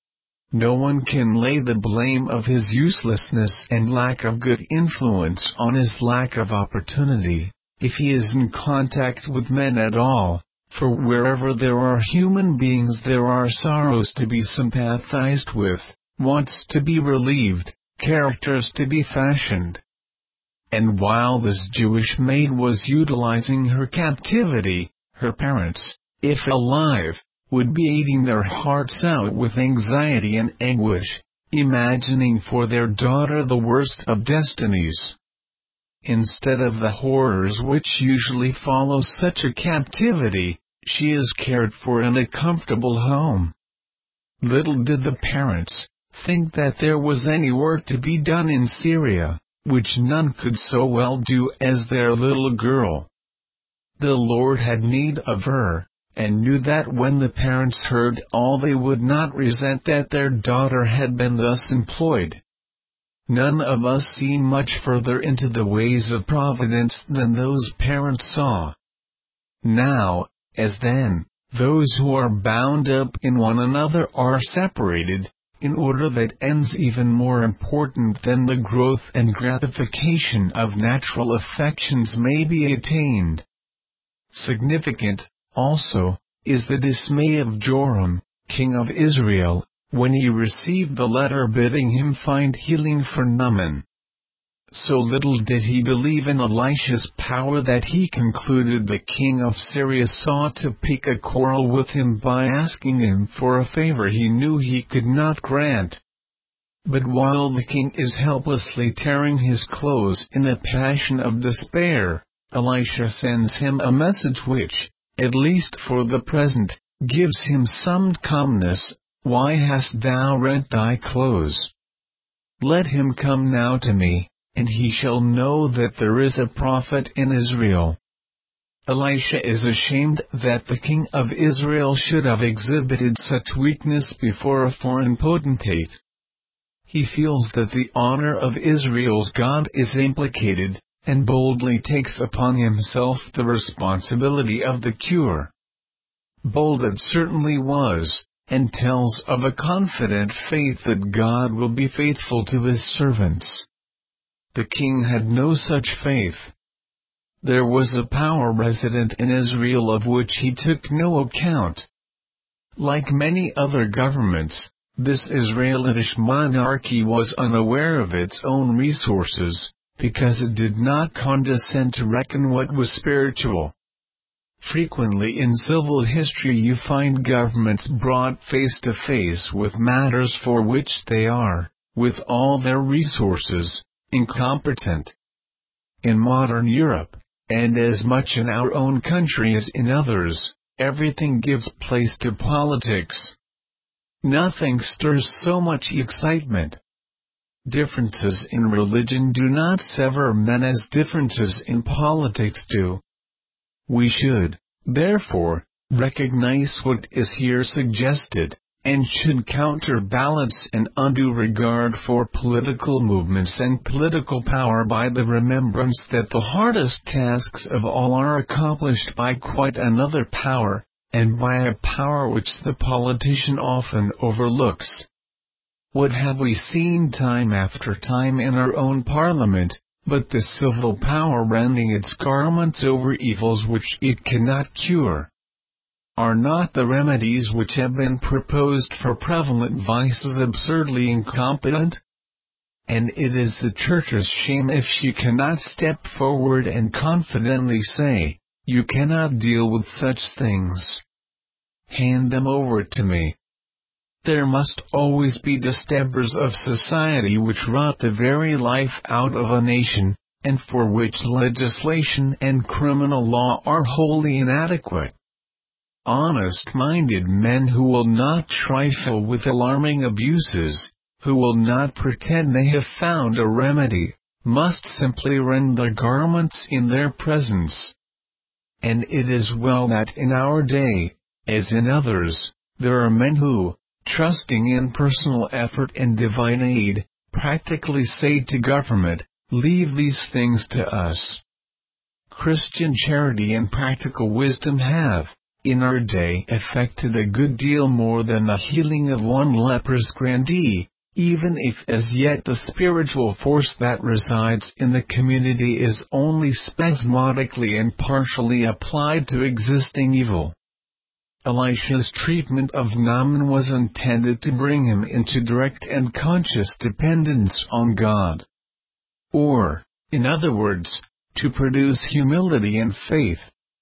S1: No one can lay the blame of his uselessness and lack of good influence on his lack of opportunity, if he is in contact with men at all, for wherever there are human beings there are sorrows to be sympathized with, wants to be relieved, characters to be fashioned. And while this Jewish maid was utilizing her captivity, her parents, if alive, would be eating their hearts out with anxiety and anguish, imagining for their daughter the worst of destinies. Instead of the horrors which usually follow such a captivity, she is cared for in a comfortable home. Little did the parents think that there was any work to be done in Syria, which none could so well do as their little girl. The Lord had need of her, and knew that when the parents heard all they would not resent that their daughter had been thus employed. None of us see much further into the ways of providence than those parents saw. Now, as then, those who are bound up in one another are separated, in order that ends even more important than the growth and gratification of natural affections may be attained. Significant, also, is the dismay of Joram, king of Israel, when he received the letter bidding him find healing for Naaman. So little did he believe in Elisha's power that he concluded the king of Syria sought to pick a quarrel with him by asking him for a favor he knew he could not grant. But while the king is helplessly tearing his clothes in a passion of despair, Elisha sends him a message which, at least for the present, gives him some calmness, Why hast thou rent thy clothes? Let him come now to me, and he shall know that there is a prophet in Israel. Elisha is ashamed that the king of Israel should have exhibited such weakness before a foreign potentate. He feels that the honor of Israel's God is implicated, and boldly takes upon himself the responsibility of the cure. Bold it certainly was, and tells of a confident faith that God will be faithful to his servants. The king had no such faith. There was a power resident in Israel of which he took no account. Like many other governments, this Israelitish monarchy was unaware of its own resources, because it did not condescend to reckon what was spiritual. Frequently in civil history you find governments brought face to face with matters for which they are, with all their resources, incompetent. In modern Europe, and as much in our own country as in others, everything gives place to politics. Nothing stirs so much excitement. Differences in religion do not sever men as differences in politics do. We should, therefore, recognize what is here suggested, and should counterbalance an undue regard for political movements and political power by the remembrance that the hardest tasks of all are accomplished by quite another power, and by a power which the politician often overlooks. What have we seen time after time in our own parliament, but the civil power rending its garments over evils which it cannot cure? Are not the remedies which have been proposed for prevalent vices absurdly incompetent? And it is the Church's shame if she cannot step forward and confidently say, "You cannot deal with such things. Hand them over to me." There must always be disturbers of society which rot the very life out of a nation, and for which legislation and criminal law are wholly inadequate. Honest-minded men who will not trifle with alarming abuses, who will not pretend they have found a remedy, must simply rend their garments in their presence. And it is well that in our day, as in others, there are men who, trusting in personal effort and divine aid, practically say to government, "Leave these things to us." Christian charity and practical wisdom have, in our day, effected a good deal more than the healing of one leprous grandee, even if as yet the spiritual force that resides in the community is only spasmodically and partially applied to existing evil. Elisha's treatment of Naaman was intended to bring him into direct and conscious dependence on God. Or, in other words, to produce humility and faith.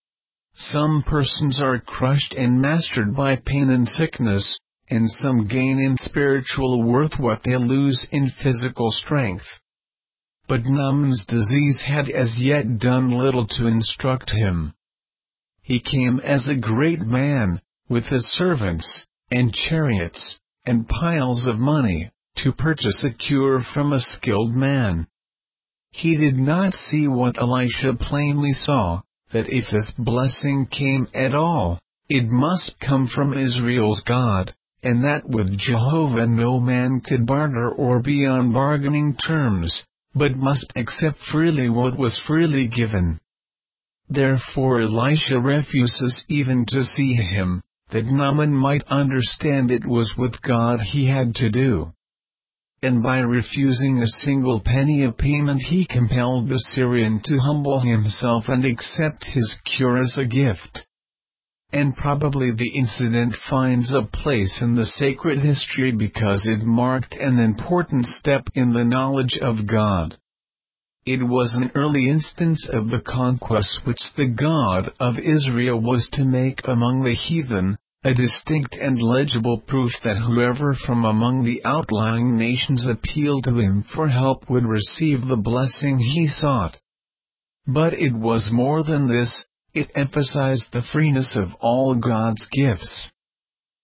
S1: Some persons are crushed and mastered by pain and sickness, and some gain in spiritual worth what they lose in physical strength. But Naaman's disease had as yet done little to instruct him. He came as a great man, with his servants, and chariots, and piles of money, to purchase a cure from a skilled man. He did not see what Elisha plainly saw, that if this blessing came at all, it must come from Israel's God, and that with Jehovah no man could barter or be on bargaining terms, but must accept freely what was freely given. Therefore Elisha refuses even to see him, that Naaman might understand it was with God he had to do. And by refusing a single penny of payment he compelled the Syrian to humble himself and accept his cure as a gift. And probably the incident finds a place in the sacred history because it marked an important step in the knowledge of God. It was an early instance of the conquest which the God of Israel was to make among the heathen, a distinct and legible proof that whoever from among the outlying nations appealed to him for help would receive the blessing he sought. But it was more than this, it emphasized the freeness of all God's gifts.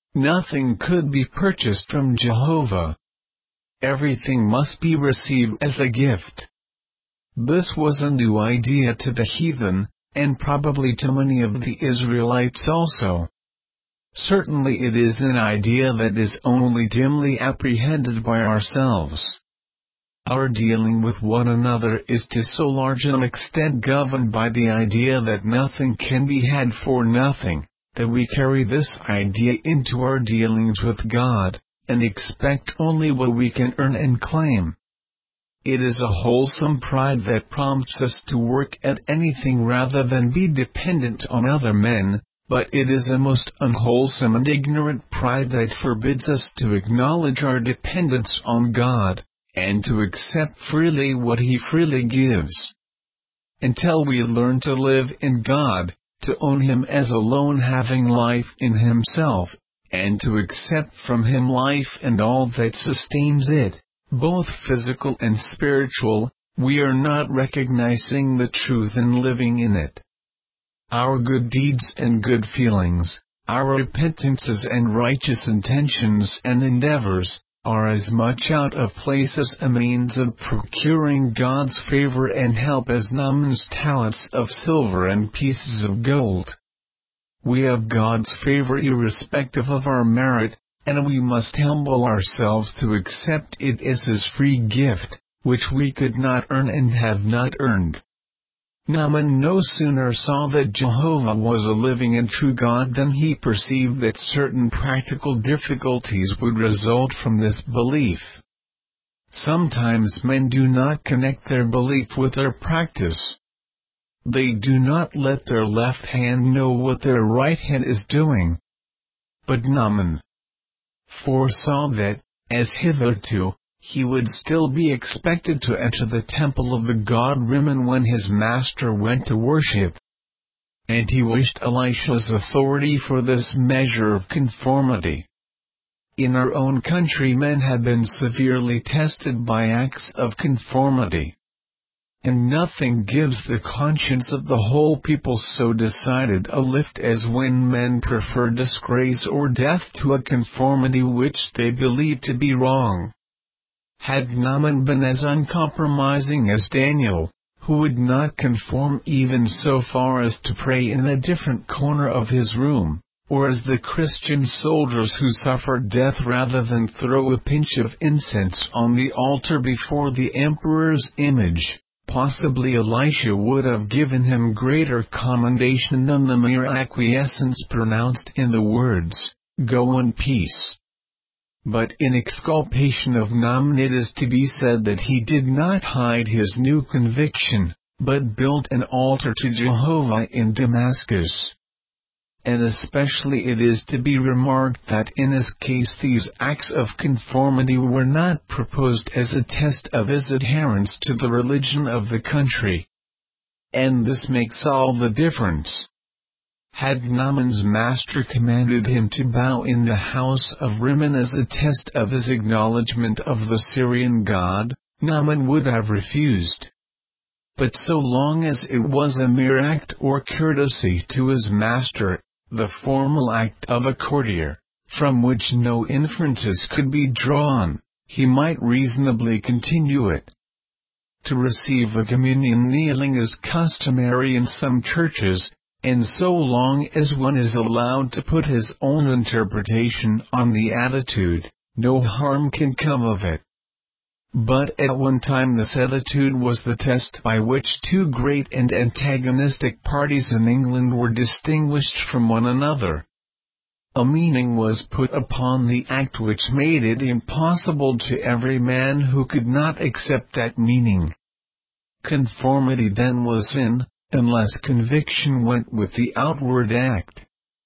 S1: Nothing could be purchased from Jehovah. Everything must be received as a gift. This was a new idea to the heathen, and probably to many of the Israelites also. Certainly it is an idea that is only dimly apprehended by ourselves. Our dealing with one another is to so large an extent governed by the idea that nothing can be had for nothing, that we carry this idea into our dealings with God, and expect only what we can earn and claim. It is a wholesome pride that prompts us to work at anything rather than be dependent on other men, but it is a most unwholesome and ignorant pride that forbids us to acknowledge our dependence on God, and to accept freely what He freely gives. Until we learn to live in God, to own Him as alone having life in Himself, and to accept from Him life and all that sustains it, both physical and spiritual, we are not recognizing the truth and living in it. Our good deeds and good feelings, our repentances and righteous intentions and endeavors, are as much out of place as a means of procuring God's favor and help as Naaman's talents of silver and pieces of gold. We have God's favor irrespective of our merit, and we must humble ourselves to accept it as His free gift, which we could not earn and have not earned. Naaman no sooner saw that Jehovah was a living and true God than he perceived that certain practical difficulties would result from this belief. Sometimes men do not connect their belief with their practice. They do not let their left hand know what their right hand is doing. But Naaman foresaw that, as hitherto, he would still be expected to enter the temple of the god Rimmon when his master went to worship. And he wished Elisha's authority for this measure of conformity. In our own country men have been severely tested by acts of conformity. And nothing gives the conscience of the whole people so decided a lift as when men prefer disgrace or death to a conformity which they believe to be wrong. Had Naaman been as uncompromising as Daniel, who would not conform even so far as to pray in a different corner of his room, or as the Christian soldiers who suffered death rather than throw a pinch of incense on the altar before the emperor's image, possibly Elisha would have given him greater commendation than the mere acquiescence pronounced in the words, "Go in peace." But in exculpation of Naaman it is to be said that he did not hide his new conviction, but built an altar to Jehovah in Damascus. And especially it is to be remarked that in his case these acts of conformity were not proposed as a test of his adherence to the religion of the country. And this makes all the difference. Had Naaman's master commanded him to bow in the house of Rimmon as a test of his acknowledgement of the Syrian god, Naaman would have refused. But so long as it was a mere act or courtesy to his master, the formal act of a courtier, from which no inferences could be drawn, he might reasonably continue it. To receive a communion kneeling is customary in some churches, and so long as one is allowed to put his own interpretation on the attitude, no harm can come of it. But at one time this attitude was the test by which two great and antagonistic parties in England were distinguished from one another. A meaning was put upon the act which made it impossible to every man who could not accept that meaning. Conformity then was sin, unless conviction went with the outward act.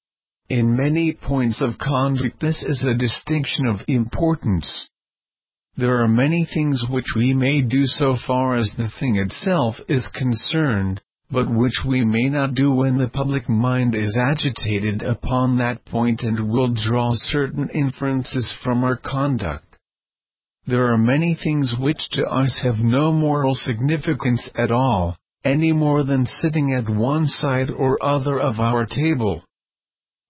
S1: In many points of conduct this is a distinction of importance. There are many things which we may do so far as the thing itself is concerned, but which we may not do when the public mind is agitated upon that point and will draw certain inferences from our conduct. There are many things which to us have no moral significance at all, any more than sitting at one side or other of our table.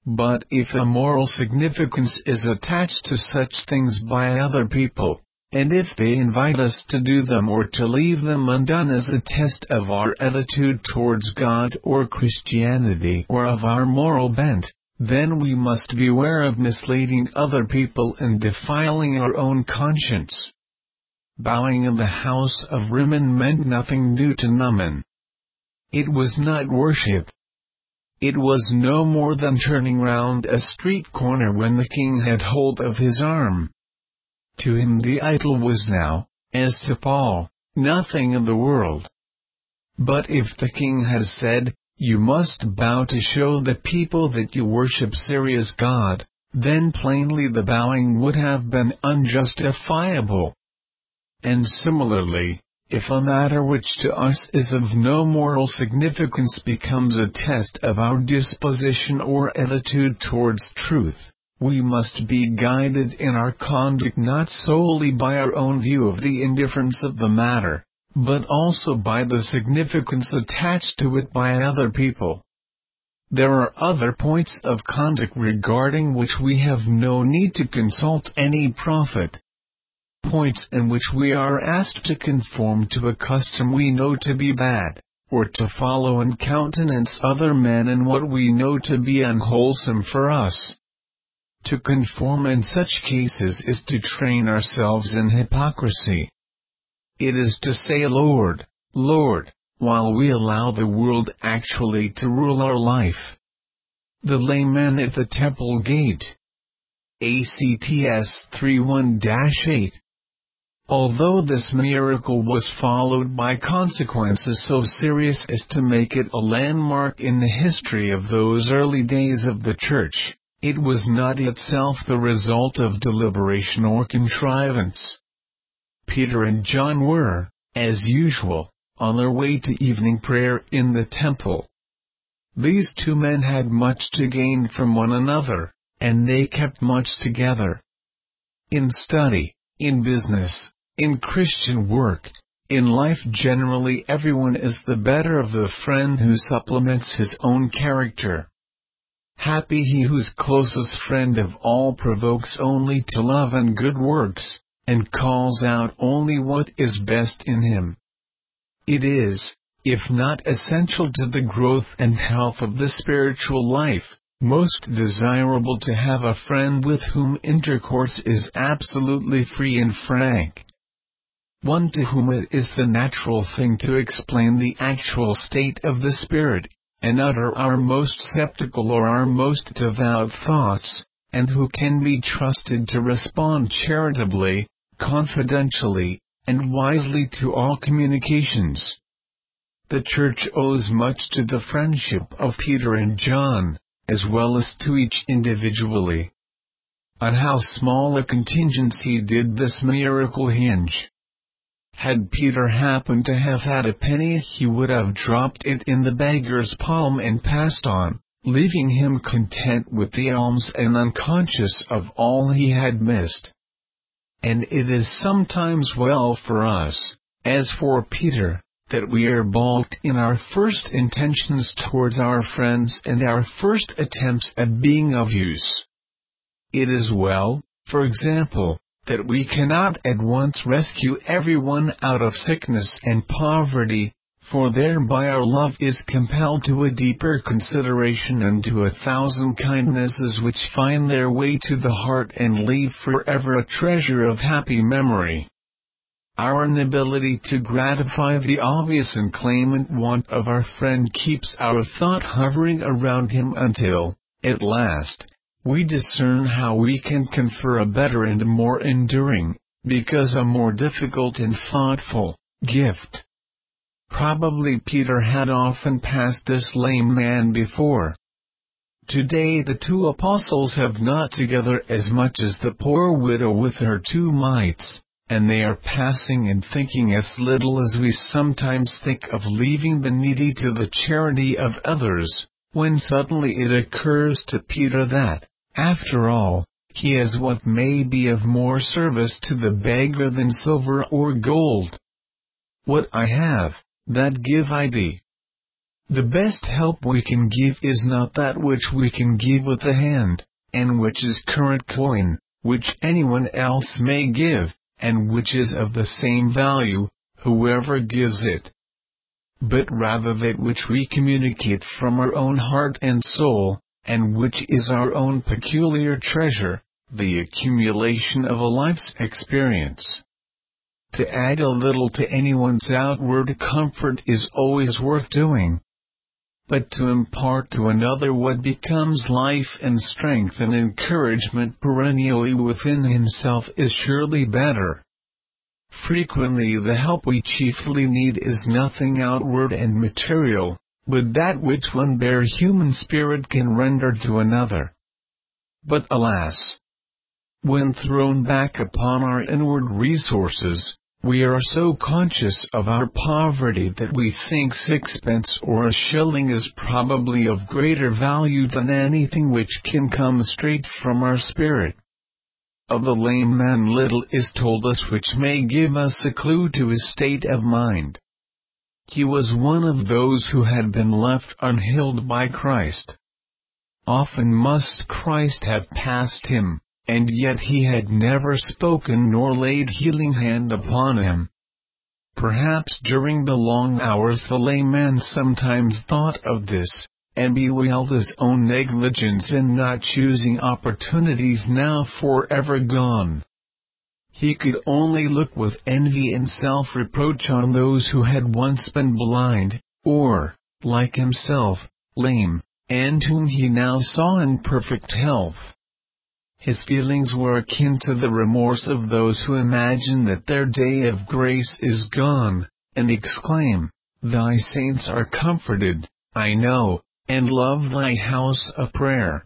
S1: But if a moral significance is attached to such things by other people, and if they invite us to do them or to leave them undone as a test of our attitude towards God or Christianity or of our moral bent, then we must beware of misleading other people and defiling our own conscience. Bowing in the house of Rimmon meant nothing new to Naaman. It was not worship. It was no more than turning round a street corner when the king had hold of his arm. To him the idol was now, as to Paul, nothing in the world. But if the king had said, "You must bow to show the people that you worship serious God," then plainly the bowing would have been unjustifiable. And similarly, if a matter which to us is of no moral significance becomes a test of our disposition or attitude towards truth, we must be guided in our conduct not solely by our own view of the indifference of the matter, but also by the significance attached to it by other people. There are other points of conduct regarding which we have no need to consult any prophet. Points in which we are asked to conform to a custom we know to be bad, or to follow and countenance other men in what we know to be unwholesome for us. To conform in such cases is to train ourselves in hypocrisy. It is to say "Lord, Lord," while we allow the world actually to rule our life. The lame man at the temple gate. Acts three one to eight. Although this miracle was followed by consequences so serious as to make it a landmark in the history of those early days of the Church, it was not itself the result of deliberation or contrivance. Peter and John were, as usual, on their way to evening prayer in the temple. These two men had much to gain from one another, and they kept much together. In study, in business, in Christian work, in life generally, everyone is the better of the friend who supplements his own character. Happy he whose closest friend of all provokes only to love and good works, and calls out only what is best in him. It is, if not essential to the growth and health of the spiritual life, most desirable to have a friend with whom intercourse is absolutely free and frank. One to whom it is the natural thing to explain the actual state of the spirit, and utter our most skeptical or our most devout thoughts, and who can be trusted to respond charitably, confidentially, and wisely to all communications. The Church owes much to the friendship of Peter and John, as well as to each individually. On how small a contingency did this miracle hinge! Had Peter happened to have had a penny, he would have dropped it in the beggar's palm and passed on, leaving him content with the alms and unconscious of all he had missed. And it is sometimes well for us, as for Peter, that we are balked in our first intentions towards our friends and our first attempts at being of use. It is well, for example, that we cannot at once rescue everyone out of sickness and poverty, for thereby our love is compelled to a deeper consideration and to a thousand kindnesses which find their way to the heart and leave forever a treasure of happy memory. Our inability to gratify the obvious and clamant want of our friend keeps our thought hovering around him until, at last, we discern how we can confer a better and more enduring, because a more difficult and thoughtful, gift. Probably Peter had often passed this lame man before. Today the two apostles have not together as much as the poor widow with her two mites, and they are passing and thinking as little as we sometimes think of leaving the needy to the charity of others, when suddenly it occurs to Peter that, after all, he has what may be of more service to the beggar than silver or gold. What I have, that give I thee. The best help we can give is not that which we can give with the hand, and which is current coin, which anyone else may give, and which is of the same value, whoever gives it. But rather that which we communicate from our own heart and soul, and which is our own peculiar treasure, the accumulation of a life's experience. To add a little to anyone's outward comfort is always worth doing. But to impart to another what becomes life and strength and encouragement perennially within himself is surely better. Frequently the help we chiefly need is nothing outward and material, but that which one bare human spirit can render to another. But alas! When thrown back upon our inward resources, we are so conscious of our poverty that we think sixpence or a shilling is probably of greater value than anything which can come straight from our spirit. Of the lame man little is told us which may give us a clue to his state of mind. He was one of those who had been left unhealed by Christ. Often must Christ have passed him, and yet he had never spoken nor laid healing hand upon him. Perhaps during the long hours the lame man sometimes thought of this, and bewailed his own negligence in not choosing opportunities now forever gone. He could only look with envy and self-reproach on those who had once been blind, or, like himself, lame, and whom he now saw in perfect health. His feelings were akin to the remorse of those who imagine that their day of grace is gone, and exclaim, "Thy saints are comforted, I know, and love thy house of prayer.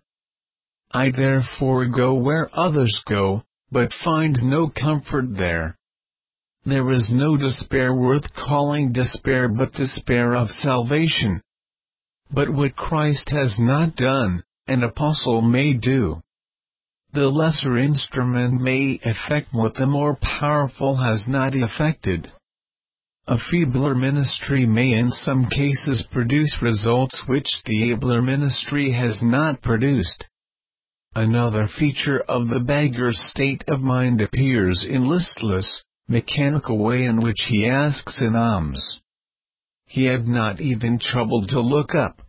S1: I therefore go where others go, but find no comfort there." There is no despair worth calling despair but despair of salvation. But what Christ has not done, an apostle may do. The lesser instrument may effect what the more powerful has not effected. A feebler ministry may in some cases produce results which the abler ministry has not produced. Another feature of the beggar's state of mind appears in listless, mechanical way in which he asks an alms. He had not even troubled to look up.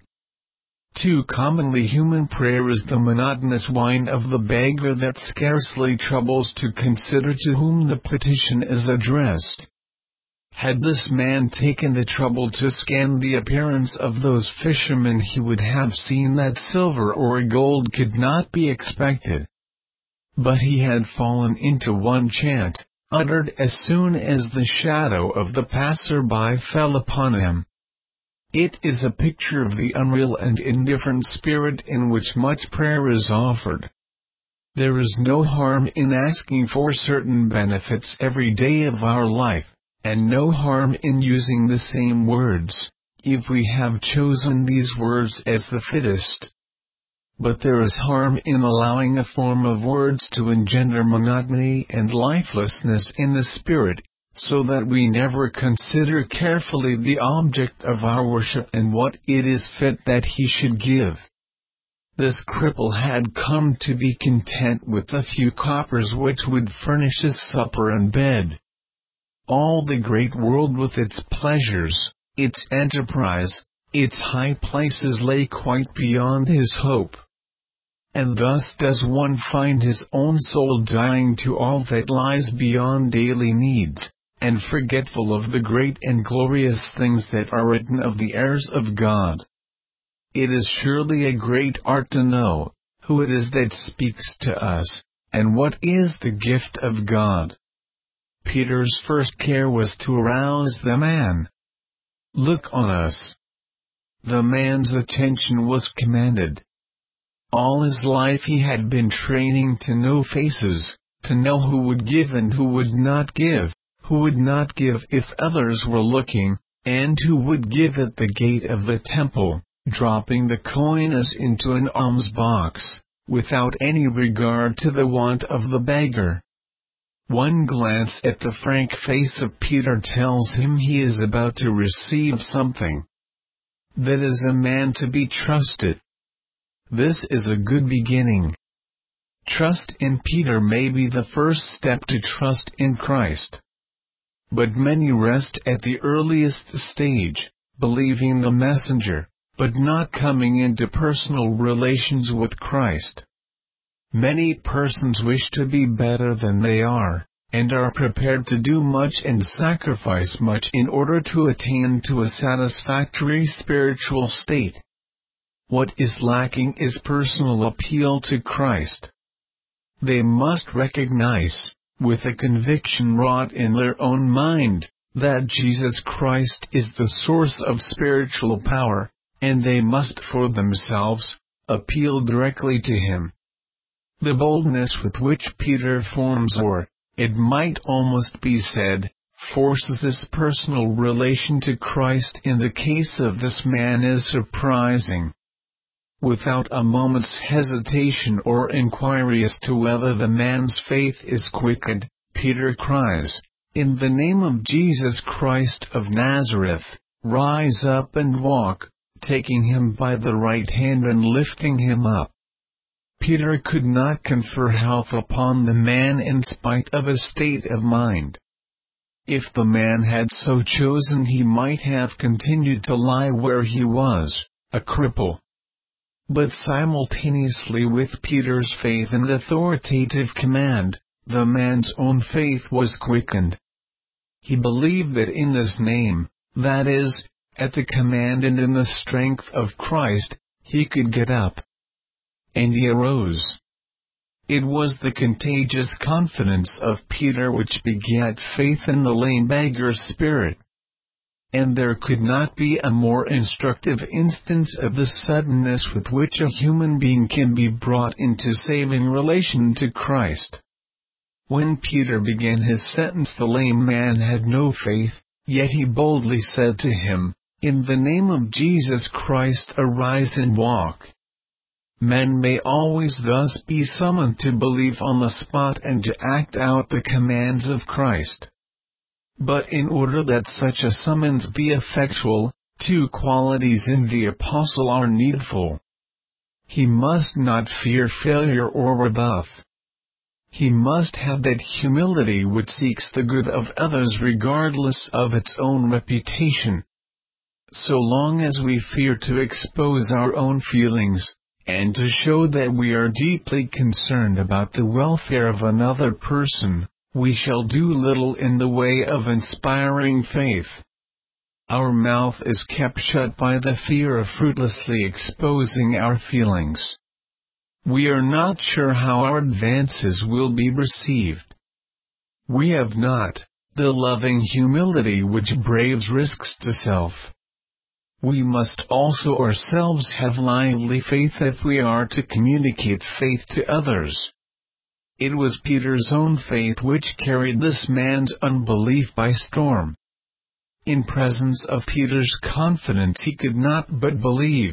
S1: Too commonly human prayer is the monotonous whine of the beggar that scarcely troubles to consider to whom the petition is addressed. Had this man taken the trouble to scan the appearance of those fishermen he would have seen that silver or gold could not be expected. But he had fallen into one chant, uttered as soon as the shadow of the passer-by fell upon him. It is a picture of the unreal and indifferent spirit in which much prayer is offered. There is no harm in asking for certain benefits every day of our life, and no harm in using the same words, if we have chosen these words as the fittest. But there is harm in allowing a form of words to engender monotony and lifelessness in the spirit, so that we never consider carefully the object of our worship and what it is fit that he should give. This cripple had come to be content with the few coppers which would furnish his supper and bed. All the great world with its pleasures, its enterprise, its high places lay quite beyond his hope. And thus does one find his own soul dying to all that lies beyond daily needs, and forgetful of the great and glorious things that are written of the heirs of God. It is surely a great art to know who it is that speaks to us, and what is the gift of God. Peter's first care was to arouse the man. "Look on us." The man's attention was commanded. All his life he had been training to know faces, to know who would give and who would not give, who would not give if others were looking, and who would give at the gate of the temple, dropping the coin as into an alms box, without any regard to the want of the beggar. One glance at the frank face of Peter tells him he is about to receive something. that is a man to be trusted. This is a good beginning. Trust in Peter may be the first step to trust in Christ. But many rest at the earliest stage, believing the messenger, but not coming into personal relations with Christ. Many persons wish to be better than they are, and are prepared to do much and sacrifice much in order to attain to a satisfactory spiritual state. What is lacking is personal appeal to Christ. They must recognize, with a conviction wrought in their own mind, that Jesus Christ is the source of spiritual power, and they must for themselves appeal directly to Him. The boldness with which Peter forms, or, it might almost be said, forces this personal relation to Christ in the case of this man is surprising. Without a moment's hesitation or inquiry as to whether the man's faith is quickened, Peter cries, "In the name of Jesus Christ of Nazareth, rise up and walk," taking him by the right hand and lifting him up. Peter could not confer health upon the man in spite of his state of mind. If the man had so chosen, he might have continued to lie where he was, a cripple. But simultaneously with Peter's faith and authoritative command, the man's own faith was quickened. He believed that in this name, that is, at the command and in the strength of Christ, he could get up. And he arose. It was the contagious confidence of Peter which begat faith in the lame beggar's spirit. And there could not be a more instructive instance of the suddenness with which a human being can be brought into saving relation to Christ. When Peter began his sentence, the lame man had no faith, yet he boldly said to him, "In the name of Jesus Christ, arise and walk." Men may always thus be summoned to believe on the spot and to act out the commands of Christ. But in order that such a summons be effectual, two qualities in the apostle are needful. He must not fear failure or rebuff. He must have that humility which seeks the good of others regardless of its own reputation. So long as we fear to expose our own feelings, and to show that we are deeply concerned about the welfare of another person, we shall do little in the way of inspiring faith. Our mouth is kept shut by the fear of fruitlessly exposing our feelings. We are not sure how our advances will be received. We have not the loving humility which braves risks to self. We must also ourselves have lively faith if we are to communicate faith to others. It was Peter's own faith which carried this man's unbelief by storm. In presence of Peter's confidence he could not but believe.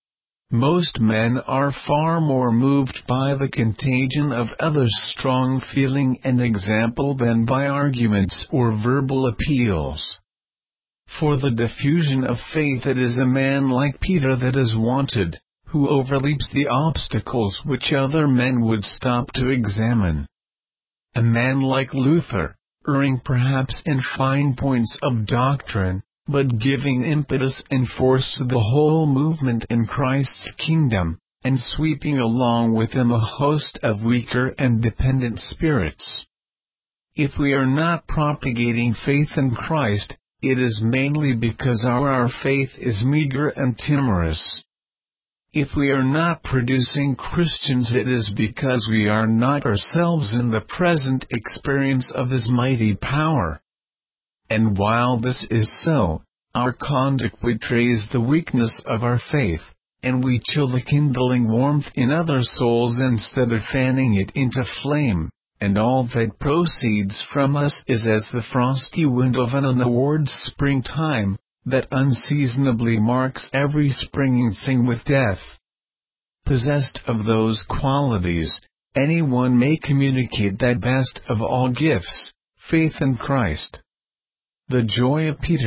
S1: Most men are far more moved by the contagion of others' strong feeling and example than by arguments or verbal appeals. For the diffusion of faith it is a man like Peter that is wanted, who overleaps the obstacles which other men would stop to examine. A man like Luther, erring perhaps in fine points of doctrine, but giving impetus and force to the whole movement in Christ's kingdom, and sweeping along with him a host of weaker and dependent spirits. If we are not propagating faith in Christ, it is mainly because our, our faith is meager and timorous. If we are not producing Christians, it is because we are not ourselves in the present experience of His mighty power. And while this is so, our conduct betrays the weakness of our faith, and we chill the kindling warmth in other souls instead of fanning it into flame. And all that proceeds from us is as the frosty wind of an unawared springtime, that unseasonably marks every springing thing with death. Possessed of those qualities, anyone may communicate that best of all gifts, faith in Christ. The joy of Peter,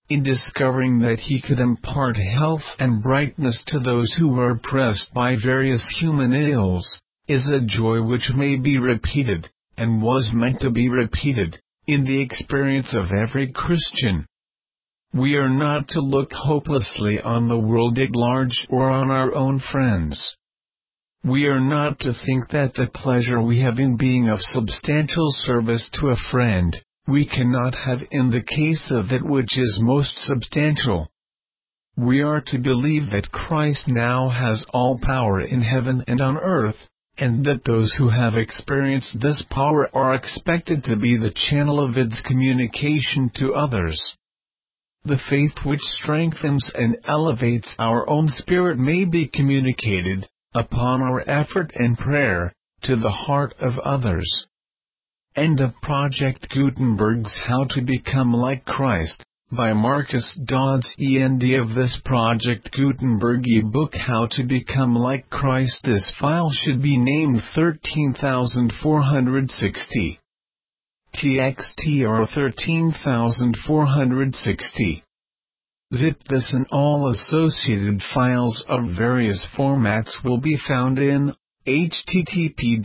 S1: in discovering that he could impart health and brightness to those who were oppressed by various human ills, is a joy which may be repeated, and was meant to be repeated, in the experience of every Christian. We are not to look hopelessly on the world at large or on our own friends. We are not to think that the pleasure we have in being of substantial service to a friend, we cannot have in the case of that which is most substantial. We are to believe that Christ now has all power in heaven and on earth, and that those who have experienced this power are expected to be the channel of its communication to others. The faith which strengthens and elevates our own spirit may be communicated, upon our effort and prayer, to the heart of others. End of Project Gutenberg's How to Become Like Christ, by Marcus Dodds. End of this Project Gutenberg ebook How to Become Like Christ. This file should be named thirteen thousand four hundred sixty. T X T or thirteen thousand four hundred sixty. Zip this and all associated files of various formats will be found in http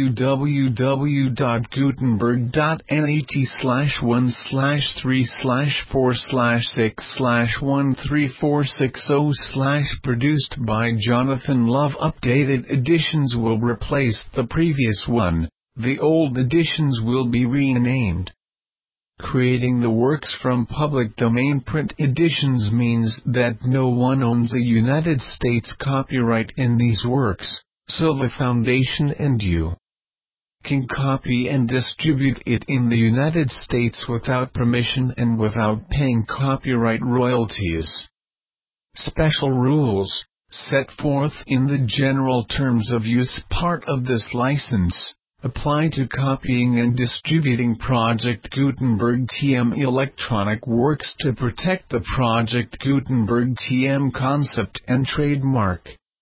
S1: www.gutenberg.net slash one slash three slash four slash six slash one three four six zero slash produced by Jonathan Love. Updated editions will replace the previous one, the old editions will be renamed. Creating the works from public domain print editions means that no one owns a United States copyright in these works, so the Foundation and you can copy and distribute it in the United States without permission and without paying copyright royalties. Special rules, set forth in the General Terms of Use part of this license, apply to copying and distributing Project Gutenberg T M electronic works to protect the Project Gutenberg T M concept and trademark.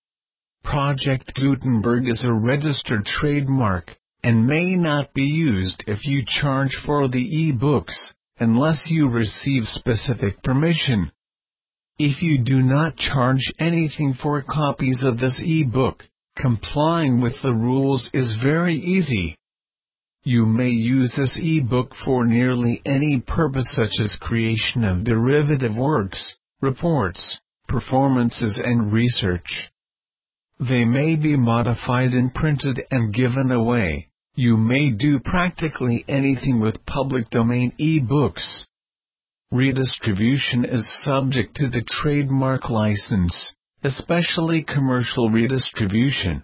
S1: Project Gutenberg is a registered trademark, and may not be used if you charge for the e-books, unless you receive specific permission. If you do not charge anything for copies of this e-book, complying with the rules is very easy. You may use this e-book for nearly any purpose such as creation of derivative works, reports, performances and research. They may be modified and printed and given away. You may do practically anything with public domain e-books. Redistribution is subject to the trademark license, especially commercial redistribution.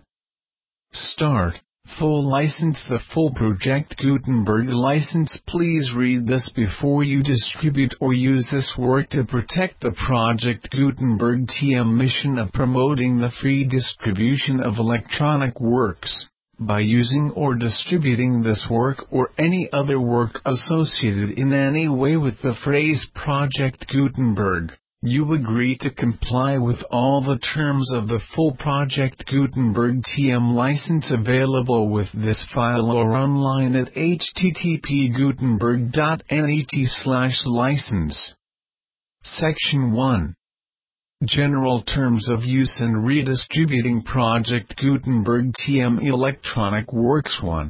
S1: Start, full license. The full Project Gutenberg license. Please read this before you distribute or use this work to protect the Project Gutenberg T M mission of promoting the free distribution of electronic works. By using or distributing this work or any other work associated in any way with the phrase Project Gutenberg, you agree to comply with all the terms of the full Project Gutenberg T M license available with this file or online at http gutenberg.net slash license. Section one. General Terms of Use and Redistributing Project Gutenberg T M electronic works. one.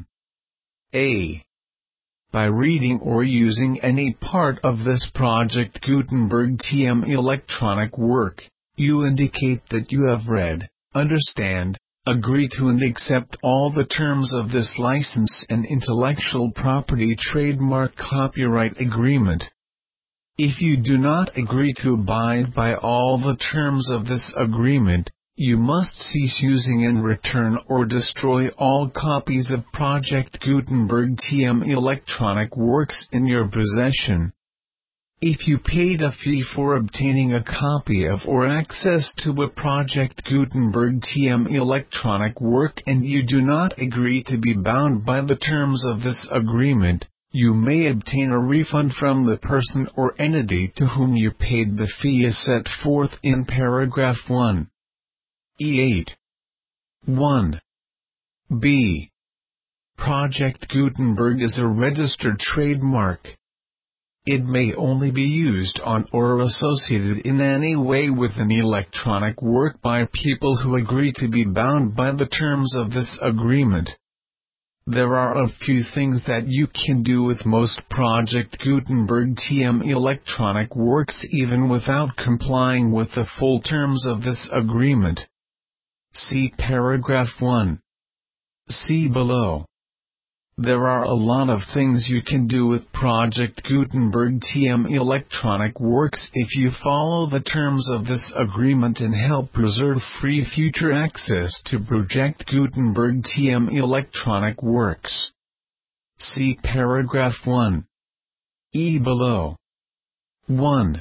S1: A. By reading or using any part of this Project Gutenberg T M electronic work, you indicate that you have read, understand, agree to and accept all the terms of this license and intellectual property trademark copyright agreement. If you do not agree to abide by all the terms of this agreement, you must cease using and return or destroy all copies of Project Gutenberg T M electronic works in your possession. If you paid a fee for obtaining a copy of or access to a Project Gutenberg T M electronic work and you do not agree to be bound by the terms of this agreement, you may obtain a refund from the person or entity to whom you paid the fee as set forth in paragraph one. E eight. one. B. Project Gutenberg is a registered trademark. It may only be used on or associated in any way with an electronic work by people who agree to be bound by the terms of this agreement. There are a few things that you can do with most Project Gutenberg T M electronic works even without complying with the full terms of this agreement. See paragraph one. See below. There are a lot of things you can do with Project Gutenberg T M electronic works if you follow the terms of this agreement and help preserve free future access to Project Gutenberg T M electronic works. See paragraph one. E below. one.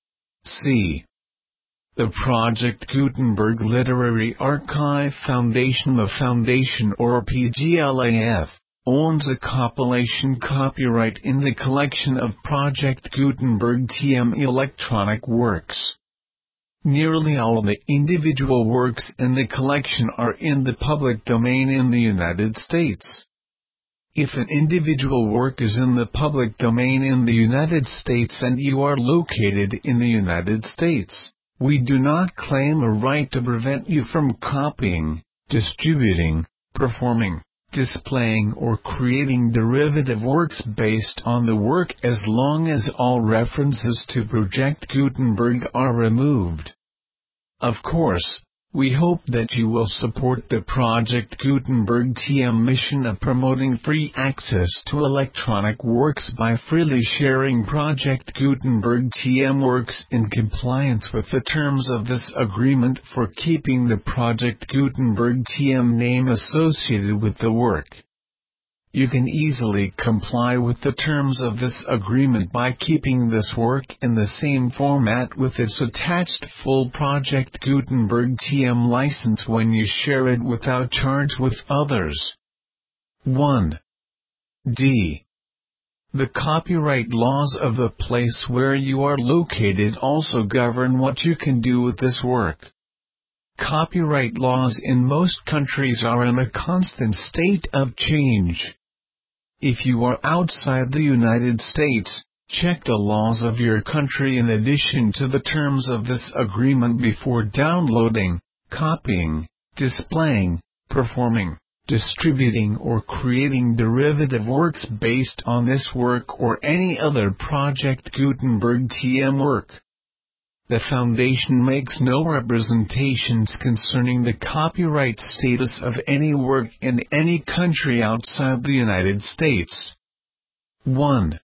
S1: C. The Project Gutenberg Literary Archive Foundation. The Foundation, or P G L A F, owns a compilation copyright in the collection of Project Gutenberg T M electronic works. Nearly all the individual works in the collection are in the public domain in the United States. If an individual work is in the public domain in the United States and you are located in the United States, we do not claim a right to prevent you from copying, distributing, performing, displaying or creating derivative works based on the work as long as all references to Project Gutenberg are removed. Of course, we hope that you will support the Project Gutenberg T M mission of promoting free access to electronic works by freely sharing Project Gutenberg T M works in compliance with the terms of this agreement for keeping the Project Gutenberg T M name associated with the work. You can easily comply with the terms of this agreement by keeping this work in the same format with its attached full Project Gutenberg T M license when you share it without charge with others. one. D. The copyright laws of the place where you are located also govern what you can do with this work. Copyright laws in most countries are in a constant state of change. If you are outside the United States, check the laws of your country in addition to the terms of this agreement before downloading, copying, displaying, performing, distributing or creating derivative works based on this work or any other Project Gutenberg T M work. The Foundation makes no representations concerning the copyright status of any work in any country outside the United States. one.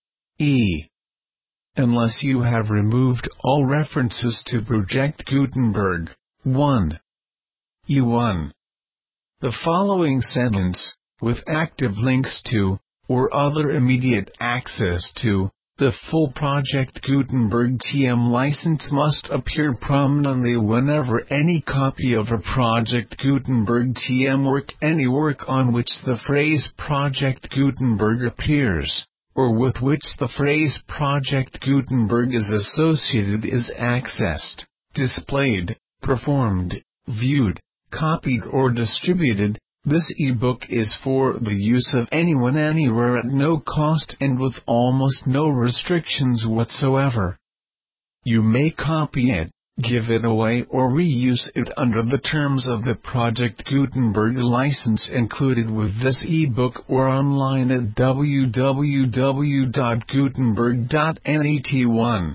S1: E. Unless you have removed all references to Project Gutenberg. one. E one. The following sentence, with active links to, or other immediate access to, the full Project Gutenberg T M license must appear prominently whenever any copy of a Project Gutenberg T M work, any work on which the phrase Project Gutenberg appears, or with which the phrase Project Gutenberg is associated, is accessed, displayed, performed, viewed, copied or distributed. This ebook is for the use of anyone anywhere at no cost and with almost no restrictions whatsoever. You may copy it, give it away or reuse it under the terms of the Project Gutenberg license included with this ebook or online at w w w dot gutenberg dot net. one.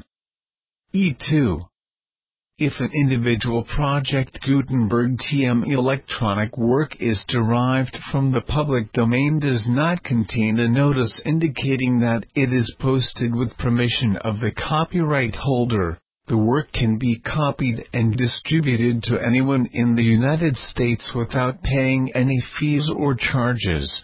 S1: E two. If an individual Project Gutenberg T M electronic work is derived from the public domain, does not contain a notice indicating that it is posted with permission of the copyright holder, the work can be copied and distributed to anyone in the United States without paying any fees or charges.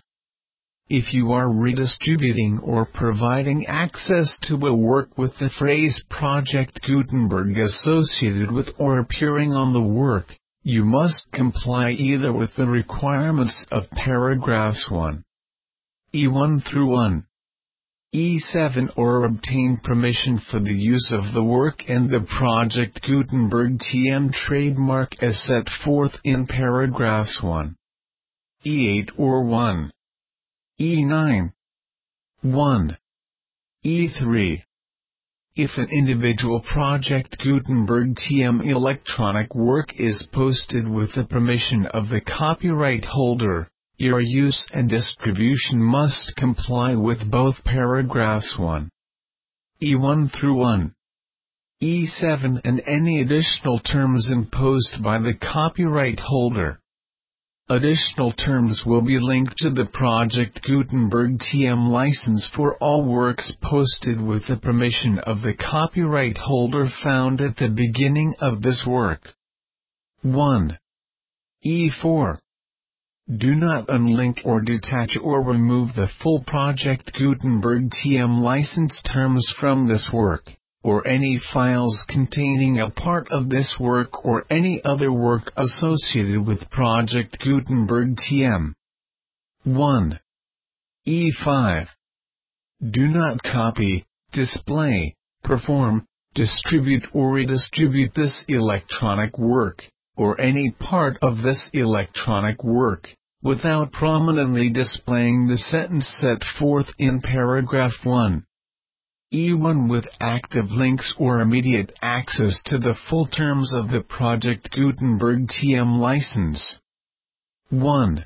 S1: If you are redistributing or providing access to a work with the phrase Project Gutenberg associated with or appearing on the work, you must comply either with the requirements of paragraphs one. E one through one. E seven or obtain permission for the use of the work and the Project Gutenberg T M trademark as set forth in paragraphs one. E eight or one. E nine. one. E three. If an individual Project Gutenberg T M electronic work is posted with the permission of the copyright holder, your use and distribution must comply with both paragraphs one. E one through one. E seven and any additional terms imposed by the copyright holder. Additional terms will be linked to the Project Gutenberg T M license for all works posted with the permission of the copyright holder found at the beginning of this work. one. E four. Do not unlink or detach or remove the full Project Gutenberg T M license terms from this work, or any files containing a part of this work or any other work associated with Project Gutenberg T M. one. E five. Do not copy, display, perform, distribute or redistribute this electronic work, or any part of this electronic work, without prominently displaying the sentence set forth in paragraph one. E one with active links or immediate access to the full terms of the Project Gutenberg T M license. one.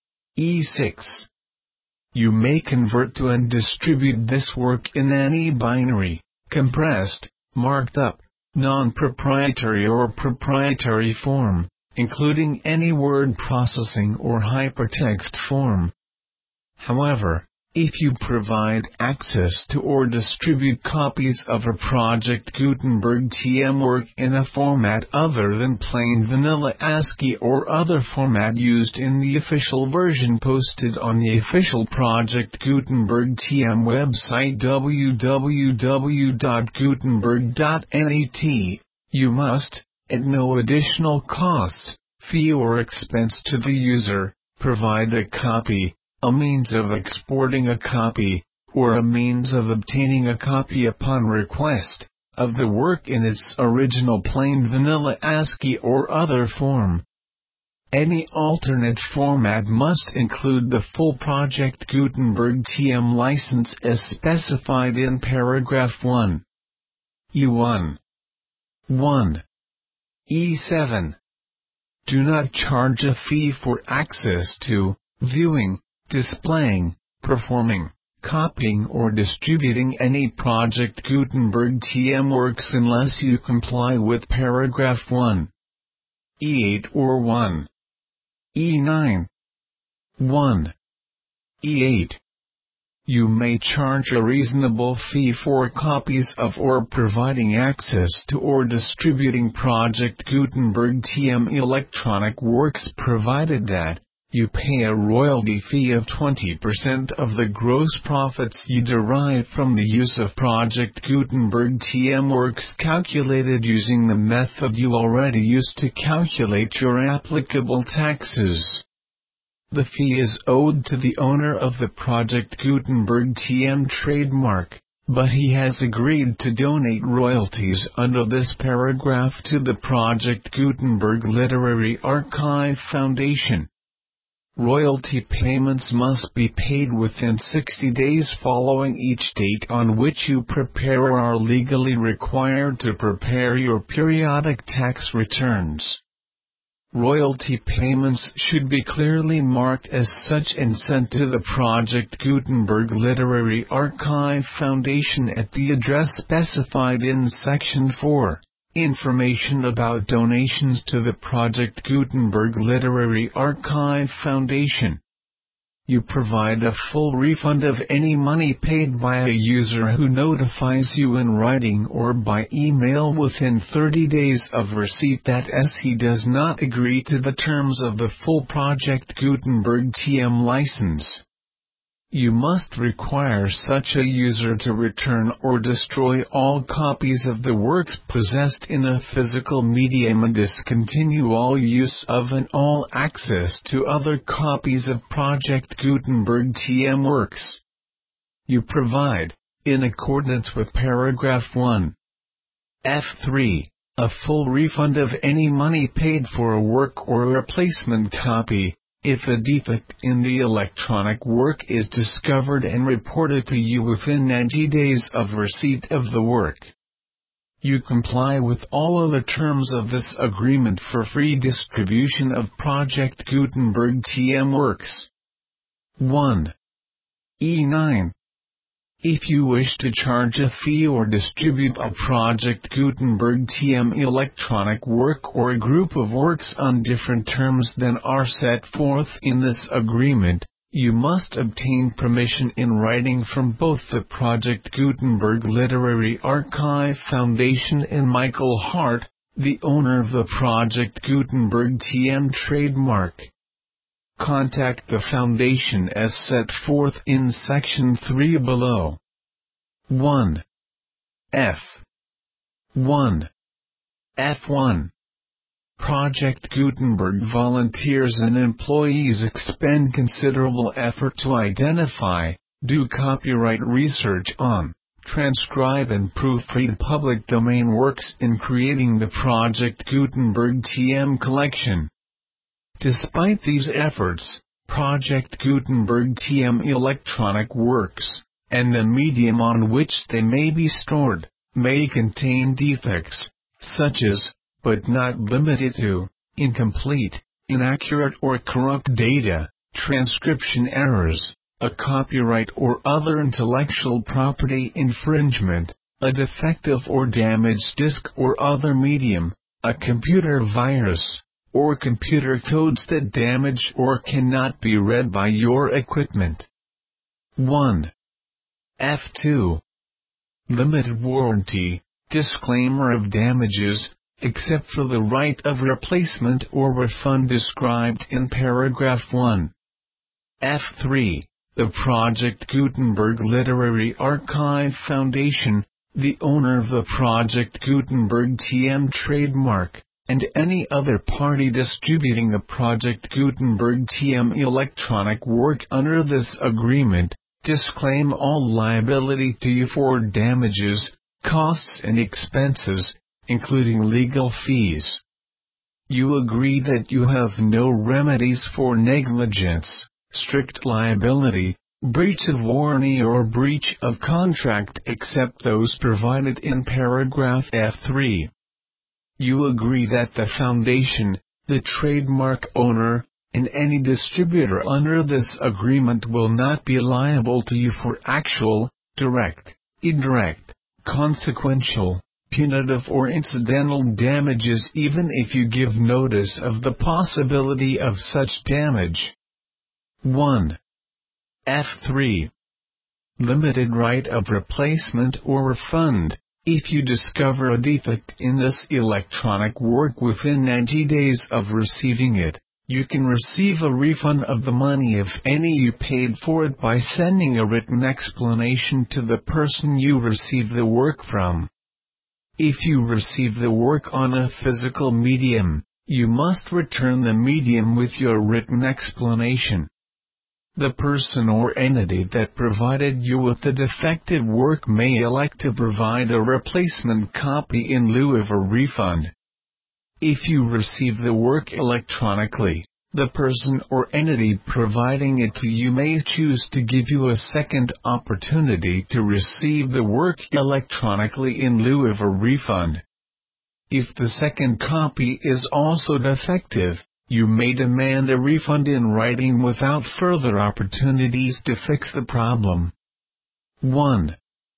S1: E six. You may convert to and distribute this work in any binary, compressed, marked up, non-proprietary or proprietary form, including any word processing or hypertext form. However, if you provide access to or distribute copies of a Project Gutenberg T M work in a format other than plain vanilla ASCII or other format used in the official version posted on the official Project Gutenberg T M website w w w dot gutenberg dot net, you must, at no additional cost, fee or expense to the user, provide a copy, a means of exporting a copy, or a means of obtaining a copy upon request, of the work in its original plain vanilla ASCII or other form. Any alternate format must include the full Project Gutenberg T M license as specified in paragraph one. E one. one. E seven. Do not charge a fee for access to, viewing, displaying, performing, copying or distributing any Project Gutenberg T M works unless you comply with paragraph one. E eight or one. E nine. one. E eight. You may charge a reasonable fee for copies of or providing access to or distributing Project Gutenberg T M electronic works provided that you pay a royalty fee of twenty percent of the gross profits you derive from the use of Project Gutenberg T M works calculated using the method you already used to calculate your applicable taxes. The fee is owed to the owner of the Project Gutenberg T M trademark, but he has agreed to donate royalties under this paragraph to the Project Gutenberg Literary Archive Foundation. Royalty payments must be paid within sixty days following each date on which you prepare or are legally required to prepare your periodic tax returns. Royalty payments should be clearly marked as such and sent to the Project Gutenberg Literary Archive Foundation at the address specified in Section four. Information about donations to the Project Gutenberg Literary Archive Foundation. You provide a full refund of any money paid by a user who notifies you in writing or by email within thirty days of receipt that as he does not agree to the terms of the full Project Gutenberg T M license. You must require such a user to return or destroy all copies of the works possessed in a physical medium and discontinue all use of and all access to other copies of Project Gutenberg T M works. You provide, in accordance with paragraph one. F three. A full refund of any money paid for a work or replacement copy, If a defect in the electronic work is discovered and reported to you within ninety days of receipt of the work, you comply with all other terms of this agreement for free distribution of Project Gutenberg T M works. one. E nine. If you wish to charge a fee or distribute a Project Gutenberg T M electronic work or a group of works on different terms than are set forth in this agreement, you must obtain permission in writing from both the Project Gutenberg Literary Archive Foundation and Michael Hart, the owner of the Project Gutenberg T M trademark. Contact the Foundation as set forth in Section three below. one. F. one. F one. Project Gutenberg volunteers and employees expend considerable effort to identify, do copyright research on, transcribe and proofread public domain works in creating the Project Gutenberg T M collection. Despite these efforts, Project Gutenberg T M electronic works, and the medium on which they may be stored, may contain defects, such as, but not limited to, incomplete, inaccurate or corrupt data, transcription errors, a copyright or other intellectual property infringement, a defective or damaged disk or other medium, a computer virus, or computer codes that damage or cannot be read by your equipment. one. F two. Limited warranty, disclaimer of damages, except for the right of replacement or refund described in paragraph one. F three. The Project Gutenberg Literary Archive Foundation, the owner of the Project Gutenberg T M trademark, and any other party distributing the Project Gutenberg T M electronic work under this agreement, disclaim all liability to you for damages, costs and expenses, including legal fees. You agree that you have no remedies for negligence, strict liability, breach of warranty or breach of contract except those provided in paragraph F three. You agree that the Foundation, the trademark owner, and any distributor under this agreement will not be liable to you for actual, direct, indirect, consequential, punitive or incidental damages even if you give notice of the possibility of such damage. one. F three. Limited right of replacement or refund. If you discover a defect in this electronic work within ninety days of receiving it, you can receive a refund of the money if any you paid for it by sending a written explanation to the person you received the work from. If you receive the work on a physical medium, you must return the medium with your written explanation. The person or entity that provided you with the defective work may elect to provide a replacement copy in lieu of a refund. If you receive the work electronically, the person or entity providing it to you may choose to give you a second opportunity to receive the work electronically in lieu of a refund. If the second copy is also defective, you may demand a refund in writing without further opportunities to fix the problem. one.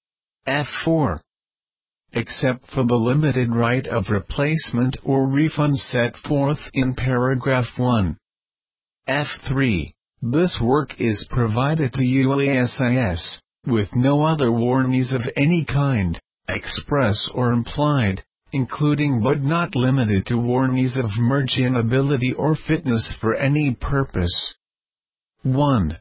S1: F four. Except for the limited right of replacement or refund set forth in paragraph one. F three. This work is provided to you as is, with no other warranties of any kind, express or implied, including but not limited to warranties of merchantability or fitness for any purpose. one.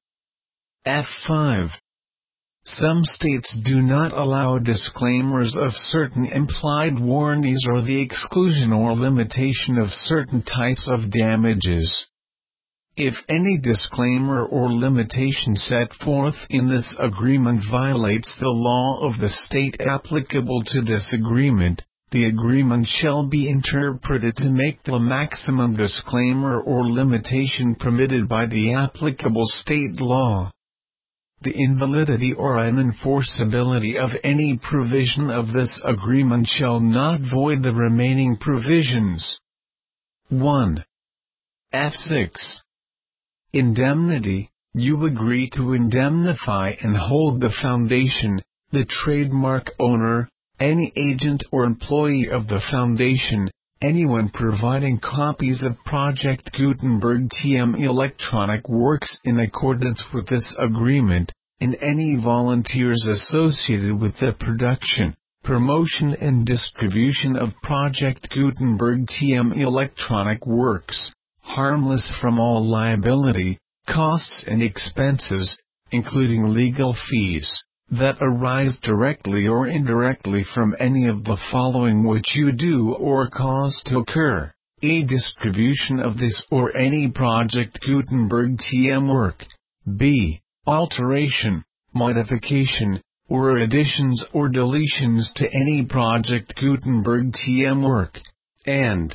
S1: F five. Some states do not allow disclaimers of certain implied warranties or the exclusion or limitation of certain types of damages. If any disclaimer or limitation set forth in this agreement violates the law of the state applicable to this agreement, The agreement shall be interpreted to make the maximum disclaimer or limitation permitted by the applicable state law. The invalidity or unenforceability of any provision of this agreement shall not void the remaining provisions. one. F six. Indemnity. You agree to indemnify and hold the foundation, the trademark owner, any agent or employee of the foundation, anyone providing copies of Project Gutenberg T M electronic works in accordance with this agreement, and any volunteers associated with the production, promotion and distribution of Project Gutenberg T M electronic works, harmless from all liability, costs and expenses, including legal fees, that arise directly or indirectly from any of the following which you do or cause to occur: A. Distribution of this or any Project Gutenberg T M work. B. Alteration, modification, or additions or deletions to any Project Gutenberg T M work. And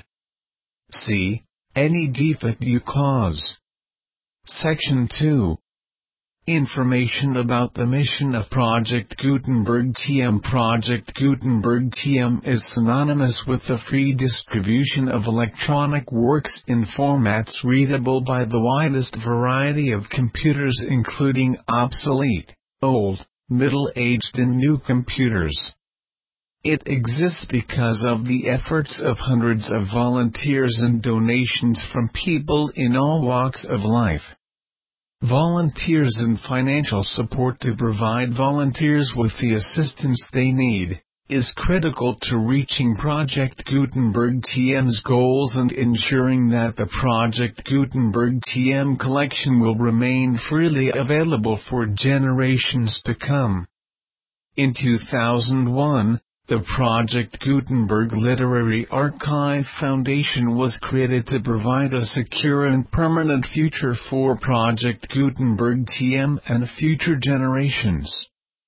S1: C. Any defect you cause. Section two. Information about the mission of Project Gutenberg T M. Project Gutenberg T M is synonymous with the free distribution of electronic works in formats readable by the widest variety of computers, including obsolete, old, middle-aged and new computers. It exists because of the efforts of hundreds of volunteers and donations from people in all walks of life. Volunteers and financial support to provide volunteers with the assistance they need is critical to reaching Project Gutenberg T M's goals and ensuring that the Project Gutenberg T M collection will remain freely available for generations to come. In two thousand one, the Project Gutenberg Literary Archive Foundation was created to provide a secure and permanent future for Project Gutenberg T M and future generations.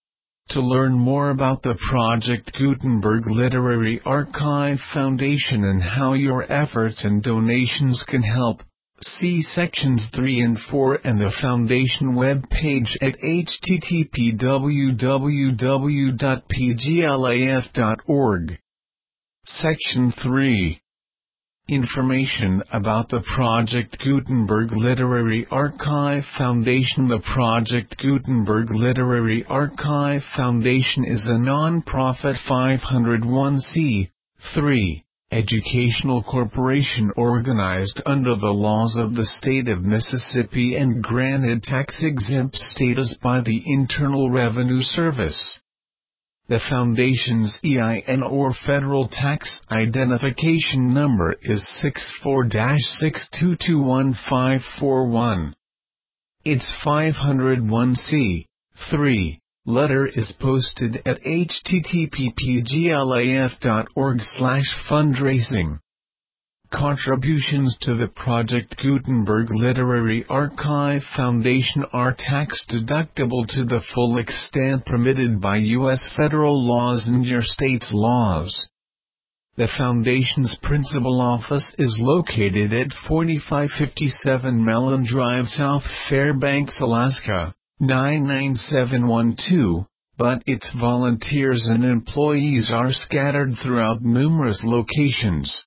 S1: To learn more about the Project Gutenberg Literary Archive Foundation and how your efforts and donations can help, see sections three and four and the Foundation web page at h t t p w w w dot p g l a f dot org. Section three. Information about the Project Gutenberg Literary Archive Foundation. The Project Gutenberg Literary Archive Foundation is a non-profit five oh one c three educational corporation organized under the laws of the state of Mississippi and granted tax-exempt status by the Internal Revenue Service. The Foundation's E I N or Federal Tax Identification Number is six four dash six two two one five four one. Its five oh one c three letter is posted at h t t p p g l a f dot org slash fundraising. Contributions to the Project Gutenberg Literary Archive Foundation are tax-deductible to the full extent permitted by U S federal laws and your state's laws. The Foundation's principal office is located at forty-five fifty-seven Mellon Drive, South Fairbanks, Alaska, nine nine seven one two, but its volunteers and employees are scattered throughout numerous locations.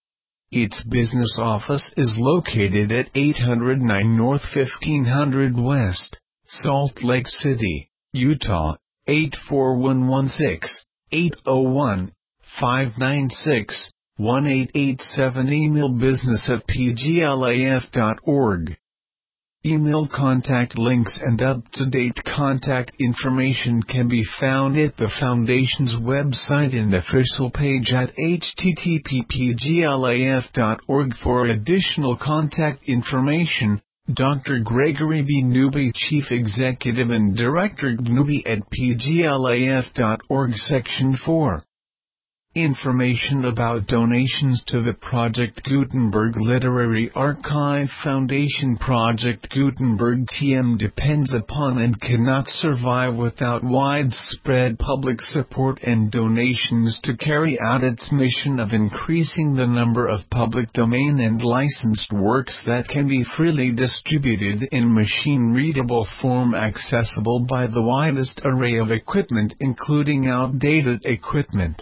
S1: Its business office is located at eight oh nine North fifteen hundred West, Salt Lake City, Utah, eight four one one six, eight oh one, five nine six, one eight eight seven. Email business at p g l a f dot org. Email contact links and up-to-date contact information can be found at the Foundation's website and official page at h t t p p g l a f dot org. For additional contact information, Doctor Gregory B. Newby, Chief Executive and Director G N U B I at p g l a f dot org. Section four. Information about donations to the Project Gutenberg Literary Archive Foundation. Project Gutenberg T M depends upon and cannot survive without widespread public support and donations to carry out its mission of increasing the number of public domain and licensed works that can be freely distributed in machine-readable form, accessible by the widest array of equipment, including outdated equipment.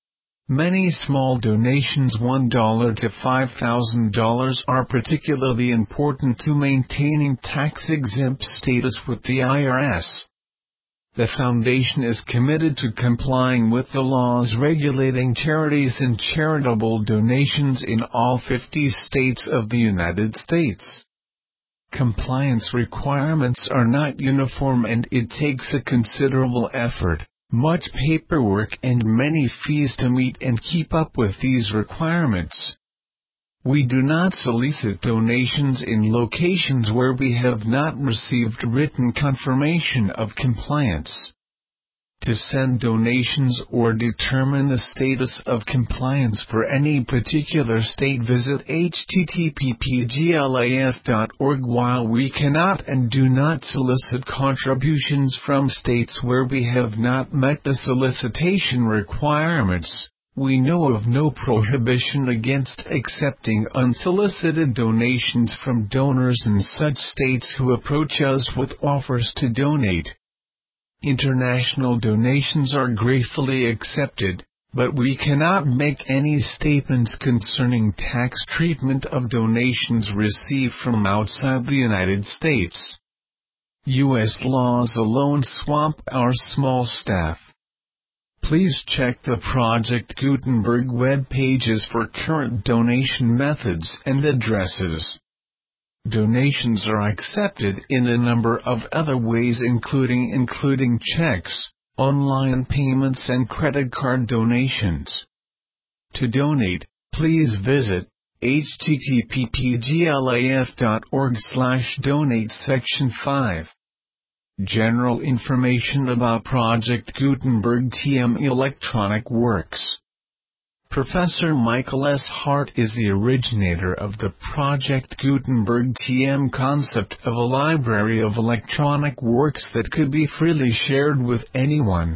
S1: Many small donations, one dollar to five thousand dollars, are particularly important to maintaining tax-exempt status with the I R S. The Foundation is committed to complying with the laws regulating charities and charitable donations in all fifty states of the United States. Compliance requirements are not uniform, and it takes a considerable effort, much paperwork, and many fees to meet and keep up with these requirements. We do not solicit donations in locations where we have not received written confirmation of compliance. To send donations or determine the status of compliance for any particular state, visit h t t p p g l a f dot org. While we cannot and do not solicit contributions from states where we have not met the solicitation requirements, we know of no prohibition against accepting unsolicited donations from donors in such states who approach us with offers to donate. International donations are gratefully accepted, but we cannot make any statements concerning tax treatment of donations received from outside the United States. U S laws alone swamp our small staff. Please check the Project Gutenberg web pages for current donation methods and addresses. Donations are accepted in a number of other ways, including including checks, online payments, and credit card donations. To donate, please visit h t t p p g l a f dot org slash donate section five. General information about Project Gutenberg T M electronic works. Professor Michael S. Hart is the originator of the Project Gutenberg T M concept of a library of electronic works that could be freely shared with anyone.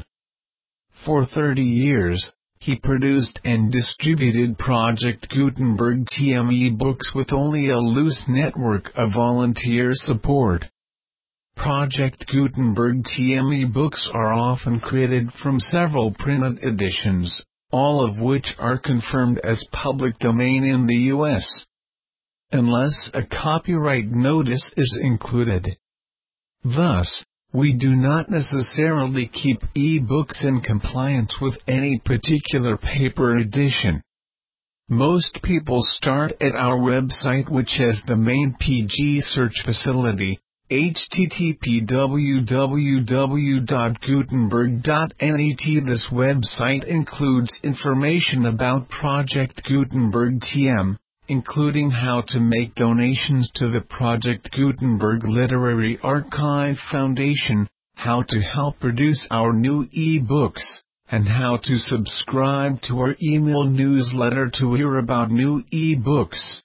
S1: For thirty years, he produced and distributed Project Gutenberg T M e-books with only a loose network of volunteer support. Project Gutenberg T M e-books are often created from several printed editions, all of which are confirmed as public domain in the U S, unless a copyright notice is included. Thus, we do not necessarily keep e-books in compliance with any particular paper edition. Most people start at our website, which has the main P G search facility, h t t p w w w dot gutenberg dot net. This website includes information about Project Gutenberg T M, including how to make donations to the Project Gutenberg Literary Archive Foundation, how to help produce our new e-books, and how to subscribe to our email newsletter to hear about new e-books.